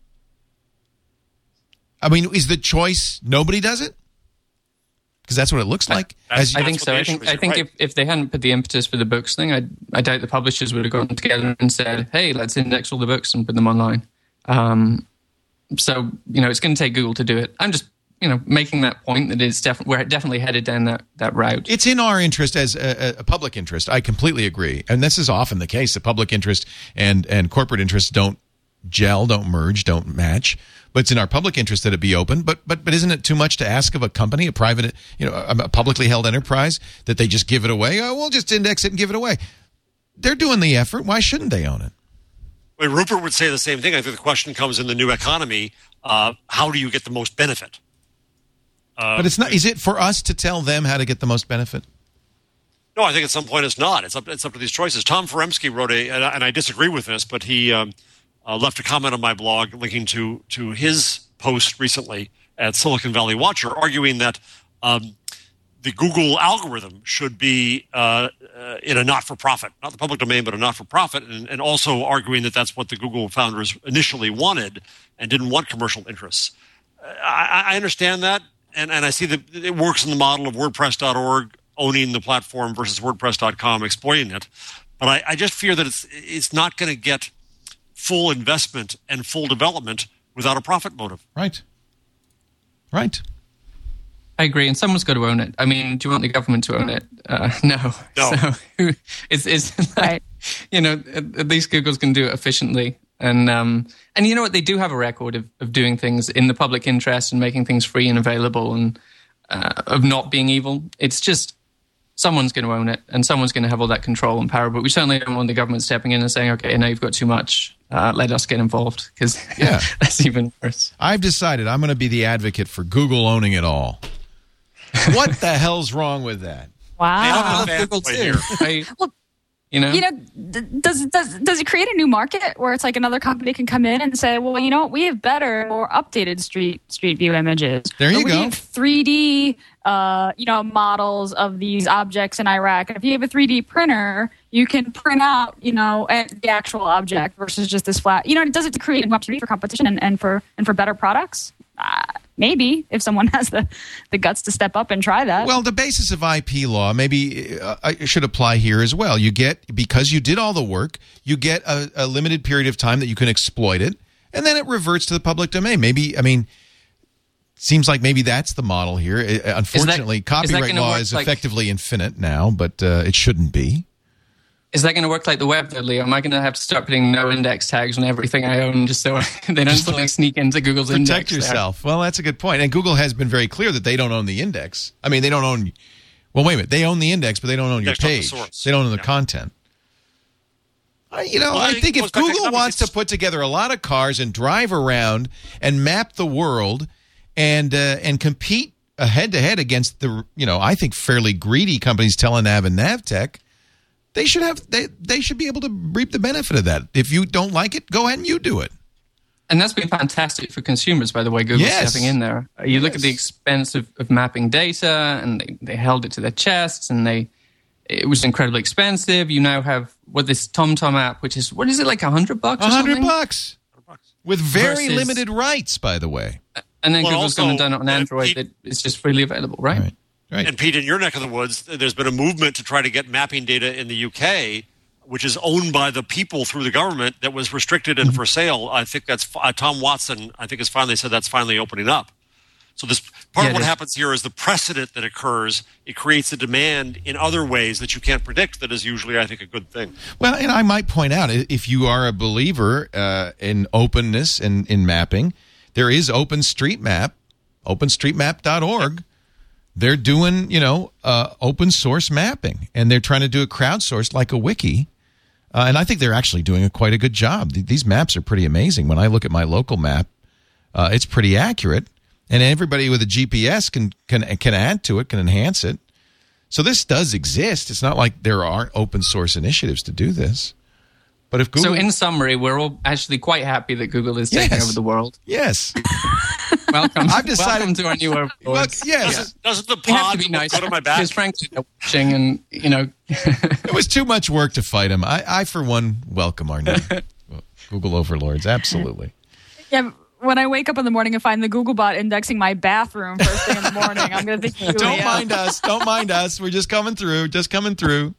Speaker 3: I mean, is the choice nobody does it? Because that's what it looks like.
Speaker 5: As,
Speaker 6: I think so. I think I think
Speaker 5: right.
Speaker 6: if, if they hadn't put the impetus for the books thing, I I doubt the publishers would have gotten together and said, "Hey, let's index all the books and put them online." Um, so you know, it's going to take Google to do it. I'm just you know making that point that it's definitely we're definitely headed down that, that route.
Speaker 3: It's in our interest as a, a public interest. I completely agree, and this is often the case. The public interest and and corporate interests don't gel, don't merge, don't match. But it's in our public interest that it be open. But but but isn't it too much to ask of a company, a private, you know, a publicly held enterprise, that they just give it away? Oh, we'll just index it and give it away. They're doing the effort. Why shouldn't they own it?
Speaker 5: Well, Rupert would say the same thing. I think the question comes in the new economy: uh, how do you get the most benefit? Uh,
Speaker 3: but it's not. Is it for us to tell them how to get the most benefit?
Speaker 5: No, I think at some point it's not. It's up. It's up to these choices. Tom Feremsky wrote a, and I, and I disagree with this, but he. Um, Uh, left a comment on my blog linking to to his post recently at Silicon Valley Watcher, arguing that um, the Google algorithm should be uh, uh, in a not-for-profit, not the public domain, but a not-for-profit, and, and also arguing that that's what the Google founders initially wanted and didn't want commercial interests. Uh, I, I understand that, and, and I see that it works in the model of WordPress dot org owning the platform versus WordPress dot com exploiting it, but I, I just fear that it's it's not going to get full investment and full development without a profit motive.
Speaker 3: Right. Right.
Speaker 6: I agree, and someone's got to own it. I mean, do you want the government to own it? Uh, no.
Speaker 5: No.
Speaker 6: So it's, it's like, you know, at, at least Google's going to do it efficiently. And um, and you know what? They do have a record of, of doing things in the public interest and making things free and available and uh, of not being evil. It's just someone's going to own it, and someone's going to have all that control and power. But we certainly don't want the government stepping in and saying, okay, now you've got too much. Uh, let us get involved, because
Speaker 3: yeah.
Speaker 6: that's even worse.
Speaker 3: I've decided I'm going to be the advocate for Google owning it all. What the hell's wrong with that?
Speaker 4: Wow.
Speaker 5: They don't
Speaker 6: I
Speaker 5: have
Speaker 6: love
Speaker 5: a
Speaker 6: Google
Speaker 5: fanboy
Speaker 6: too.
Speaker 5: here.
Speaker 6: I,
Speaker 4: Well,
Speaker 6: You know,
Speaker 4: you know, d- does does does it create a new market where it's like another company can come in and say, well, you know what, we have better, more updated street street view images.
Speaker 3: There you
Speaker 4: or we
Speaker 3: go.
Speaker 4: have three D, uh, you know, models of these objects in Iraq. And if you have a three D printer, you can print out, you know, the actual object versus just this flat. You know, does it create an opportunity for competition and, and for and for better products? Uh, maybe if someone has the, the guts to step up and try that.
Speaker 3: Well, the basis of I P law maybe uh, should apply here as well. You get, because you did all the work, you get a, a limited period of time that you can exploit it, and then it reverts to the public domain. Maybe, I mean, seems like maybe that's the model here. It, unfortunately,
Speaker 6: is that,
Speaker 3: copyright
Speaker 6: is that
Speaker 3: law
Speaker 6: work
Speaker 3: is
Speaker 6: like,
Speaker 3: effectively infinite now, but uh, it shouldn't be.
Speaker 6: Is that going to work like the web, though, Leo? Am I going to have to start putting no index tags on everything I own just so they don't suddenly sneak into Google's
Speaker 3: Protect
Speaker 6: index?
Speaker 3: Protect yourself. There? Well, that's a good point. And Google has been very clear that they don't own the index. I mean, they don't own... Well, wait a minute. They own the index, but they don't own your page. The they don't own the yeah. content. I, you know, well, I think if Google wants to put together a lot of cars and drive around and map the world and uh, and compete head to head against the, you know, I think fairly greedy companies, Telenav and Navtech, they should have they they should be able to reap the benefit of that. If you don't like it, go ahead and you do it.
Speaker 6: And that's been fantastic for consumers, by the way, Google
Speaker 3: yes.
Speaker 6: stepping in there. You yes. look at the expense of, of mapping data, and they, they held it to their chests, and they it was incredibly expensive. You now have what this TomTom app, which is, what is it, like a hundred bucks or something?
Speaker 3: A hundred bucks. With very Versus, limited rights, by the way.
Speaker 6: And then
Speaker 5: well,
Speaker 6: Google's going to done it on Android that it's just freely available, right?
Speaker 3: right? Right.
Speaker 5: And Pete, in your neck of the woods, there's been a movement to try to get mapping data in the U K, which is owned by the people through the government, that was restricted and for sale. I think that's uh, Tom Watson, I think, has finally said that's finally opening up. So this part yeah, of what happens here is the precedent that occurs. It creates a demand in other ways that you can't predict that is usually, I think, a good thing.
Speaker 3: Well, and I might point out, if you are a believer uh, in openness and in mapping, there is OpenStreetMap, open street map dot org. They're doing, you know, uh, open source mapping, and they're trying to do it crowdsourced like a wiki. Uh, and I think they're actually doing a, quite a good job. These maps are pretty amazing. When I look at my local map, uh, it's pretty accurate. And everybody with a G P S can, can can add to it, can enhance it. So this does exist. It's not like there aren't open source initiatives to do this. But if Google...
Speaker 6: So in summary, we're all actually quite happy that Google is taking
Speaker 3: yes.
Speaker 6: over the world.
Speaker 3: Yes.
Speaker 6: Welcome.
Speaker 3: I've decided
Speaker 6: Welcome to our new overlords.
Speaker 3: Well, yes.
Speaker 5: Doesn't, doesn't the
Speaker 6: We have
Speaker 5: pod
Speaker 6: to be nice
Speaker 5: go to my back?
Speaker 6: because frankly they're watching, and you know
Speaker 3: it was too much work to fight him. I, I for one, welcome our new Google overlords. Absolutely.
Speaker 4: Yeah. When I wake up in the morning and find the Googlebot indexing my bathroom first thing in the morning, I'm going to think,
Speaker 3: don't mind us. Don't mind us. We're just coming through. Just coming through.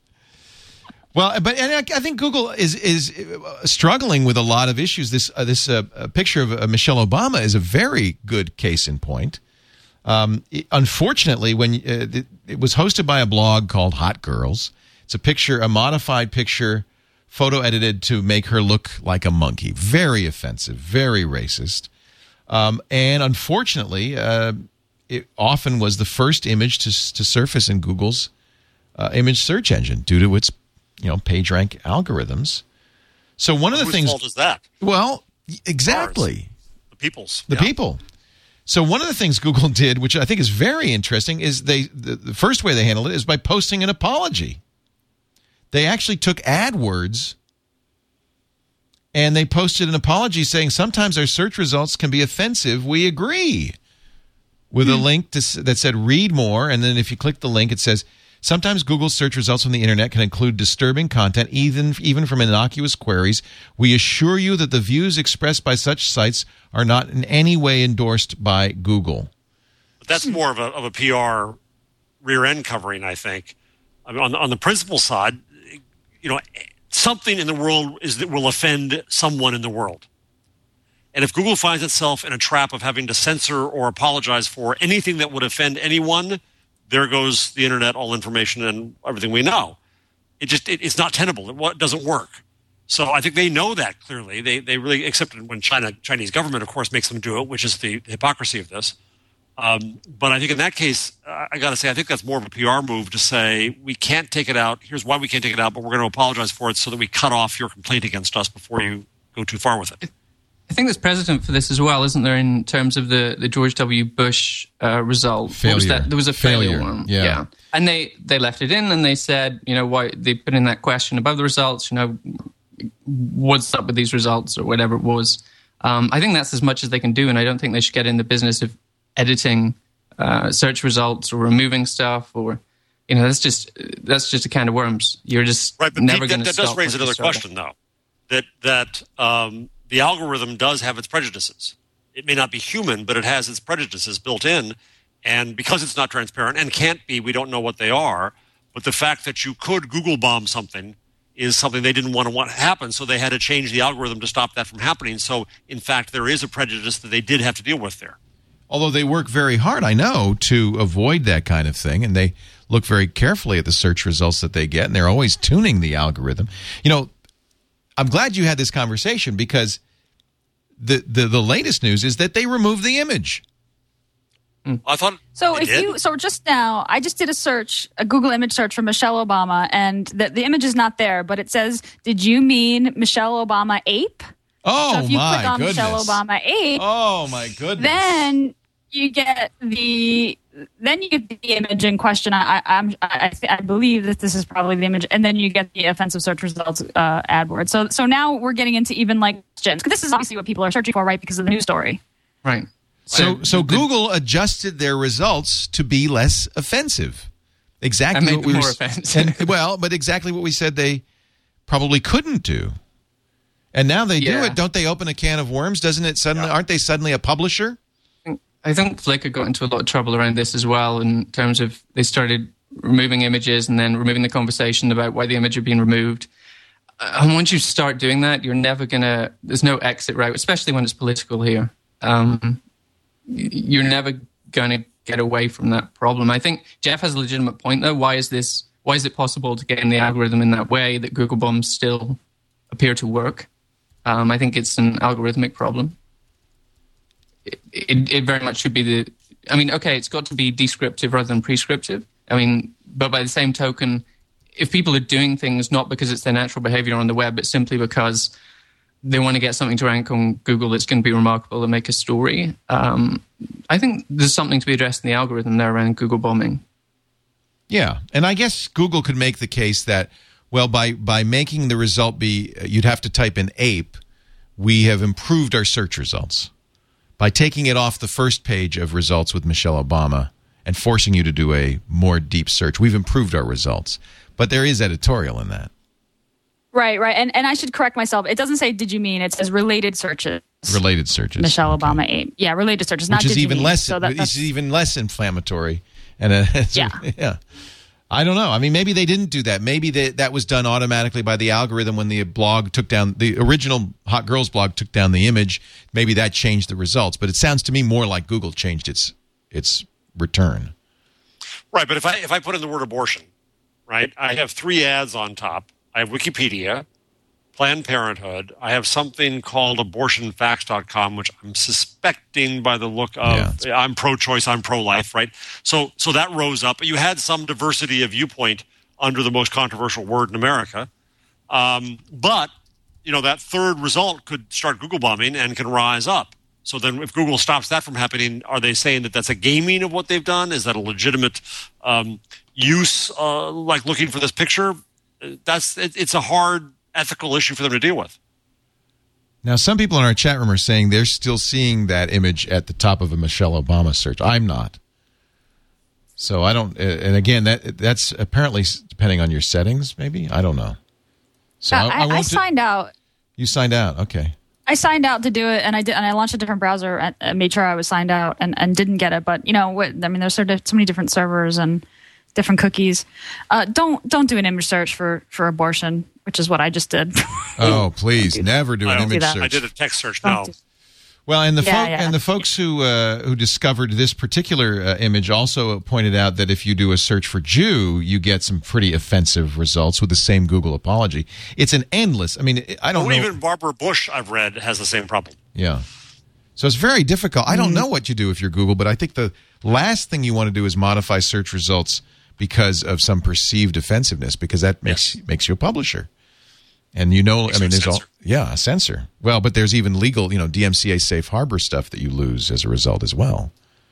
Speaker 3: Well, but and I, I think Google is is struggling with a lot of issues. This uh, this uh, picture of uh, Michelle Obama is a very good case in point. Um, it, unfortunately, when uh, it, it was hosted by a blog called Hot Girls, it's a picture, a modified picture, photo edited to make her look like a monkey. Very offensive, very racist, um, and unfortunately, uh, it often was the first image to to surface in Google's uh, image search engine due to its you know, PageRank algorithms. So one of the
Speaker 5: Whose
Speaker 3: things...
Speaker 5: fault is that?
Speaker 3: Well, exactly.
Speaker 5: Ours. The people's.
Speaker 3: The
Speaker 5: yeah.
Speaker 3: people. So one of the things Google did, which I think is very interesting, is they the, the first way they handled it is by posting an apology. They actually took AdWords and they posted an apology saying, sometimes our search results can be offensive. We agree. With mm. a link to, that said, read more. And then if you click the link, it says... Sometimes Google's search results from the internet can include disturbing content, even, even from innocuous queries. We assure you that the views expressed by such sites are not in any way endorsed by Google.
Speaker 5: But that's more of a, of a P R rear-end covering, I think. I mean, on, on the principle side, you know, something in the world is that will offend someone in the world. And if Google finds itself in a trap of having to censor or apologize for anything that would offend anyone, there goes the internet, all information, and everything we know. It just it, it's not tenable. It, it doesn't work. So I think they know that clearly. They they really accept it when China Chinese government, of course, makes them do it, which is the hypocrisy of this. Um, but I think in that case, I got to say, I think that's more of a P R move to say we can't take it out. Here's why we can't take it out, but we're going to apologize for it so that we cut off your complaint against us before you go too far with it.
Speaker 6: I think there's precedent for this as well, isn't there, in terms of the, the George W. Bush uh, result?
Speaker 3: Failure.
Speaker 6: What was that? There was a failure,
Speaker 3: Failure.
Speaker 6: one.
Speaker 3: Yeah.
Speaker 6: yeah. And they, they left it in and they said, you know, why they put in that question above the results, you know, what's up with these results or whatever it was. Um, I think that's as much as they can do, and I don't think they should get in the business of editing uh, search results or removing stuff or, you know, that's just that's just a can of worms. You're just
Speaker 5: right, but
Speaker 6: never
Speaker 5: Pete,
Speaker 6: going
Speaker 5: that,
Speaker 6: to
Speaker 5: that does
Speaker 6: stop
Speaker 5: raise
Speaker 6: once you
Speaker 5: another
Speaker 6: start it.
Speaker 5: question, though. That that um, the algorithm does have its prejudices. It may not be human, but it has its prejudices built in, and because it's not transparent and can't be, we don't know what they are. But the fact that you could Google bomb something is something they didn't want to want to happen, so they had to change the algorithm to stop that from happening. So, in fact, there is a prejudice that they did have to deal with there.
Speaker 3: Although they work very hard, I know, to avoid that kind of thing, and they look very carefully at the search results that they get, and they're always tuning the algorithm. You know, I'm glad you had this conversation because the, the, the latest news is that they removed the image.
Speaker 5: I thought
Speaker 4: So
Speaker 5: they
Speaker 4: if
Speaker 5: did.
Speaker 4: you so just now, I just did a search, a Google image search for Michelle Obama, and the, the image is not there, but it says, "Did you mean Michelle Obama ape?"
Speaker 3: Oh,
Speaker 4: so if you
Speaker 3: my
Speaker 4: click on
Speaker 3: goodness.
Speaker 4: Michelle Obama ape,
Speaker 3: Oh, my goodness.
Speaker 4: then you get the then you get the image in question. I I, I'm, I, I I believe that this is probably the image, and then you get the offensive search results uh, AdWords. So so now we're getting into even like questions. This is obviously what people are searching for, right? Because of the news story.
Speaker 6: Right.
Speaker 3: So, so
Speaker 6: the-
Speaker 3: Google adjusted their results to be less offensive. Exactly
Speaker 6: And made
Speaker 3: what we
Speaker 6: them
Speaker 3: were
Speaker 6: more offensive.
Speaker 3: and- well, but exactly what we said they probably couldn't do. And now they do
Speaker 6: Yeah.
Speaker 3: it. Don't they open a can of worms? Doesn't it suddenly? Aren't they suddenly a publisher?
Speaker 6: I think Flickr got into a lot of trouble around this as well in terms of they started removing images and then removing the conversation about why the image had been removed. Uh, And once you start doing that, you're never going to, there's no exit route, especially when it's political here. Um, y- you're never going to get away from that problem. I think Jeff has a legitimate point, though. Why is this, why is it possible to get in the algorithm in that way that Google bombs still appear to work? Um, I think it's an algorithmic problem. It, it, it very much should be the, I mean, okay, it's got to be descriptive rather than prescriptive. I mean, but by the same token, if people are doing things not because it's their natural behavior on the web, but simply because they want to get something to rank on Google that's going to be remarkable and make a story, um, I think there's something to be addressed in the algorithm there around Google bombing.
Speaker 3: Yeah, and I guess Google could make the case that, well, by by making the result be, you'd have to type in ape, we have improved our search results. By taking it off the first page of results with Michelle Obama and forcing you to do a more deep search, we've improved our results. But there is editorial in that.
Speaker 4: Right, right. And and I should correct myself. It doesn't say "did you mean," it says related searches.
Speaker 3: Related searches.
Speaker 4: Michelle
Speaker 3: Okay.
Speaker 4: Obama ape. Yeah, related searches, not
Speaker 3: Which is
Speaker 4: did you
Speaker 3: even
Speaker 4: mean.
Speaker 3: less.
Speaker 4: So that,
Speaker 3: It's
Speaker 4: that's,
Speaker 3: even less inflammatory. And uh, it's-
Speaker 4: Yeah.
Speaker 3: yeah. I don't know. I mean, maybe they didn't do that. Maybe they, that was done automatically by the algorithm when the blog took down the original Hot Girls blog took down the image. Maybe that changed the results. But it sounds to me more like Google changed its its return.
Speaker 5: Right, but if I if I put in the word abortion, right, I have three ads on top. I have Wikipedia, Planned Parenthood. I have something called abortion facts dot com, which I'm suspecting by the look of
Speaker 3: Yeah.
Speaker 5: I'm pro-choice, I'm pro-life, right? So so that rose up. You had some diversity of viewpoint under the most controversial word in America. Um, but, you know, that third result could start Google bombing and can rise up. So then if Google stops that from happening, are they saying that that's a gaming of what they've done? Is that a legitimate um, use, uh, like looking for this picture? That's it, it's a hard ethical issue for them to deal with.
Speaker 3: Now, some people in our chat room are saying they're still seeing that image at the top of a Michelle Obama search. I'm not. So I don't. And again, that that's apparently depending on your settings. Maybe I don't know. So
Speaker 4: I, I, I
Speaker 3: won't do-
Speaker 4: signed out.
Speaker 3: You signed out. Okay.
Speaker 4: I signed out to do it, and I did, and I launched a different browser and, and made sure I was signed out, and, and didn't get it. But you know, what, I mean, there's sort of so many different servers and different cookies. Uh, don't don't do an image search for for abortion, which is what I just did.
Speaker 3: Oh, please, never do
Speaker 5: I
Speaker 3: an
Speaker 5: don't
Speaker 3: image
Speaker 4: do that.
Speaker 3: search.
Speaker 5: I did a text search
Speaker 4: Don't
Speaker 5: now.
Speaker 4: do-
Speaker 3: Well, and the
Speaker 4: Yeah,
Speaker 3: folk,
Speaker 4: yeah.
Speaker 3: and the folks who uh, who discovered this particular uh, image also pointed out that if you do a search for Jew, you get some pretty offensive results with the same Google apology. It's an endless. I mean, I don't
Speaker 5: Oh,
Speaker 3: know.
Speaker 5: even Barbara Bush, I've read, has the same problem.
Speaker 3: Yeah. So it's very difficult. I don't know what you do if you're Google, but I think the last thing you want to do is modify search results because of some perceived offensiveness, because that makes makes you a publisher. And you know, I mean, there's all
Speaker 5: Sensor.
Speaker 3: yeah, a sensor. Well, but there's even legal, you know, D M C A safe harbor stuff that you lose as a result as well.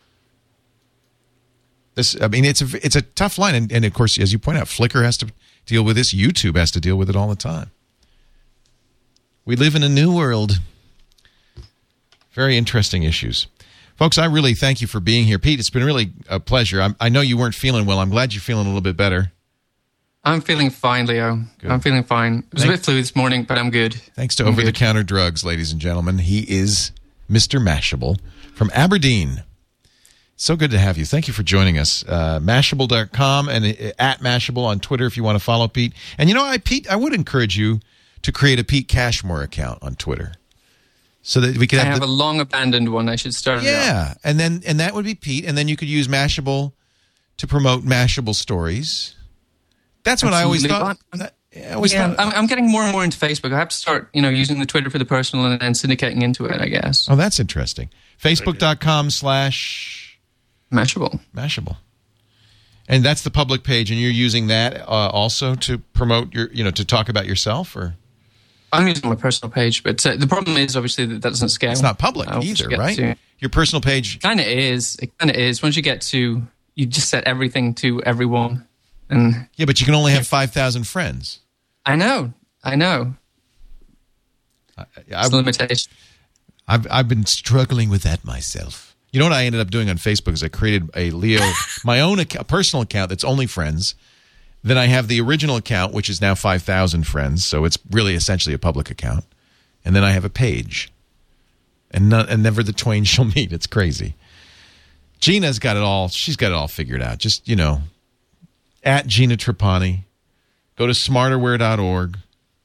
Speaker 3: This, I mean, it's a it's a tough line, and, and of course, as you point out, Flickr has to deal with this. YouTube has to deal with it all the time. We live in a new world. Very interesting issues. Folks, I really thank you for being here. Pete, it's been really a pleasure. I'm, I know you weren't feeling well. I'm glad you're feeling a little bit better.
Speaker 6: I'm feeling fine, Leo.
Speaker 3: Good.
Speaker 6: I'm feeling fine. It was
Speaker 3: Thank-
Speaker 6: a bit flu this morning, but I'm good.
Speaker 3: Thanks to
Speaker 6: I'm good.
Speaker 3: over-the-counter drugs, ladies and gentlemen. He is Mister Mashable from Aberdeen. So good to have you. Thank you for joining us. Uh, Mashable dot com and uh, at Mashable on Twitter if you want to follow Pete. And you know, I Pete, I would encourage you to create a Pete Cashmore account on Twitter so that we could
Speaker 6: I
Speaker 3: have,
Speaker 6: have
Speaker 3: the,
Speaker 6: a long abandoned one. I should start it up.
Speaker 3: yeah, and then and that would be Pete, and then you could use Mashable to promote Mashable stories. That's what I always
Speaker 6: Absolutely.
Speaker 3: thought. That, I always
Speaker 6: Yeah,
Speaker 3: thought.
Speaker 6: I'm, I'm getting more and more into Facebook. I have to start, you know, using the Twitter for the personal and then syndicating into it, I guess.
Speaker 3: Oh, that's interesting. Facebook dot com slash
Speaker 6: Mashable.
Speaker 3: Mashable. And that's the public page, and you're using that uh, also to promote your, you know, to talk about yourself, or
Speaker 6: I'm using my personal page, but uh, the problem is obviously that that doesn't scale.
Speaker 3: it's not public
Speaker 6: Uh, once
Speaker 3: either,
Speaker 6: you get
Speaker 3: right?
Speaker 6: to-
Speaker 3: Your personal page.
Speaker 6: Kind of is. It kind of is. Once you get to, you just set everything to everyone. And
Speaker 3: Yeah, but you can only have five thousand friends.
Speaker 6: I know. I know.
Speaker 3: I,
Speaker 6: It's a limitation.
Speaker 3: I've I've been struggling with that myself. You know what I ended up doing on Facebook is I created a Leo, my own account, a personal account that's only friends. Then I have the original account, which is now five thousand friends, so it's really essentially a public account. And then I have a page. And, no, and never the twain shall meet. It's crazy. Gina's got it all. She's got it all figured out. Just, you know, at Gina Trapani. Go to smarterware dot org.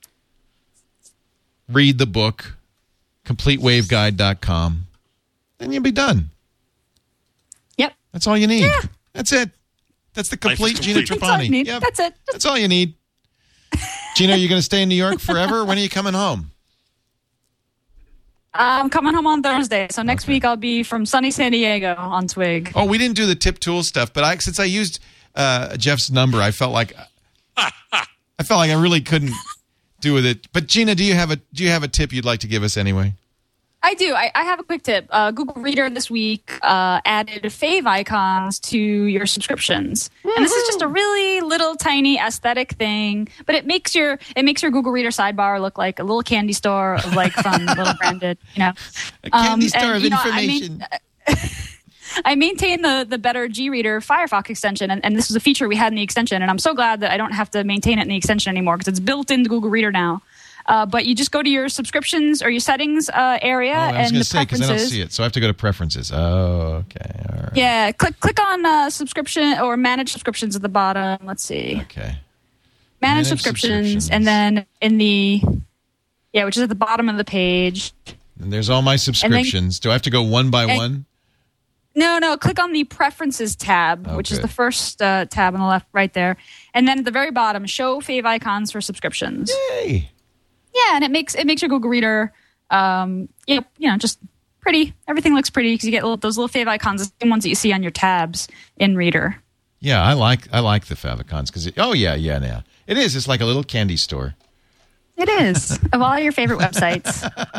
Speaker 3: Read the book. complete wave guide dot com. Then you'll be done.
Speaker 4: Yep.
Speaker 3: That's all you need.
Speaker 4: Yeah.
Speaker 3: That's it. That's the
Speaker 5: Life is
Speaker 3: complete Gina
Speaker 5: complete.
Speaker 3: Trapani.
Speaker 4: That's all you need.
Speaker 3: Yep.
Speaker 4: That's it.
Speaker 3: That's all you need. Gina, are you going to stay in New York forever? When are you coming home?
Speaker 4: I'm coming home on Thursday, so next
Speaker 3: Okay.
Speaker 4: week I'll be from sunny San Diego on Twig.
Speaker 3: Oh, we didn't do the tip tool stuff, but I since I used uh, Jeff's number, I felt like I felt like I really couldn't do with it. But Gina, do you have a do you have a tip you'd like to give us anyway?
Speaker 4: I do. I, I have a quick tip. Uh, Google Reader this week uh, added fave icons to your subscriptions, and this is just a really little tiny aesthetic thing, but it makes your it makes your Google Reader sidebar look like a little candy store of like fun little branded, you know,
Speaker 3: A candy
Speaker 4: Um,
Speaker 3: store
Speaker 4: and,
Speaker 3: of
Speaker 4: you know, I
Speaker 3: information.
Speaker 4: mean, I maintain the the better G Reader Firefox extension, and, and this was a feature we had in the extension, and I'm so glad that I don't have to maintain it in the extension anymore because it's built into Google Reader now. Uh, but you just go to your subscriptions or your settings uh, area
Speaker 3: oh, I was
Speaker 4: and
Speaker 3: going
Speaker 4: the
Speaker 3: to say because I don't
Speaker 4: preferences.
Speaker 3: see it, so I have to go to preferences. Oh, okay, all right.
Speaker 4: Yeah, click click on uh, subscription or manage subscriptions at the bottom. Let's see,
Speaker 3: Okay.
Speaker 4: manage,
Speaker 3: Manage
Speaker 4: subscriptions,
Speaker 3: subscriptions.
Speaker 4: and then in the yeah, which is at the bottom of the page.
Speaker 3: And there's all my subscriptions. Do I have to go one by
Speaker 4: and-
Speaker 3: one?
Speaker 4: No, no, click on the preferences tab,
Speaker 3: Oh,
Speaker 4: which is
Speaker 3: good.
Speaker 4: the first uh, tab on the left, right there, and then at the very bottom, show fave icons for subscriptions.
Speaker 3: Hey.
Speaker 4: Yeah, and it makes it makes your Google Reader, um, you know, you know, just pretty. Everything looks pretty because you get little, those little fave icons, the same ones that you see on your tabs in Reader.
Speaker 3: Yeah, I like I like the favicons because oh yeah yeah yeah it is. It's like a little candy store.
Speaker 4: It is of all your favorite websites.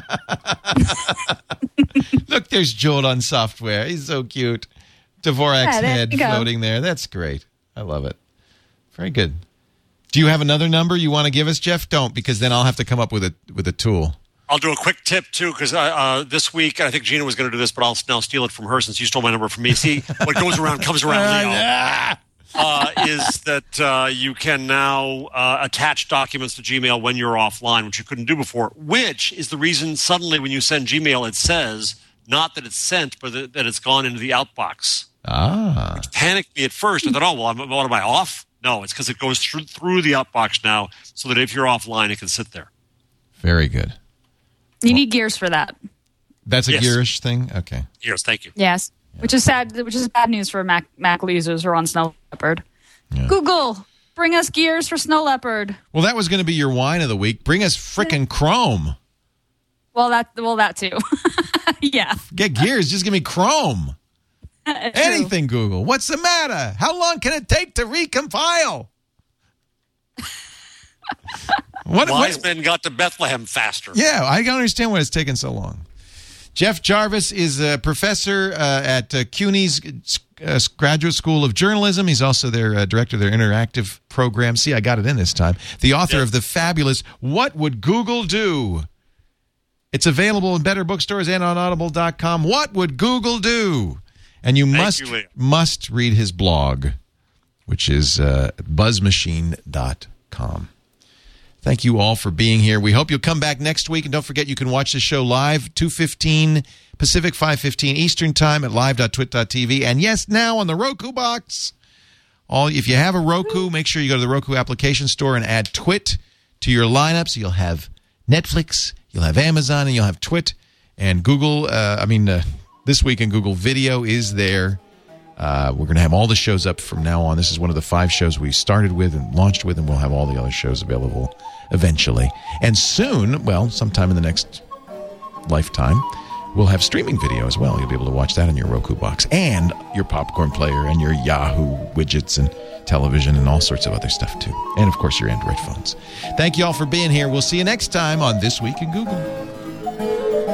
Speaker 3: Look, there's Joel on software. He's so cute. Dvorak's
Speaker 4: Yeah, there
Speaker 3: head
Speaker 4: you go.
Speaker 3: floating there. That's great. I love it. Very good. Do you have another number you want to give us, Jeff? Don't, because then I'll have to come up with a with a tool.
Speaker 5: I'll do a quick tip too, because uh, this week I think Gina was going to do this, but I'll now steal it from her since you stole my number from me. See, what goes around comes around, Leo. Uh, is that uh, you can now uh, attach documents to Gmail when you're offline, which you couldn't do before, which is the reason suddenly when you send Gmail, it says not that it's sent, but that, that it's gone into the outbox.
Speaker 3: Ah,
Speaker 5: Panicked me at first. I thought, oh, well, I'm, what am I off? No, it's because it goes through, through the outbox now so that if you're offline, it can sit there.
Speaker 3: very good.
Speaker 4: You need gears for that.
Speaker 3: That's a
Speaker 5: Yes.
Speaker 3: gearish thing. Okay.
Speaker 5: Yes, thank you.
Speaker 4: Yes, which is sad. Which is bad news for Mac Mac users who are on Snow Leopard.
Speaker 3: Yeah.
Speaker 4: Google, bring us gears for Snow Leopard.
Speaker 3: Well, that was going to be your wine of the week. Bring us frickin' Chrome.
Speaker 4: Well, that well that too. Yeah,
Speaker 3: Get gears. Just give me Chrome.
Speaker 4: True.
Speaker 3: Anything, Google. What's the matter? How long can it take to recompile? What,
Speaker 5: Wise
Speaker 3: what?
Speaker 5: men got to Bethlehem faster.
Speaker 3: Yeah, I don't understand why it's taken so long. Jeff Jarvis is a professor uh, at uh, CUNY's uh, Graduate School of Journalism. He's also their uh, director of their interactive program. See, I got it in this time. The author
Speaker 5: Yes.
Speaker 3: of the fabulous What Would Google Do? It's available in better bookstores and on audible dot com. What would Google do? And you
Speaker 5: Thank
Speaker 3: must
Speaker 5: you, Liam.
Speaker 3: must read his blog, which is uh, buzz machine dot com. Thank you all for being here. We hope you'll come back next week. And don't forget, you can watch the show live, two fifteen Pacific, five fifteen Eastern Time at live dot twit dot t v. And yes, now on the Roku box. All If you have a Roku, make sure you go to the Roku application store and add Twit to your lineup. So you'll have Netflix, you'll have Amazon, and you'll have Twit. And Google, uh, I mean, uh, This Week in Google Video is there. Uh, we're going to have all the shows up from now on. This is one of the five shows we started with and launched with, and we'll have all the other shows available eventually. And soon, well, sometime in the next lifetime, we'll have streaming video as well. You'll be able to watch that in your Roku box and your popcorn player and your Yahoo widgets and television and all sorts of other stuff, too. And, of course, your Android phones. Thank you all for being here. We'll see you next time on This Week in Google.